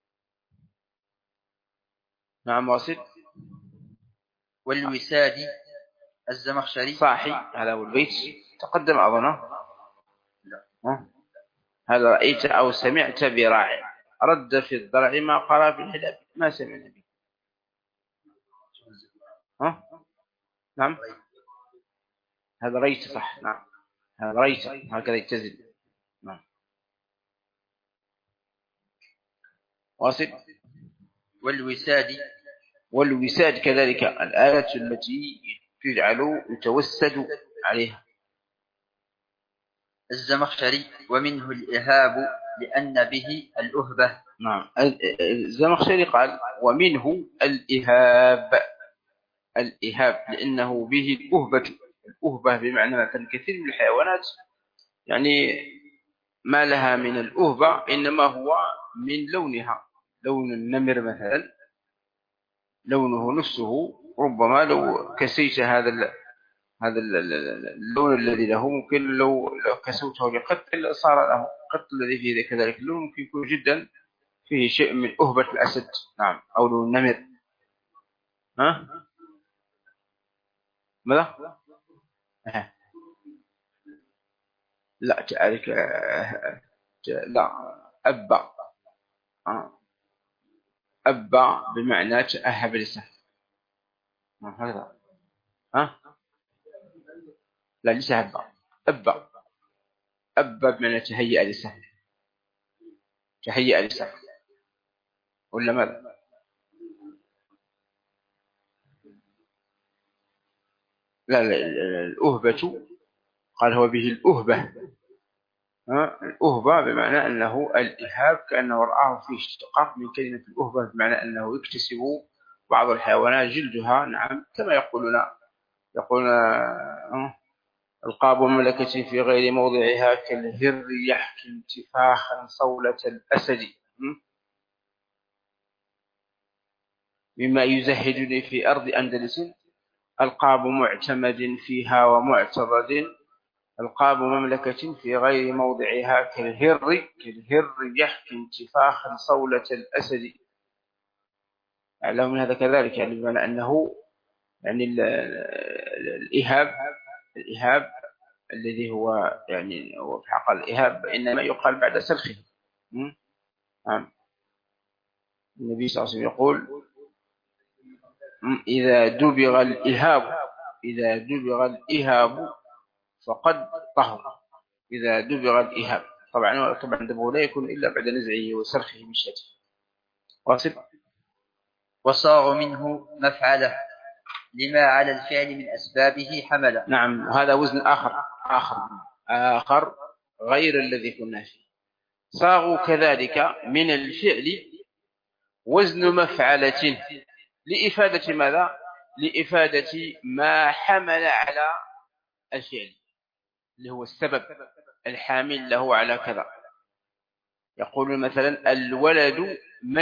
S1: نعم واصل.
S6: والوساد الزمخشري
S1: صاحي هذا هو البيت تقدم أظنه. هل رأيت أو سمعت براع رد في الضرع ما قرأ في الحلاب، ما سمعنا به. نعم هذا ريت صح. نعم هذا ريت هكذا يتزل. نعم واصل. والوساد كذلك الآلة التي تجعل يتوسد عليها.
S6: الزمخشري ومنه الإهاب لأن به الأهبة.
S1: نعم الزمخشري قال ومنه الإهاب لأنه به الأهبة بمعنى مثلا كثير من الحيوانات يعني ما لها من الأهبة إنما هو من لونها. لون النمر مثلا لونه نفسه ربما لو كسيت هذا اللون الذي له ممكن لو كسوته لقط صار له قط الذي فيه كذلك اللون ممكن يكون جدا فيه شيء من أهبة الأسد. نعم أو لون النمر. ماذا؟ لا تعرف لا أبا بمعنى تأهب لسه. هذا لا ليس أبا بمعنى تهيئ لسه ولا ماذا؟ لا الأهبة قال هو به الأهبة. الأهبة بمعنى أنه الإهاب كأنه رآه فيه اشتقاق من كلمة الأهبة بمعنى أنه يكتسب بعض الحيوانات جلدها. نعم كما يقولون القاب مملكة في غير موضعها كالهر يحكي انتفاخا صولة الأسد مما يزهدني في أرض أندلس القاب معتمد فيها ومعتضد القاب مملكة في غير موضعها كالهر يحكي انتفاخا صولة الأسد. أعلم من هذا كذلك يعني بمعنى أنه يعني الإهاب الذي هو يعني هو في حق الإهاب إنما يقال بعد سلخه. النبي صلى الله عليه وسلم يقول إذا دبغ الإهاب فقد طهر. إذا دبغ الإهاب طبعا دبغه لا يكون إلا بعد نزعه وسلخه من شاته. واصل.
S6: وصاغ منه مفعله لما على الفعل من أسبابه حمله.
S1: نعم هذا وزن آخر غير الذي كنا فيه. صاغوا كذلك من الفعل وزن مفعلة لإفادة ماذا؟ لإفادة ما حمل على الفعل اللي هو السبب الحامل له على كذا. يقول مثلا الولد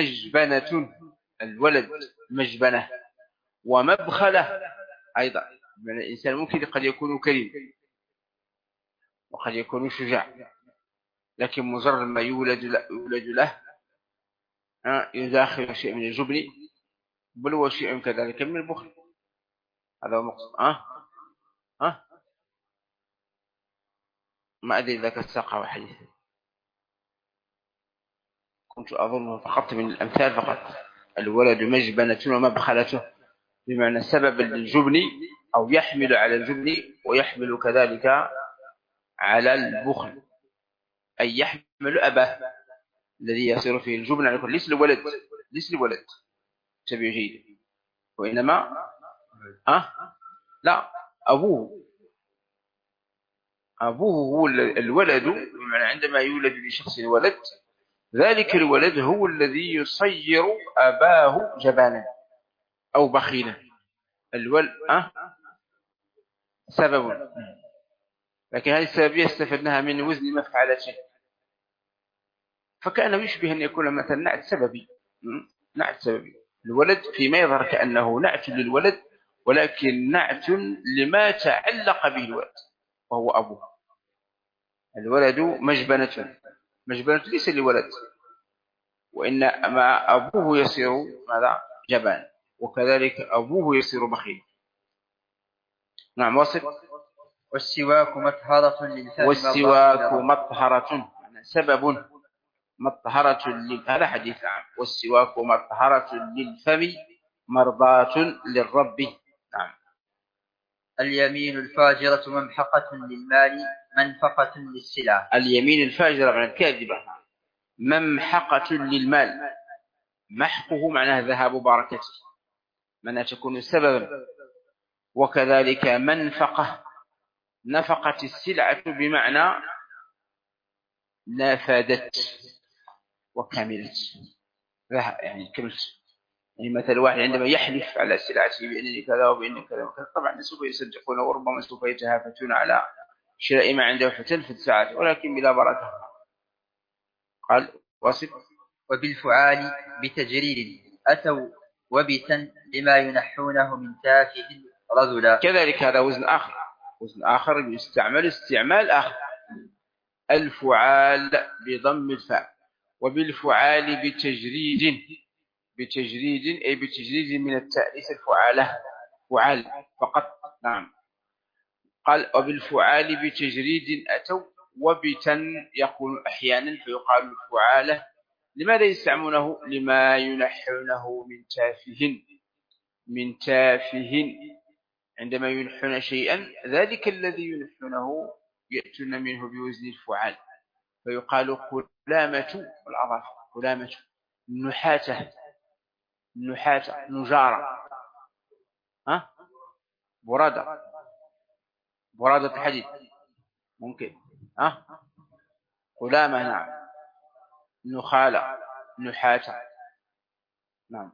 S1: مجبنة ومبخلة أيضا. من الإنسان ممكن قد يكون كريم وقد يكون شجاع لكن مجرد ما يولد له يداخل شيء من الجبن بل هو شيء كذلك من البخل. هذا هو المقصود. ما أدري إذا كانت ساقة وحديث كنت أظنه فقط من الأمثال فقط. الولد مجبنة ومبخلة، بمعنى سبب للجبن أو يحمل على الجبن ويحمل كذلك على البخل، أي يحمل أباه الذي يصير فيه الجبن على كل. ليس الولد تبي جيد، وإنما لا، أبوه هو الولد، بمعنى عندما يولد لشخص ولد، ذلك الولد هو الذي يصير أباه جبانا أو بخيلا. الولد سبب، لكن هذه السببية استفدناها من وزن مفعلته، فكأنه يشبه أن يكون مثلا نعت سببي. الولد فيما يظهر كأنه نعت للولد، ولكن نعت لما تعلق به الولد وهو أبوه. الولد مجبنة ليس لولد، وإنما أبوه يصير ماذا؟ جبان، وكذلك أبوه يصير بخيل. نعم واصل.
S6: والسواك مطهرة للفم.
S1: والسواك مطهرة سبب مطهرة هذا حديث عام. والسواك مطهرة للفم مرضاة للرب. نعم.
S6: اليمين الفاجرة ممحقة للمال منفقة للسلع.
S1: اليمين الفاجرة معنى الكاذبة ممحقة للمال، محقه معناه ذهاب بركته، معناه تكون سببا. وكذلك منفقة، نفقت السلعة بمعنى نفدت وكملت، يعني كملت. يعني مثل واحد عندما يحلف على سلعته بأنني كذا وبأنني كذا وكذا، طبعا سوف يصدقون وربما سوف يتهافتون على شراء ما عنده فتنفذ ساعته، ولكن بلا بركة. قال واصف.
S6: وبالفعال بتجريد أتوا وبتا لما ينحونه من تافه رذلا.
S1: كذلك هذا وزن آخر يستعمل استعمال آخر. الفعال بضم الفاء، وبالفعال بتجريد أي بتجريد من التأنيث الفعالة، فعال فقط. نعم. قال وبالفعال بتجريد أتوا وبتا يكون أحيانا فيقال الفعالة. لماذا يستعملونه؟ لما ينحونه من تافه. عندما ينحون شيئا، ذلك الذي ينحونه يأتون منه بوزن الفعال، فيقال قلامة والأظافر، قلامة، نحاتة، نجارة، برادة الحديد ممكن، قلامة. نعم. نخالة، نحاتة. نعم.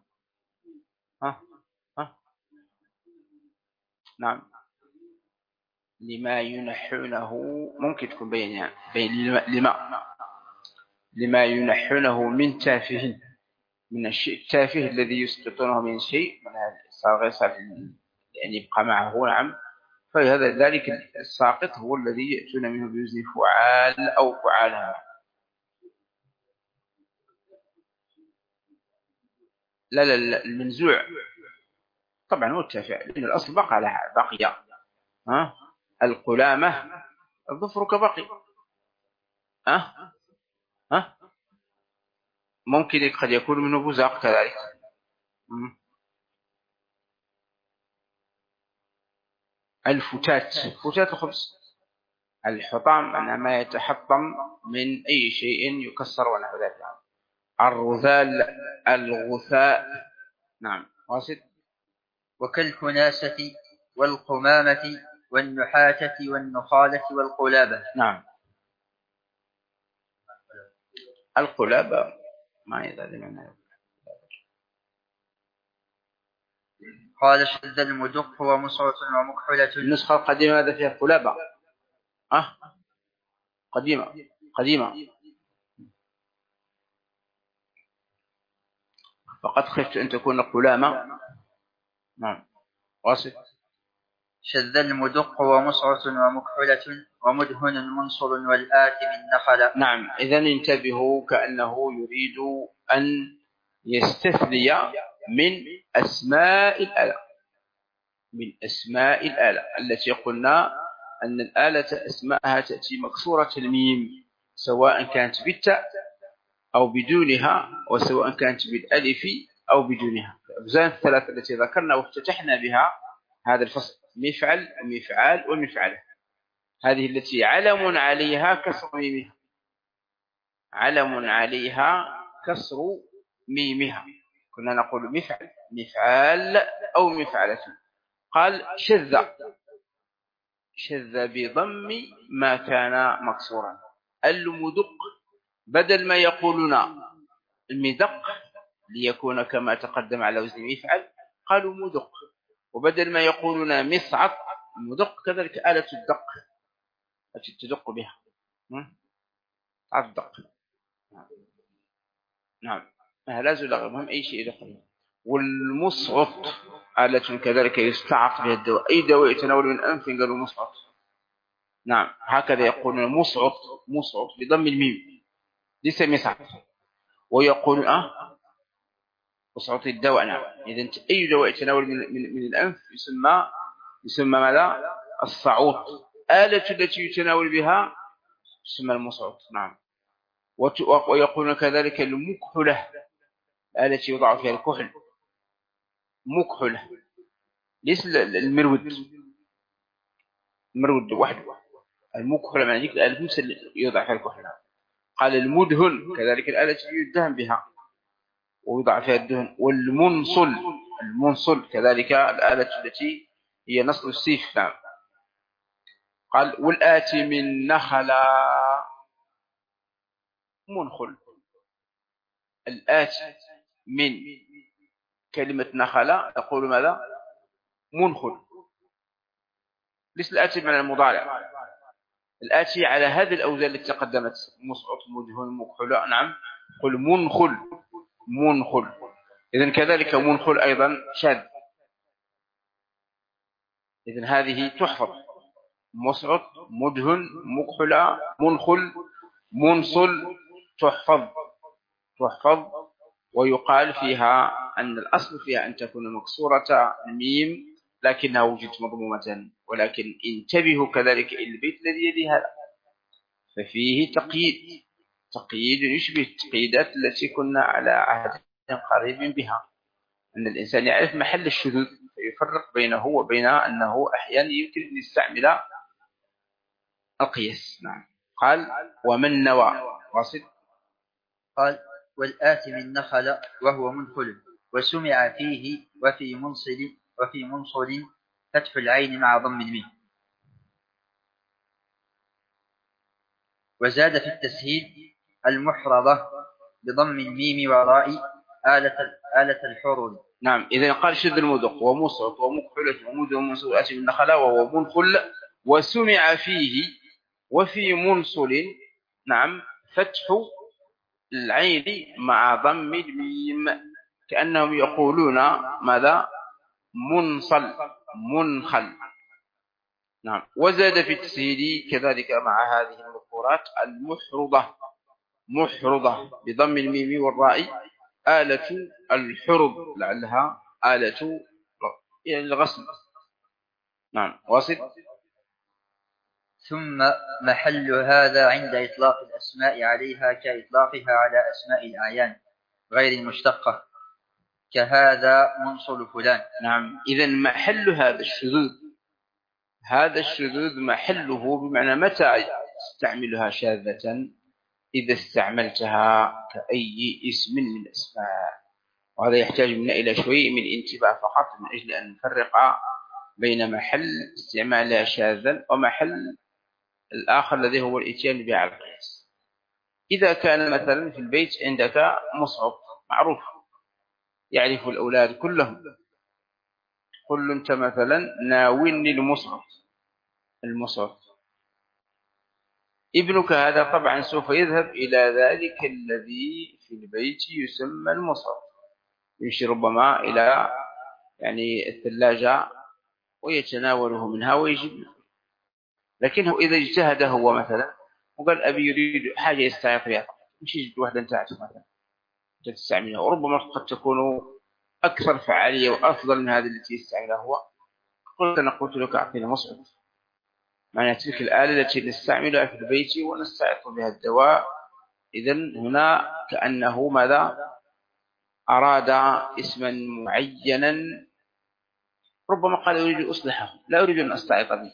S1: نعم. لما ينحونه ممكن تكون بين لما ينحونه من تافه، من الشيء التافه الذي يسقطونه من شيء، من الصاغر يعني يبقى معه. نعم. فهذا ذلك الساقط هو الذي يأتون منه بوزن فعال أو فعالها. لا المنزوع طبعا مرتفع، لأن الأصل بقي. القلامة الظفر كبقي. ممكن قد يكون منه بزاق كذلك. فتات الخبز. الحطام معناه ما يتحطم من أي شيء يكسر ونحو ذلك. الرذال الغثاء. نعم واصل.
S6: وكالكناسة والقمامة والنحاتة والنخالة والقلابة.
S1: نعم. القلابة ما يزال منها.
S6: قال شذ المدق ومصعة ومكحلة.
S1: النسخة القديمة هذا فيها قلابة. قديمة. فقد خفت أن تكون قلامة. نعم واصف.
S6: شذ المدق ومصعة ومكحلة ومدهن منصر والآثم النخل.
S1: نعم. إذن انتبهوا، كأنه يريد أن يستثني من أسماء الآلة التي قلنا أن الآلة أسماءها تأتي مكسورة الميم، سواء كانت بالتاء أو بدونها، وسواء كانت بالألف أو بدونها. الأوزان الثلاثة التي ذكرنا وافتتحنا بها هذا الفصل مفعل ومفعال ومفعله، هذه التي علم عليها كسر ميمها، علم عليها كسر ميمها، كنا نقول مفعل مفعال أو مفعلة. قال شذ بضم ما كان مكسورا. المدق بدل ما يقولون المدق ليكون كما تقدم على وزن مفعل قالوا مدق، وبدل ما يقولون مصعق المدق كذلك آلة الدق التي تدق بها الدق. نعم لا زال مهم أي شيء دخل. والمصعط آلة كذلك يستعق بها الدواء، أي دواء يتناول من أنف قالوا مصعط. نعم هكذا يقولون مصعط بضم الميم ليس مصعط، ويقول مصعط الدواء. نعم إذن أي دواء يتناول من الأنف يسمى ماذا؟ الصعوط. آلة التي يتناول بها يسمى المصعط. نعم ويقولون كذلك المكحلة، التي يوضع فيها الكحل مكحلة، ليس المرود وحده، المكحلة معنى ذلك الآلة يوضع فيها الكحل. قال المدهن كذلك الآلة التي يدهن بها ويوضع فيها الدهن. والمنصل كذلك الآلة التي هي نصل السيف. نعم قال والآتي من نخلا منخل. الآتي من كلمة نخلا تقول ماذا؟ منخل، ليس الآتي من المضارع، الآتي على هذه الأوزان التي تقدمت مصعط مدهن مكحلة. نعم قل منخل. إذن كذلك منخل أيضا شاذ. إذن هذه تحفظ مصعط مدهن مكحلة منخل منصل تحفظ ويقال فيها أن الأصل فيها أن تكون مكسورة الميم لكنها وجدت مضمومة. ولكن انتبهوا كذلك البيت الذي يلي هذا ففيه تقييد يشبه التقييدات التي كنا على عهد قريب بها، أن الإنسان يعرف محل الشذوذ فيفرق بينه وبين أنه أحيانا يمكن أن يستعمل القياس. نعم قال ومن نوى واصل.
S6: قال والآتي من نخل وهو منخل وسمع فيه وفي منصل فتح العين مع ضم الميم. وزاد في التسهيل المحرضة بضم الميم وراء آلة الحرود.
S1: نعم إذا قال شذ المدق ومصعط ومكحلة ومدهن ومنصل آتي من نخل وهو منخل وسمع فيه وفي منصل. نعم فتح العين مع ضم الميم كأنهم يقولون ماذا؟ منخل. نعم وزاد في التسهيل كذلك مع هذه المذكورات محرضة بضم الميم والراء آلة الحرض لعلها آلة الغسل. نعم واصل.
S6: ثم محل هذا عند إطلاق الأسماء عليها كإطلاقها على أسماء الأعيان غير المشتقة كهذا منصل فلان.
S1: نعم إذن محل هذا الشذوذ محله بمعنى متى تستعملها شاذة؟ إذا استعملتها كأي اسم من الأسماء. وهذا يحتاج منا إلى شوي من انتباه فقط من أجل أن نفرق بين محل استعمالها شاذا ومحل الآخر الذي هو الاتيان بها على القياس. إذا كان مثلا في البيت عندك مصعب معروف يعرف الأولاد كلهم، قل أنت مثلا ناولني المصعب، ابنك هذا طبعا سوف يذهب إلى ذلك الذي في البيت يسمى المصعب، يمشي ربما إلى يعني الثلاجة ويتناوله منها ويجيب. لكنه إذا اجتهد هو مثلا وقال أبي يريد حاجة يستعيط بها مش يجد واحدة تعرف مثلا تستعملها، وربما قد تكون أكثر فعالية وأفضل من هذه التي يستعملها هو. قلت لك أعطينا مصعب، معنى تلك الآلة التي نستعملها في البيت ونستعيط بها الدواء. إذن هنا كأنه ماذا أراد اسما معينا ربما قال أريد أن أصلحه، لا أريد أن أستعيط به،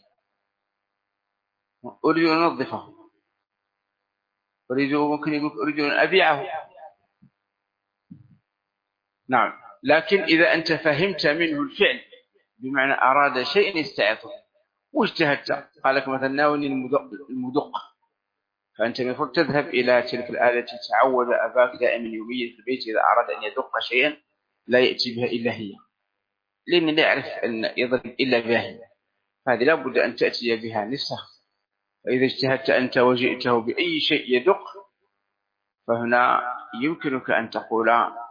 S1: أريد أن أنظفه، ممكن يقول أريد أن أبيعه. نعم، لكن إذا أنت فهمت منه الفعل بمعنى أراد شيء يستعيطه واجتهدت، قال لك مثلا ناولني المدق، فأنت المفروض تذهب إلى تلك الآلة التي تعود أباك دائما يوميا في البيت إذا أراد أن يدق شيئا لا يأتي بها إلا هي، لأنه لا يعرف أن يضرب إلا بها هي، فهذه لا بد أن تأتي بها نفسها. فإذا اجتهدت أنت وجئته بأي شيء يدق فهنا يمكنك أن تقول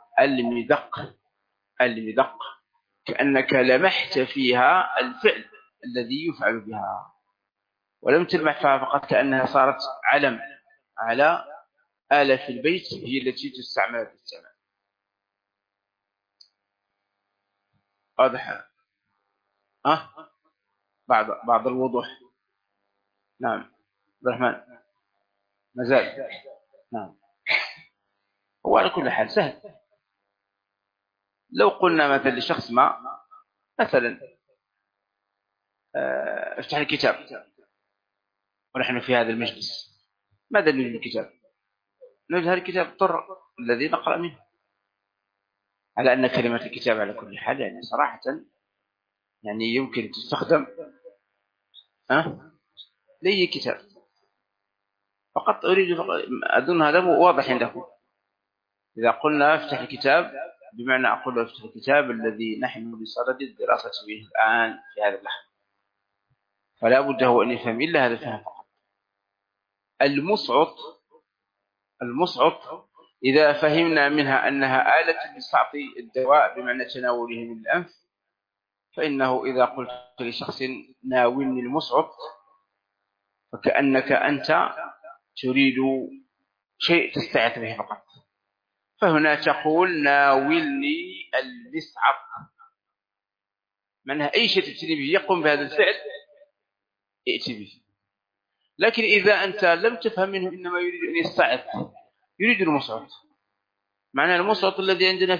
S1: المدق، كأنك لمحت فيها الفعل الذي يفعل بها ولم تلمح فيها فقط، كأنها صارت علم على آلة في البيت هي التي تستعمل في الاستعمال. واضح؟ بعض الوضوح. نعم عبد الرحمن مازال. نعم، هو على كل حال سهل. لو قلنا مثلا لشخص ما مثلا افتح الكتاب ونحن في هذا المجلس، ماذا نريد الكتاب؟ نريد هذا الكتاب الطر الذي نقرأ منه، على أن كلمة الكتاب على كل حال يعني صراحة يعني يمكن تستخدم لأي كتاب، فقط أريد أظن هذا واضح عندكم. إذا قلنا افتح الكتاب بمعنى أقول افتح الكتاب الذي نحن بصدد الدراسة به الآن في هذا اللحظة، فلا بد هو أن يفهم إلا هذا الفهم فقط. المصعط إذا فهمنا منها أنها آلة لتعطي الدواء بمعنى تناوله من الأنف، فإنه إذا قلت لشخص ناولني المصعط فكأنك أنت تريد شيء تستعيط به فقط، فهنا تقول ناولني المصعط، معناها أي شيء تأتي به يقوم بهذا الفعل ائتي به. لكن إذا أنت لم تفهم منه إنما يريد أن يستعيط، يريد المصعط، معنى المصعط الذي عندنا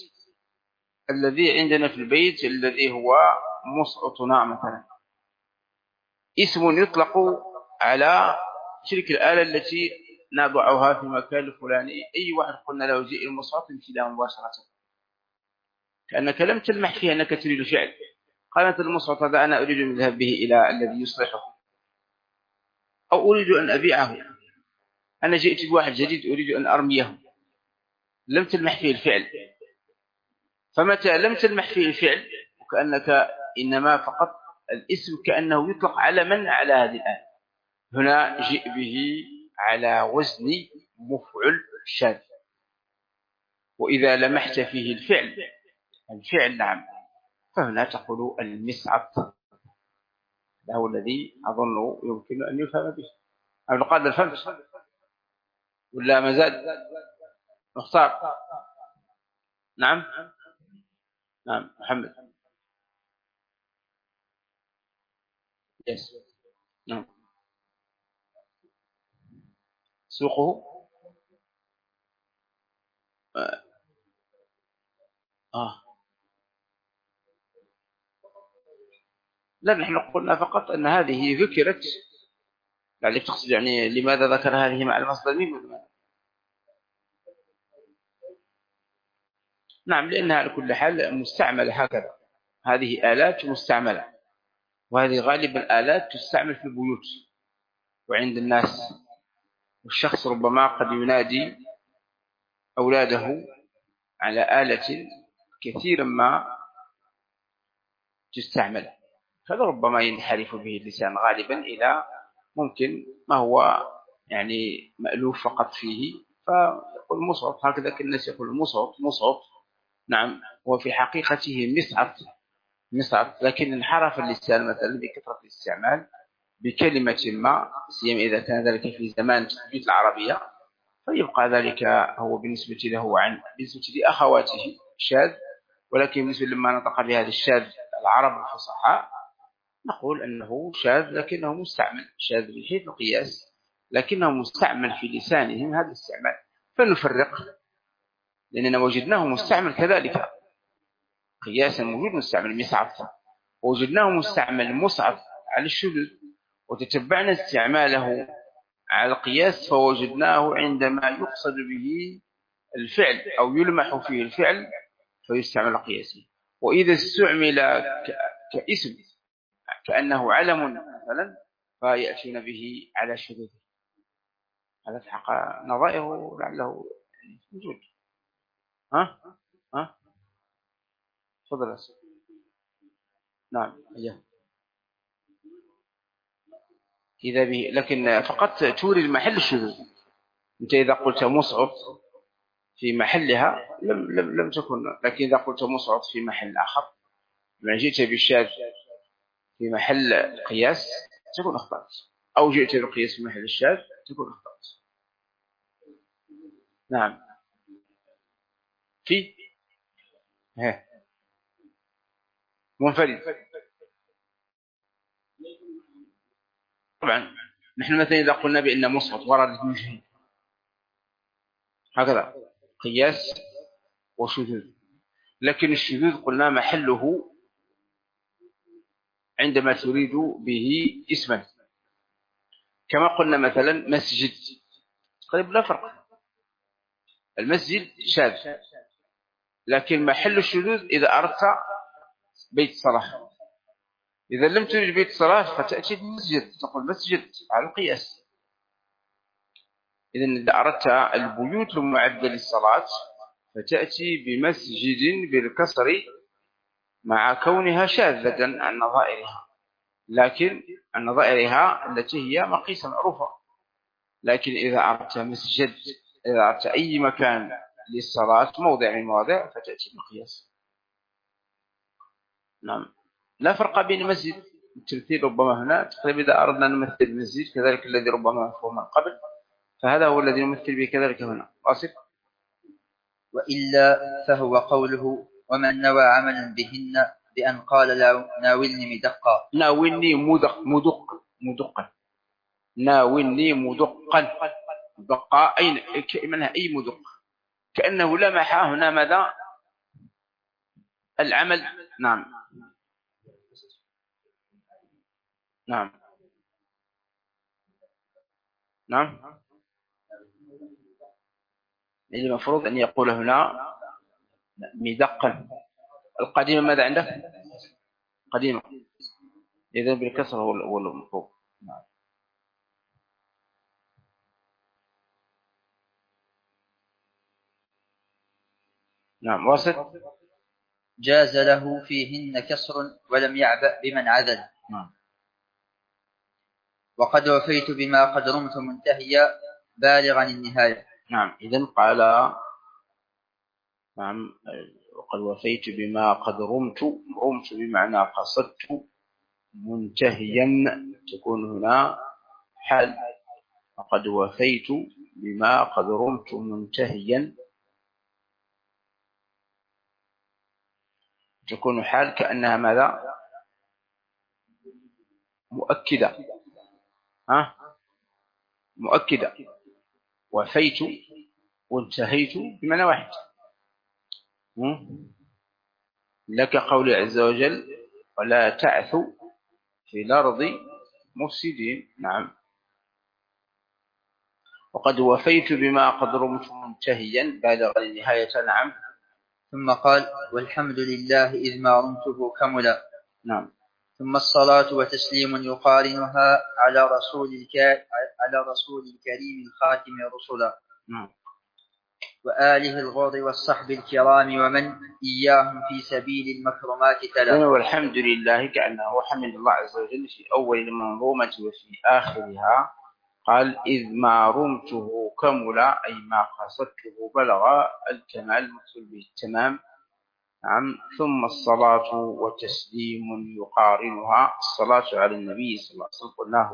S1: في البيت الذي هو مصعطنا مثلا، اسم يطلق على تلك الآلة التي نضعها في مكان الفلاني، أي واحد قلنا له جئ المصعط يمشي له مباشرة، كأنك لم تلمح فيه أنك تريد فعل. قالت المصعط هذا أنا أريد أن أذهب به إلى الذي يصلحه، أو أريد أن أبيعه، أنا جئت بواحد جديد أريد أن أرميه، لم تلمح فيه الفعل. فمتى لم تلمح فيه الفعل وكأنك إنما فقط الاسم كأنه يطلق على من على هذه الآية، هنا جئ به على وزن مفعل شاذ. وإذا لمحت فيه الفعل نعم، فهنا تقول المصعط. هذا هو الذي أظن يمكن أن يفهم به. عبد القادر فهمت ولا مازال مختار؟ نعم محمد يس. نعم سوقه لا، نحن قلنا فقط أن هذه ذكرت، يعني تقصد يعني لماذا ذكر هذه مع المصدر مين؟ نعم، لأنها على كل حال مستعملة هكذا، هذه آلات مستعملة، وهذه غالب الآلات تستعمل في البيوت وعند الناس، والشخص ربما قد ينادي أولاده على آلة كثيرا ما تستعمل، هذا ربما ينحرف به اللسان غالبا إلى ممكن ما هو يعني مألوف فقط فيه، فيقول مصعط، هكذا الناس يقول مصعط نعم، وفي حقيقته مصعط، لكن انحرف اللسان مثلا بكثرة الاستعمال بكلمة ما، سيما إذا كان ذلك في زمان التثبيت العربية، فيبقى ذلك هو بالنسبة له بالنسبة لأخواته شاذ، ولكن بالنسبة لما نطق بهذا الشاذ العرب الفصحاء نقول أنه شاذ لكنه مستعمل، شاذ من حيث القياس لكنه مستعمل في لسانهم هذا الاستعمال، فنفرق لأننا وجدناه مستعمل كذلك، قياسا موجود مستعمل مصعد، ووجدناه مستعمل مصعد على الشذوذ، وتتبعنا استعماله على القياس فوجدناه عندما يقصد به الفعل أو يلمح فيه الفعل فيستعمل قياسي. وإذا استعمل كاسم كأنه علم مثلا فيأتون به على شذوذ. هذا في حق نظائره لعله موجود. ها تفضل. نعم إذا به، لكن فقط توري المحل الشذوذ. أنت إذا قلت مصعد في محلها لم تكن، لكن إذا قلت مصعد في محل آخر ما جئت بالشاذ في محل القياس تكون أخطأت، أو جئت بالقياس في محل الشاذ تكون أخطأت. نعم في منفرد. طبعا نحن مثلا إذا قلنا بأن مصعد وردت من شيء هكذا قياس وشذوذ، لكن الشذوذ قلنا محله عندما تريد به اسما، كما قلنا مثلا مسجد قريب لا فرق، المسجد شاذ، لكن محل الشذوذ إذا أردت بيت صلاة. إذا لم تريد بيت صلاة فتأتي بالمسجد تقول مسجد على القياس. إذا أردت البيوت المعدة للصلاة فتأتي بمسجد بالكسر مع كونها شاذة عن نظائرها، لكن عن نظائرها التي هي مقيسة معروفة. لكن إذا أردت مسجد، إذا أردت أي مكان للصلاة موضع من المواضع فتأتي بالقياس. نعم لا فرق بين المسجد التمثيل ربما هنا تقريبا إذا أردنا أن نمثل المسجد كذلك الذي ربما مفهوم من قبل، فهذا هو الذي نمثل به كذلك هنا. واصف.
S6: وإلا فهو قوله ومن نوى عملا بهن بأن قال ناولني مدقا.
S1: ناولني مدقا ناولني مدقا دقا أين منها أي مدق، كأنه لمح هنا ماذا العمل. نعم المفروض أن يقول هنا مدقا. القديمة ماذا عندك؟ قديمة، إذن بالكسر هو المفروض. نعم واسط.
S6: جاز له فيهن كسر ولم يعبأ بمن عدل. وقد وفيت بما قد رمت منتهيا بالغا النهاية.
S1: نعم إذن قال نعم وقد وفيت بما قد رمت بمعنى قصدت منتهيا تكون هنا حال. وقد وفيت بما قد رمت منتهيا تكون حال كأنها ماذا مؤكدة. مؤكدة. وفيت وانتهيت بمعنى واحد. لك قول عز وجل ولا تعثوا في الأرض مفسدين. نعم وقد وفيت بما قد رمت منتهيا بالغ النهاية. نعم
S6: ثم قال والحمد لله إذ ما رمته كملا.
S1: نعم
S6: ثم الصلاة وتسليم يقارنها على رسول الكريم الخاتم رسلا.
S1: نعم
S6: وآله الغر والصحب الكرام ومن إياهم في سبيل المكرمات تلا.
S1: والحمد لله كأنه حمد الله عز وجل في أول المنظومة وفي آخرها قال إذ ما رمته كملا أي ما قصدته بلغ الكمال المقصود به التمام. نعم ثم الصلاة وتسليم يقارنها. الصلاة على النبي صلى الله عليه وسلم قلنا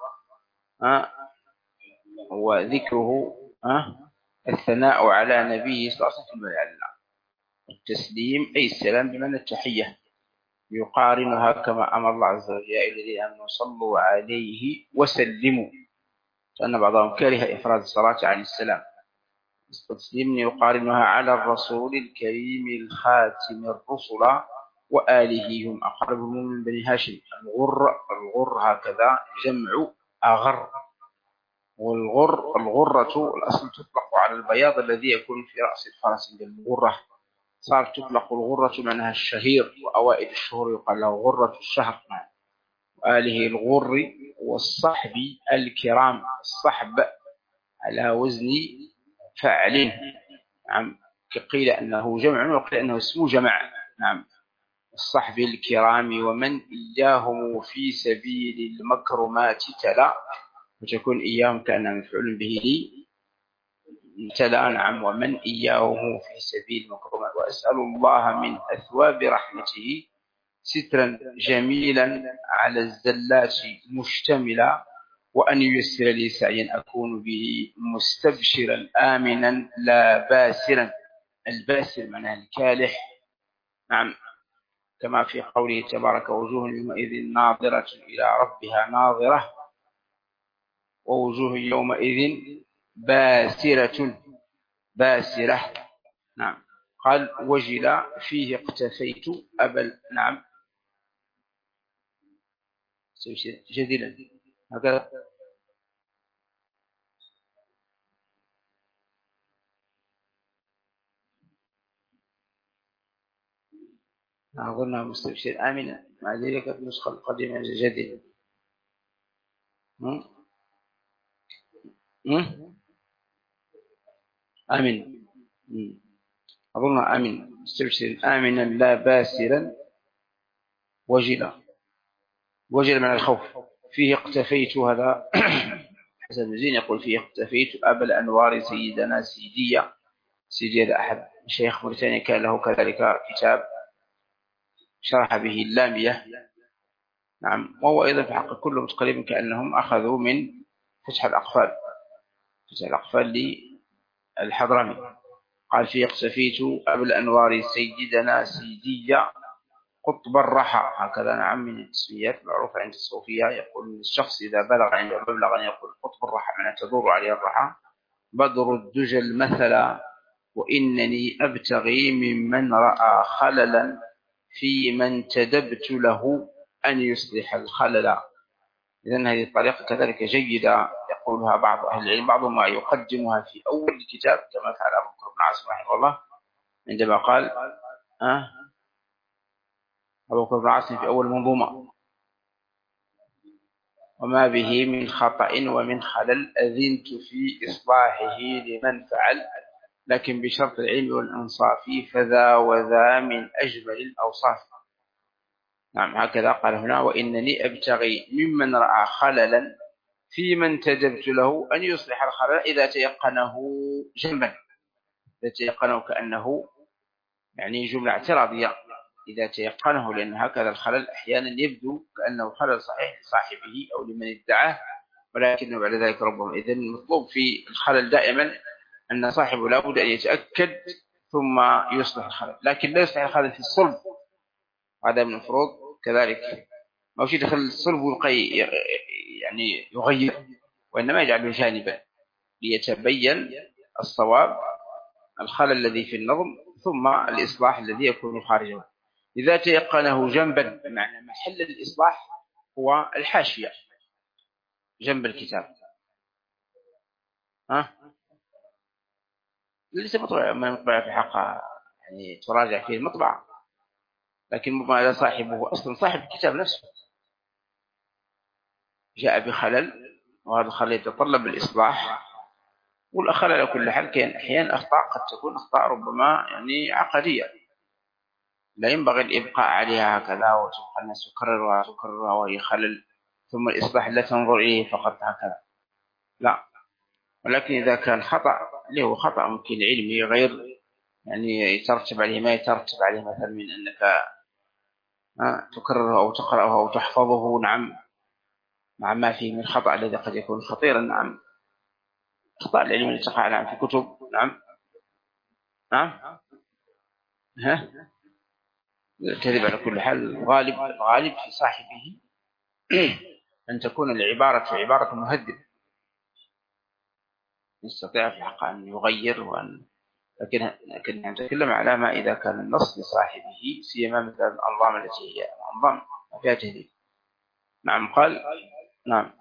S1: هو ذكره الثناء على نبيه صلى الله عليه وسلم. التسليم أي السلام بمعنى التحية. يقارنها كما أمر الله عز وجل يا الذين آمنوا صلوا عليه وسلموا، لأن بعضهم كره إفراد الصلاة عن السلام. مستسلم يقارنها على الرسول الكريم الخاتم الرسل وآله هم أقربهم من بني هاشم. الغر هكذا جمع أغر، الغرة الأصل تطلق على البياض الذي يكون في رأس الفرس بالغرة، صار تطلق الغرة معناها الشهير، وأوائل الشهور يقال له غرة الشهر. وآله الغر والصحب الكرام، الصحب على وزن فعل. نعم، قيل أنه جمع وقيل أنه اسم جمع. نعم، الصحب الكرام ومن إياهم في سبيل المكرمات تلا، وتكون إياهم كان مفعول به لي تلا. نعم، ومن إياهم في سبيل المكرمات. وأسأل الله من أثواب رحمته سترا جميلا على الزلات مشتملا، وأن ييسر لي سعيا أكون به مستبشرا آمنا لا باسرا. الباسر معناه الكالح. نعم، كما في قوله تبارك وجوه يومئذ ناظرة إلى ربها ناظرة، ووجوه يومئذ باسرة. نعم، قال وجل فيه اقتفيت أبل. نعم، جديلا هكذا. أظنها مستبشر آمنا، مع ذلك النسخة القديمة جديدة. آمن، أظنها آمن مستبشر آمنا لا باسرا وجل من الخوف. فيه اقتفيت، هذا حسن الزين يقول فيه اقتفيت أبا الأنوار سيدنا سيدية. سيدية أحد شيخ موريتانيا كان له كذلك كتاب شرح به اللامية. نعم، وهو أيضا في حق كلهم تقريبا كأنهم أخذوا من فتح الأقفال للحضرمي. قال فيه اقتفيت أبا الأنوار سيدنا سيدية قطب الرحى، هكذا. نعم، من التسميات المعروفة عند الصوفية. يقول الشخص إذا بلغ عند مبلغا يقول قطب الرحى، معناه تدور عليه الرحى. بدر الدجى المثل وإنني أبتغي ممن رأى خللا في من تدبت له أن يصلح الخلل. إذن هذه الطريقة كذلك جيدة يقولها بعض أهل العلم، بعضهم يقدمها في أول الكتاب كما فعل أبو بكر بن عاصم رحمه الله عندما قال أبو بكر بن عاصم في أول منظومة: وما به من خطأ ومن خلل أذنت في إصلاحه لمن فعل، لكن بشرط العلم والإنصاف فذا وذا من أجمل الأوصاف. نعم، هكذا قال هنا: وإنني أبتغي ممن رأى خللا في من تدبت له أن يصلح الخلل إذا تيقنه جنبا. إذا تيقنه كأنه يعني جملة اعتراضية، إذا تيقنه، لأن هكذا الخلل أحيانا يبدو كأنه خلل صحيح لصاحبه أو لمن ادعاه، ولكنه بعد ذلك ربما. إذن المطلوب في الخلل دائما أن صاحبه لا بد أن يتأكد ثم يصلح الخلل، لكن لا يصلح الخلل في الصلب، هذا من الفروض. كذلك ما شيء دخل الصلب ويبقى يعني يغير، وإنما يجعله جانبا ليتبين الصواب، الخلل الذي في النظم، ثم الإصلاح الذي يكون خارجه. إذا تيقنه جنبا، بمعنى محل الإصلاح هو الحاشية جنب الكتاب. ليس مطبع في حقها، يعني تراجع فيه المطبع، لكن ربما إذا صاحبه أصلا صاحب الكتاب نفسه جاء بخلل، وهذا الخلل يتطلب الإصلاح. والخلل على كل حال كان أحيانا أخطاء قد تكون أخطاء ربما يعني عقدية، لا ينبغي الإبقاء عليها هكذا وتبقى الناس تكررها وهي خلل، ثم الإصلاح لا تنظر إليه فقط هكذا، لا. ولكن إذا كان خطأ له خطأ ممكن علمي غير يعني يترتب عليه ما يترتب عليه مثلا من أنك تكرره أو تقرأه أو تحفظه، نعم، مع ما فيه من خطأ الذي قد يكون خطيرا، نعم، أخطاء العلم التي تقع نعم في كتب، نعم الكذب على كل حال. الغالب في صاحبه أن تكون العبارة عبارة مهذبة، يستطيع في الحق أن يغير لكن نتكلم على ما إذا كان النص لصاحبه، سيما مثل الأنظام التي هي أنظام فيها تهديد. نعم قال نعم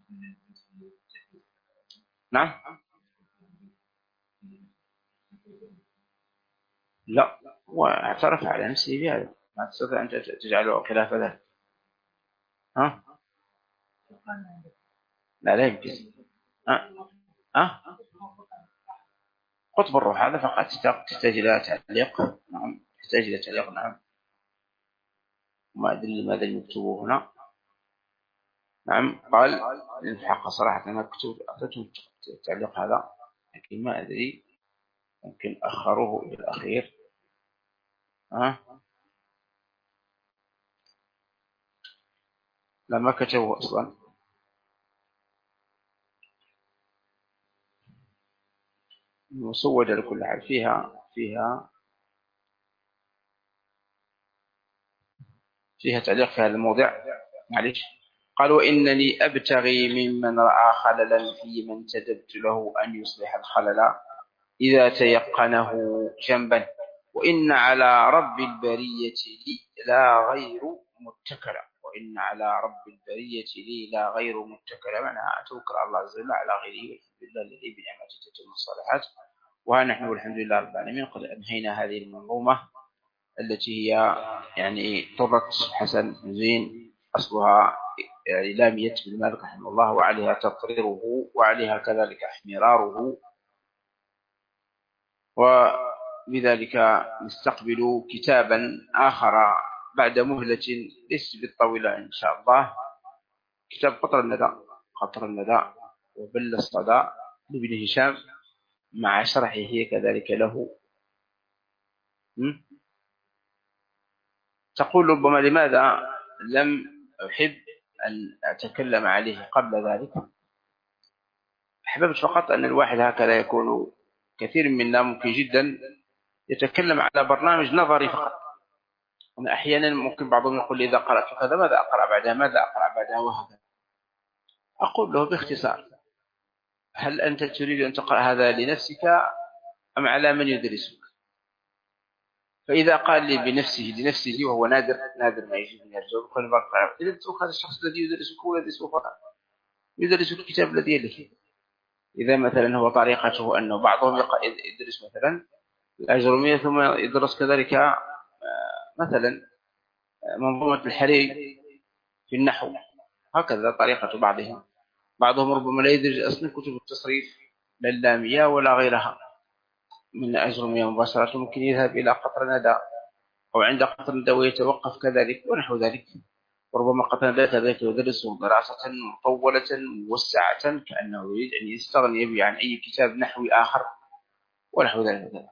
S1: لا، واعترف على نفسه بهذا، ما تستطيع أن تجعله خلاف ذلك. لا يمكن. قطب الروح هذا فقط تحتاج إلى تعليق. نعم تحتاج إلى تعليق. نعم ما أدري لماذا يكتبه هنا. نعم قال الحق صراحة أنا أعطيتهم التعليق هذا، لكن ما أدري ممكن أخروه إلى الأخير. لما كتبه أصلا. مسودة لكل حال، فيها تعليق في هذا الموضع. معلش قال وإنني أبتغي ممن رأى خللا في من تدبت له أن يصلح الخلل إذا تيقنه جنبا، وإن على رب البرية لي لا غير متكلا. وإن على رب البرية لي لا غير متكلا، معناها أتوكل على الله عز وجل على غيره، والحمد لله الذي بنعمته تتم الصالحات. وها نحن والحمد لله رب العالمين قد أنهينا هذه المنظومة التي هي يعني طرة حسن زين، أصلها لامية بن مالك رحمه الله، وعليها تقريره وعليها كذلك احمراره. وبذلك نستقبل كتابا آخر بعد مهلة ليست بالطويلة إن شاء الله، كتاب قطر الندى وبل الصدى لابن هشام، مع شرحه كذلك له. تقول ربما لماذا لم أحب أن أتكلم عليه قبل ذلك؟ أحببت فقط أن الواحد هكذا يكون، كثير منا ممكن جدا يتكلم على برنامج نظري فقط. أنا أحيانا ممكن بعضهم يقول لي إذا قرأت كذا ماذا أقرأ بعدها وهكذا. أقول له باختصار: هل أنت تريد أن تقرأ هذا لنفسك أم على من يدرسك؟ فإذا قال لي لنفسه وهو نادر ما يجي من الجواب، قال بقرأ. إذا تترك هذا الشخص الذي يدرسك هو الذي سوف يدرس الكتاب الذي يليه. إذا مثلا هو طريقته أنه بعضهم يدرس مثلا الأجرومية ثم يدرس كذلك مثلا منظومة الحريري في النحو، هكذا طريقة بعضهم ربما لا يدرس أصلا كتب التصريف لا اللامية ولا غيرها من الأجرومية مباشرة، ممكن يذهب إلى قطر ندى أو عند قطر ندى ويتوقف كذلك ونحو ذلك. وربما قطر ندى كذلك يدرس دراسة مطولة موسعة كأنه يريد أن يستغني به عن أي كتاب نحوي آخر ونحو ذلك.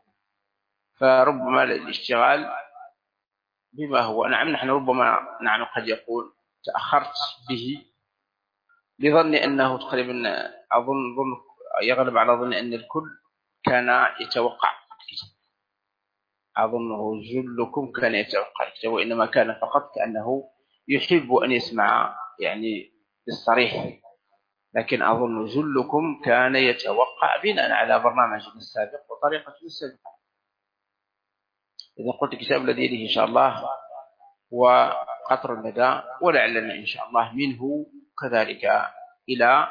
S1: فربما الاشتغال بما هو نحن ربما قد يقول تأخرت به لظن أنه تقريبا أظن يغلب على ظن أن الكل كان يتوقع الكتاب. أظنه جلكم كان يتوقع الكتاب، وإنما كان فقط كأنه يحب أن يسمع يعني بالصريح، لكن أظن جلكم كان يتوقع بناء على برنامجنا السابق وطريقة السابقة. إذا قلت الكتاب الذي يليه إن شاء الله وقطر الندى، ولعلنا إن شاء الله منه كذلك إلى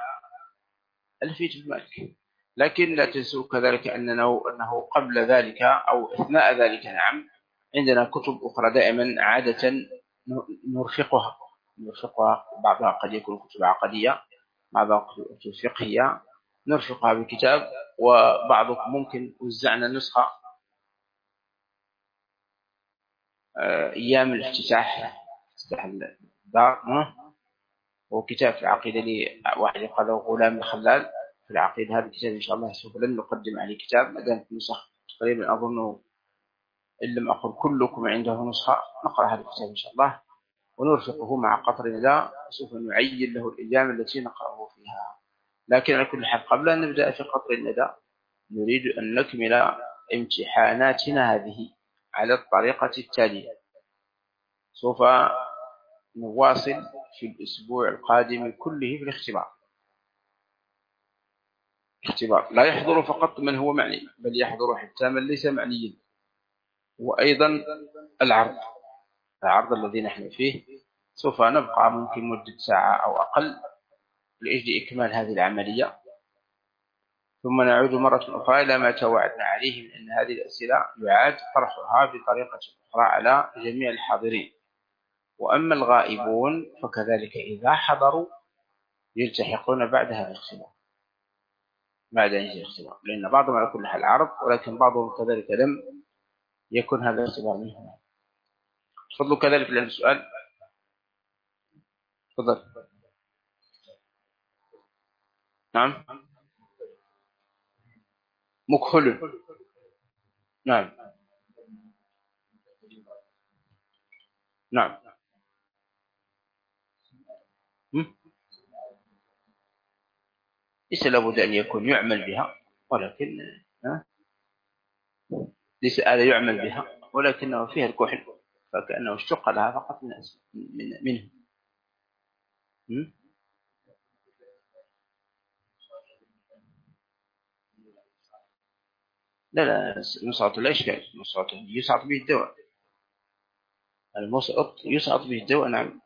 S1: ألفية بن مالك. لكن لا تنسوا كذلك أنه قبل ذلك أو أثناء ذلك عندنا كتب أخرى دائما عادة نرفقها. بعضها قد يكون كتب عقدية، بعضها كتب فقهية نرفقها بالكتاب، وبعضكم ممكن وزعنا نسخة أيام الافتتاح الدار، وكتاب في العقيدة لي واحد يقال غلام الخلال في العقيدة. هذا الكتاب إن شاء الله سوف لن نقدم عليه كتاب، ما دام في نسخ تقريبا أظن إن لم أقل كلكم عنده نسخة، نقرأ هذا الكتاب إن شاء الله ونرفقه مع قطر الندى، وسوف نعين له الأيام التي نقرأه فيها. لكن على كل حال قبل أن نبدأ في قطر الندى نريد أن نكمل امتحاناتنا هذه على الطريقة التالية. سوف نواصل في الأسبوع القادم كله في الاختبار، اختبار. لا يحضر فقط من هو معني، بل يحضر حتى من ليس معنيا. وأيضا العرض الذي نحن فيه سوف نبقى ممكن مدة ساعة أو أقل لأجل إكمال هذه العملية، ثم نعود مرة أخرى إلى ما توعدنا عليه من أن هذه الأسئلة يعاد طرحها بطريقة أخرى على جميع الحاضرين. وأما الغائبون فكذلك إذا حضروا يلتحقون بعد هذا الاختبار، بعد أن يجي الاختبار، لأن بعضهم على كل حال عرض، ولكن بعضهم كذلك لم يكن هذا الاختبار منهم. تفضلوا كذلك لأن السؤال. تفضل. نعم. مكحل. نعم. نعم. ليس لابد أن يكون يعمل بها، ولكن ليس آلة يعمل بها، ولكنه فيها الكحل، فكأنه اشتق لها فقط منه. لا المسعط لا إشكال، المسعط يسعط به الدواء، المسعط يسعط به الدواء. نعم.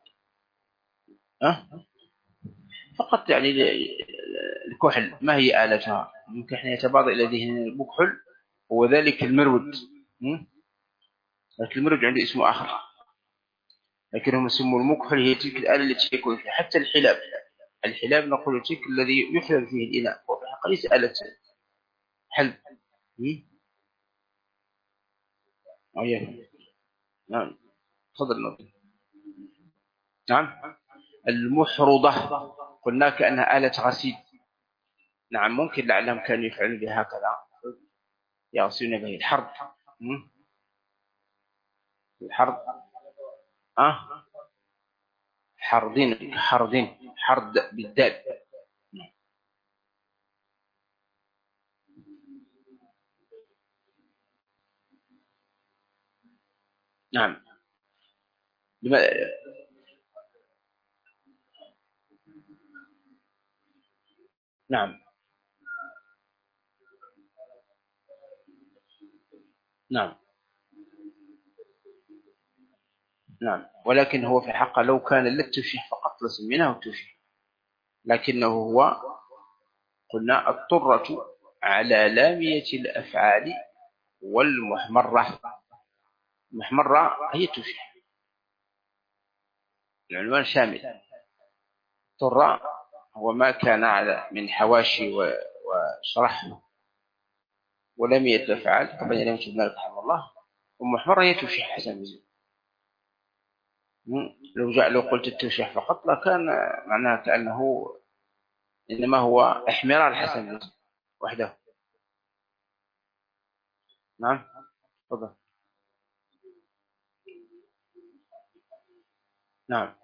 S1: فقط يعني الكحل ما هي آلتها؟ ممكن احنا يتبادر إلى ذهن المكحل هو ذلك المرود، لكن المرود عنده اسم آخر، لكنهم يسموا المكحل هي تلك الآلة التي يكون فيها حتى الحلاب نقول تلك الذي يحلب فيه الإناء، وفي الحقيقة ليس آلة حلب. نعم. تفضل. نعم. المحرضة قلنا كأنها آلة غسيل. نعم ممكن لعلهم كانوا يفعلون بها هكذا، يغسلون به الحرض. الحرض حرض بالدال. نعم. نعم. نعم. نعم. ولكن هو في الحقيقة لو كان للتشريح فقط لسميناه التشريح، لكنه هو قلنا الطرة على لامية الأفعال والمحمرة. المحمرة هي التشريح، العنوان شامل. الطرة هو ما كان على من حواشي وشرح ولامية الأفعال، طبعا لم تبنى لك رحمه الله. والمحمرة هي التشريح حسن بزي. لو قلت التشريح فقط لكان معناها كأنه إنما هو إحمرار الحسن وحده. نعم. تفضل. نعم.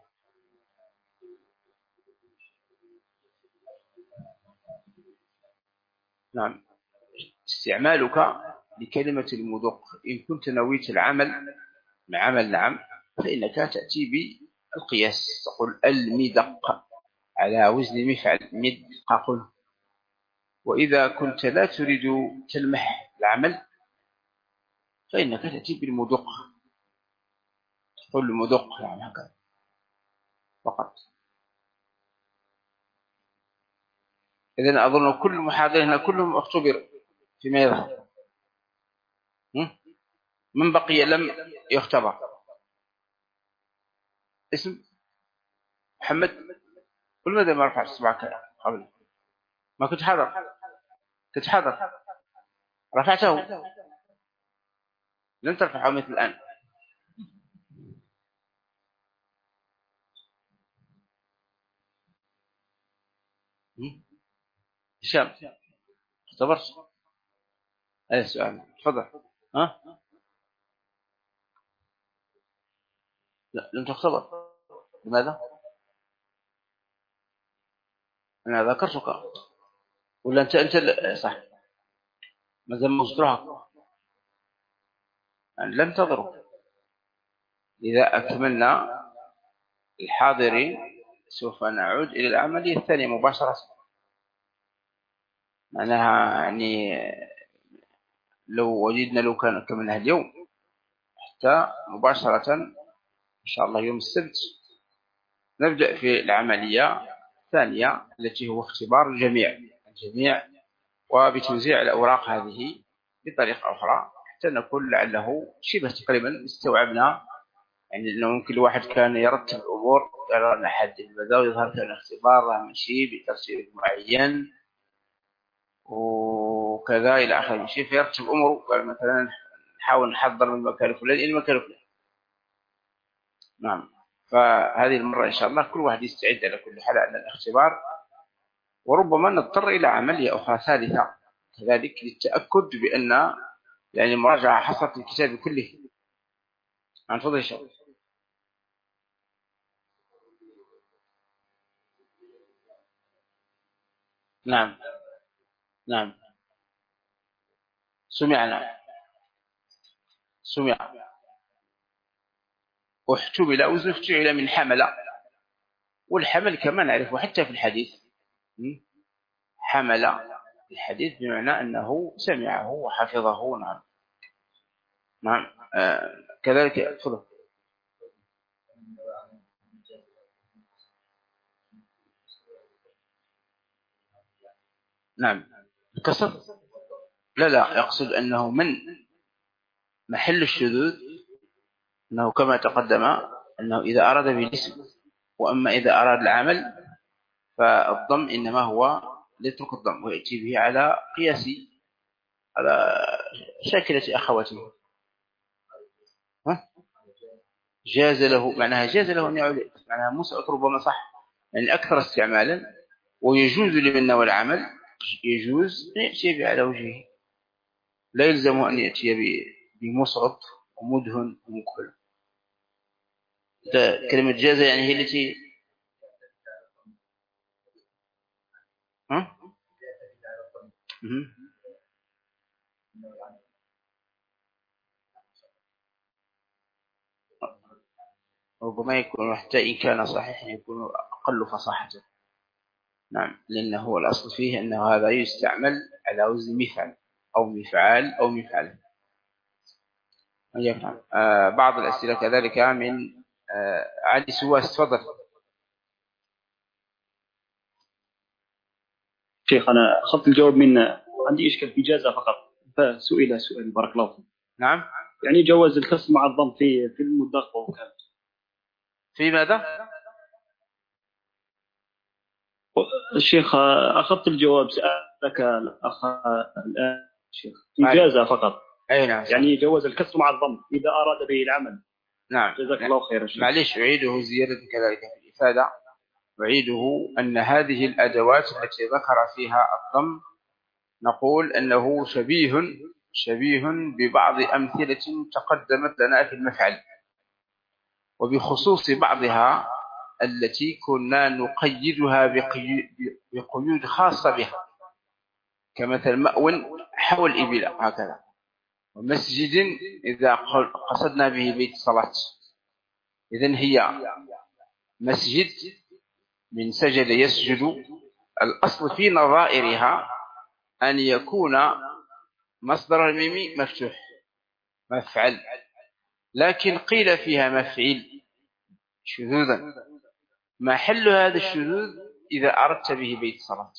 S1: نعم. استعمالك لكلمة المدق إن كنت نويت العمل مع عمل نعم فإنك تأتي بالقياس، تقول المدق على وزن مفعل مدق. وإذا كنت لا تريد تلمح العمل فإنك تأتي بالمدق، تقول المدق يعني هكذا فقط. إذن أظن كل محاضرين كلهم اختبروا فيما يظهر. من بقي لم يختبر؟ اسم محمد. قل ماذا ما رفعت اصبعك قبل؟ ما كنت حاضر؟ كنت حاضر رفعته؟ لم ترفعه مثل الآن. هشام اختبرت؟ هذا السؤال. تفضل. لا لم تختبر. لماذا؟ أنا ذكرتك ولا أنت صح ما زال مصدرها يعني لم تضره. إذا أكملنا الحاضرين سوف نعود إلى العملية الثانية مباشرة. معناها يعني لو وجدنا لو كان كملنا اليوم حتى مباشرة إن شاء الله يوم السبت نبدأ في العملية الثانية التي هو اختبار الجميع وبتوزيع الأوراق هذه بطريقة أخرى حتى نكون لعله شبه تقريبا استوعبنا. يعني لو ممكن الواحد كان يرتب الأمور يرى أن أحد البداوي يظهر كان اختبار ماشي بترتيب معين وكذا إلى آخره شيء فيرتب أمره. قال مثلا نحاول نحضر من المكان الفلاني إلى المكان الفلاني. نعم. فهذه المرة إن شاء الله كل واحد يستعد على كل حال على الاختبار، وربما نضطر إلى عملية أخرى ثالثة كذلك للتأكد بأن يعني مراجعة حصلت الكتاب كله. عن فضل الشيء. نعم نعم سمعنا واحتمل أو افتعل من حمل، والحمل كما نعرفه حتى في الحديث حمل الحديث بمعنى أنه سمعه وحفظه. نعم نعم كذلك تفضل. نعم الكسر لا يقصد أنه من محل الشذوذ أنه كما تقدم أنه إذا أراد به الاسم، وأما إذا أراد العمل فالضم إنما هو ليترك الضم ويأتي به على قياس على شاكلة أخواته. جاز له معناها جاز له أن يعود معناها مسعط ربما صح يعني أكثر استعمالا، ويجوز لمن نوى العمل يجوز أن يأتي به على وجهه، لا يلزم أن يأتي بمسعط ومدهن ومكحل. كلمة جاز يعني هي التي ربما يكون حتى إن كان صحيحا يكون أقل فصاحة. نعم لأنه هو الأصل فيه أنه هذا يستعمل على وزن مفعل أو مفعال أو مفعل. يفهم. بعض الأسئلة كذلك من علي سواس. تفضل
S7: شيخ. أنا أخذت الجواب من عندي إشكال في إجازة فقط، فسئل سؤال بارك الله فيك.
S1: نعم
S7: يعني جواز الكسر مع الضم في المدقق وكذا.
S1: في ماذا؟
S7: الشيخ أخذت الجواب، سألك الأخ الآن شيخ في إجازة فقط.
S1: أي نعم.
S7: يعني جواز الكسر مع الضم إذا أراد به العمل.
S1: نعم
S7: جزاك الله خير الشيخ.
S1: معليش أعيده زيادة كذلك في الإفادة. أعيده أن هذه الأدوات التي ذكر فيها الضم نقول أنه شبيه ببعض أمثلة تقدمت لنا في المفعل، وبخصوص بعضها التي كنا نقيدها بقيود خاصة بها، كمثل مأو حول إبل هكذا، ومسجد إذا قصدنا به بيت الصلاة. إذن هي مسجد من سجد يسجد، الأصل في نظائرها أن يكون مصدر الميم مفتوح مفعل، لكن قيل فيها مفعيل شذوذا. ما حل هذا الشذوذ إذا أردت به بيت الصلاة.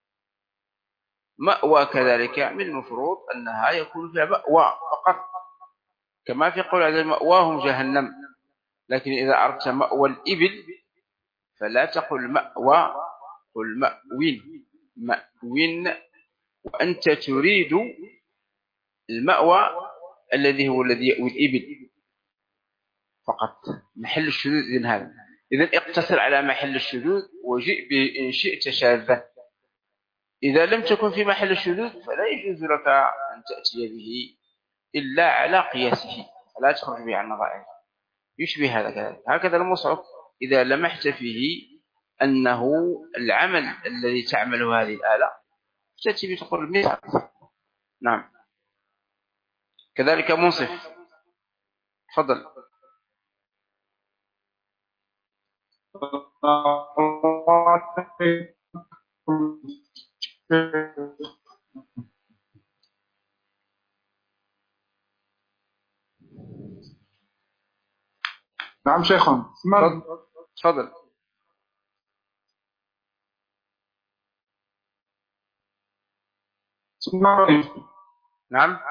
S1: مأوى كذلك من المفروض أنها يكون فيها مأوى فقط، كما في قول عز مأواهم جهنم. لكن إذا أردت مأوى الإبل فلا تقل مأوى، قل مأوين، وأنت تريد المأوى الذي هو الذي يأوي الإبل فقط. محل الشذوذ إذن هذا، إذن اقتصر على محل الشذوذ وجئ به إن شئت شاذا. إذا لم تكن في محل الشذوذ فلا يجوز لك أن تأتي به إلا على قياسه، فلا تخرج به عن نظائره. يشبه هذا كذلك. هكذا المصعب إذا لمحت فيه أنه العمل الذي تعمله هذه الآلة تأتي بتقول مصعب. نعم كذلك منصف. تفضل.
S8: نعم شيخنا اسمعني.
S1: تفضل.
S8: اسمعني.
S1: نعم.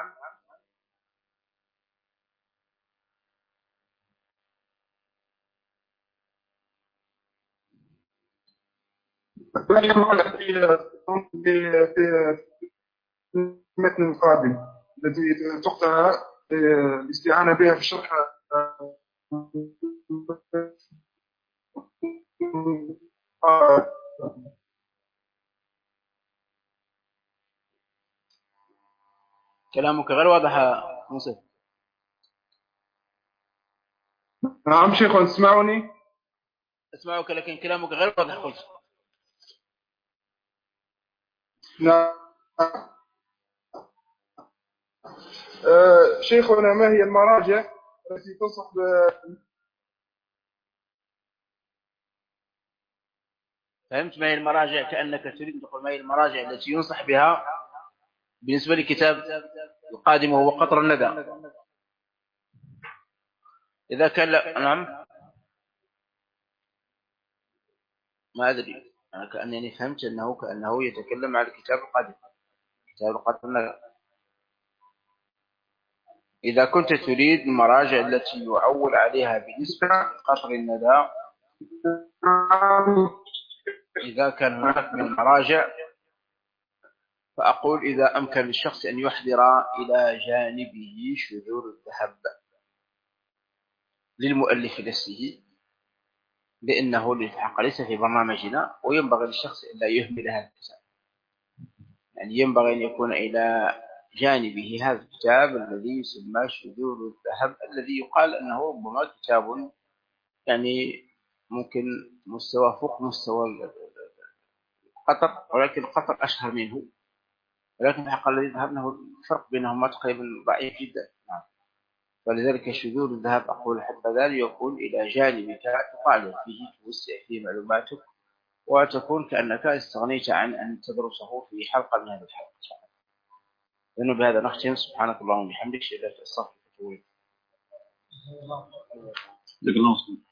S8: في المتن القادم الذي تقطع الاستعانة بها في شرح
S1: كلامك غير واضح يا موسى.
S8: نعم شيخ تسمعني؟
S1: اسمعك لكن كلامك غير واضح قلت.
S8: نعم. شيخنا ما هي المراجع التي تنصح
S1: فهمت ما هي المراجع؟ كأنك تريد أن تقول ما هي المراجع التي ينصح بها بالنسبة لكتاب القادم وهو قطر الندى. إذا كان نعم ما أدري أنا كأنني فهمت كأنه يتكلم على الكتاب القادم، كتاب قطر الندى. إذا كنت تريد المراجع التي يعول عليها بالنسبة لقطر الندى، إذا كان هناك من المراجع فأقول إذا أمكن للشخص أن يحضر إلى جانبه شذور الذهب للمؤلف نفسه، لأنه للحق ليس في برنامجنا، وينبغي للشخص أن لا يهمل هذا الكتاب. يعني ينبغي أن يكون إلى جانبه هذا الكتاب الذي يسمى شذور الذهب، الذي يقال أنه ربما كتاب يعني ممكن مستوى فوق مستوى قطر، ولكن قطر أشهر منه، ولكن الحق الذي ذهبناه الفرق بينهما تقريبا ضعيف جدا. فلذلك شذور الذهب أقول حتى ذلك يكون إلى جانبك تطالع فيه، توسع فيه معلوماتك، وتكون كأنك استغنيت عن أن تدرسه في حلقة من هذه الحلقات. لأنه بهذا نختم. سبحانك اللهم وبحمدك، أشهد أن لا إله إلا أنت، أستغفرك وأتوب إليك.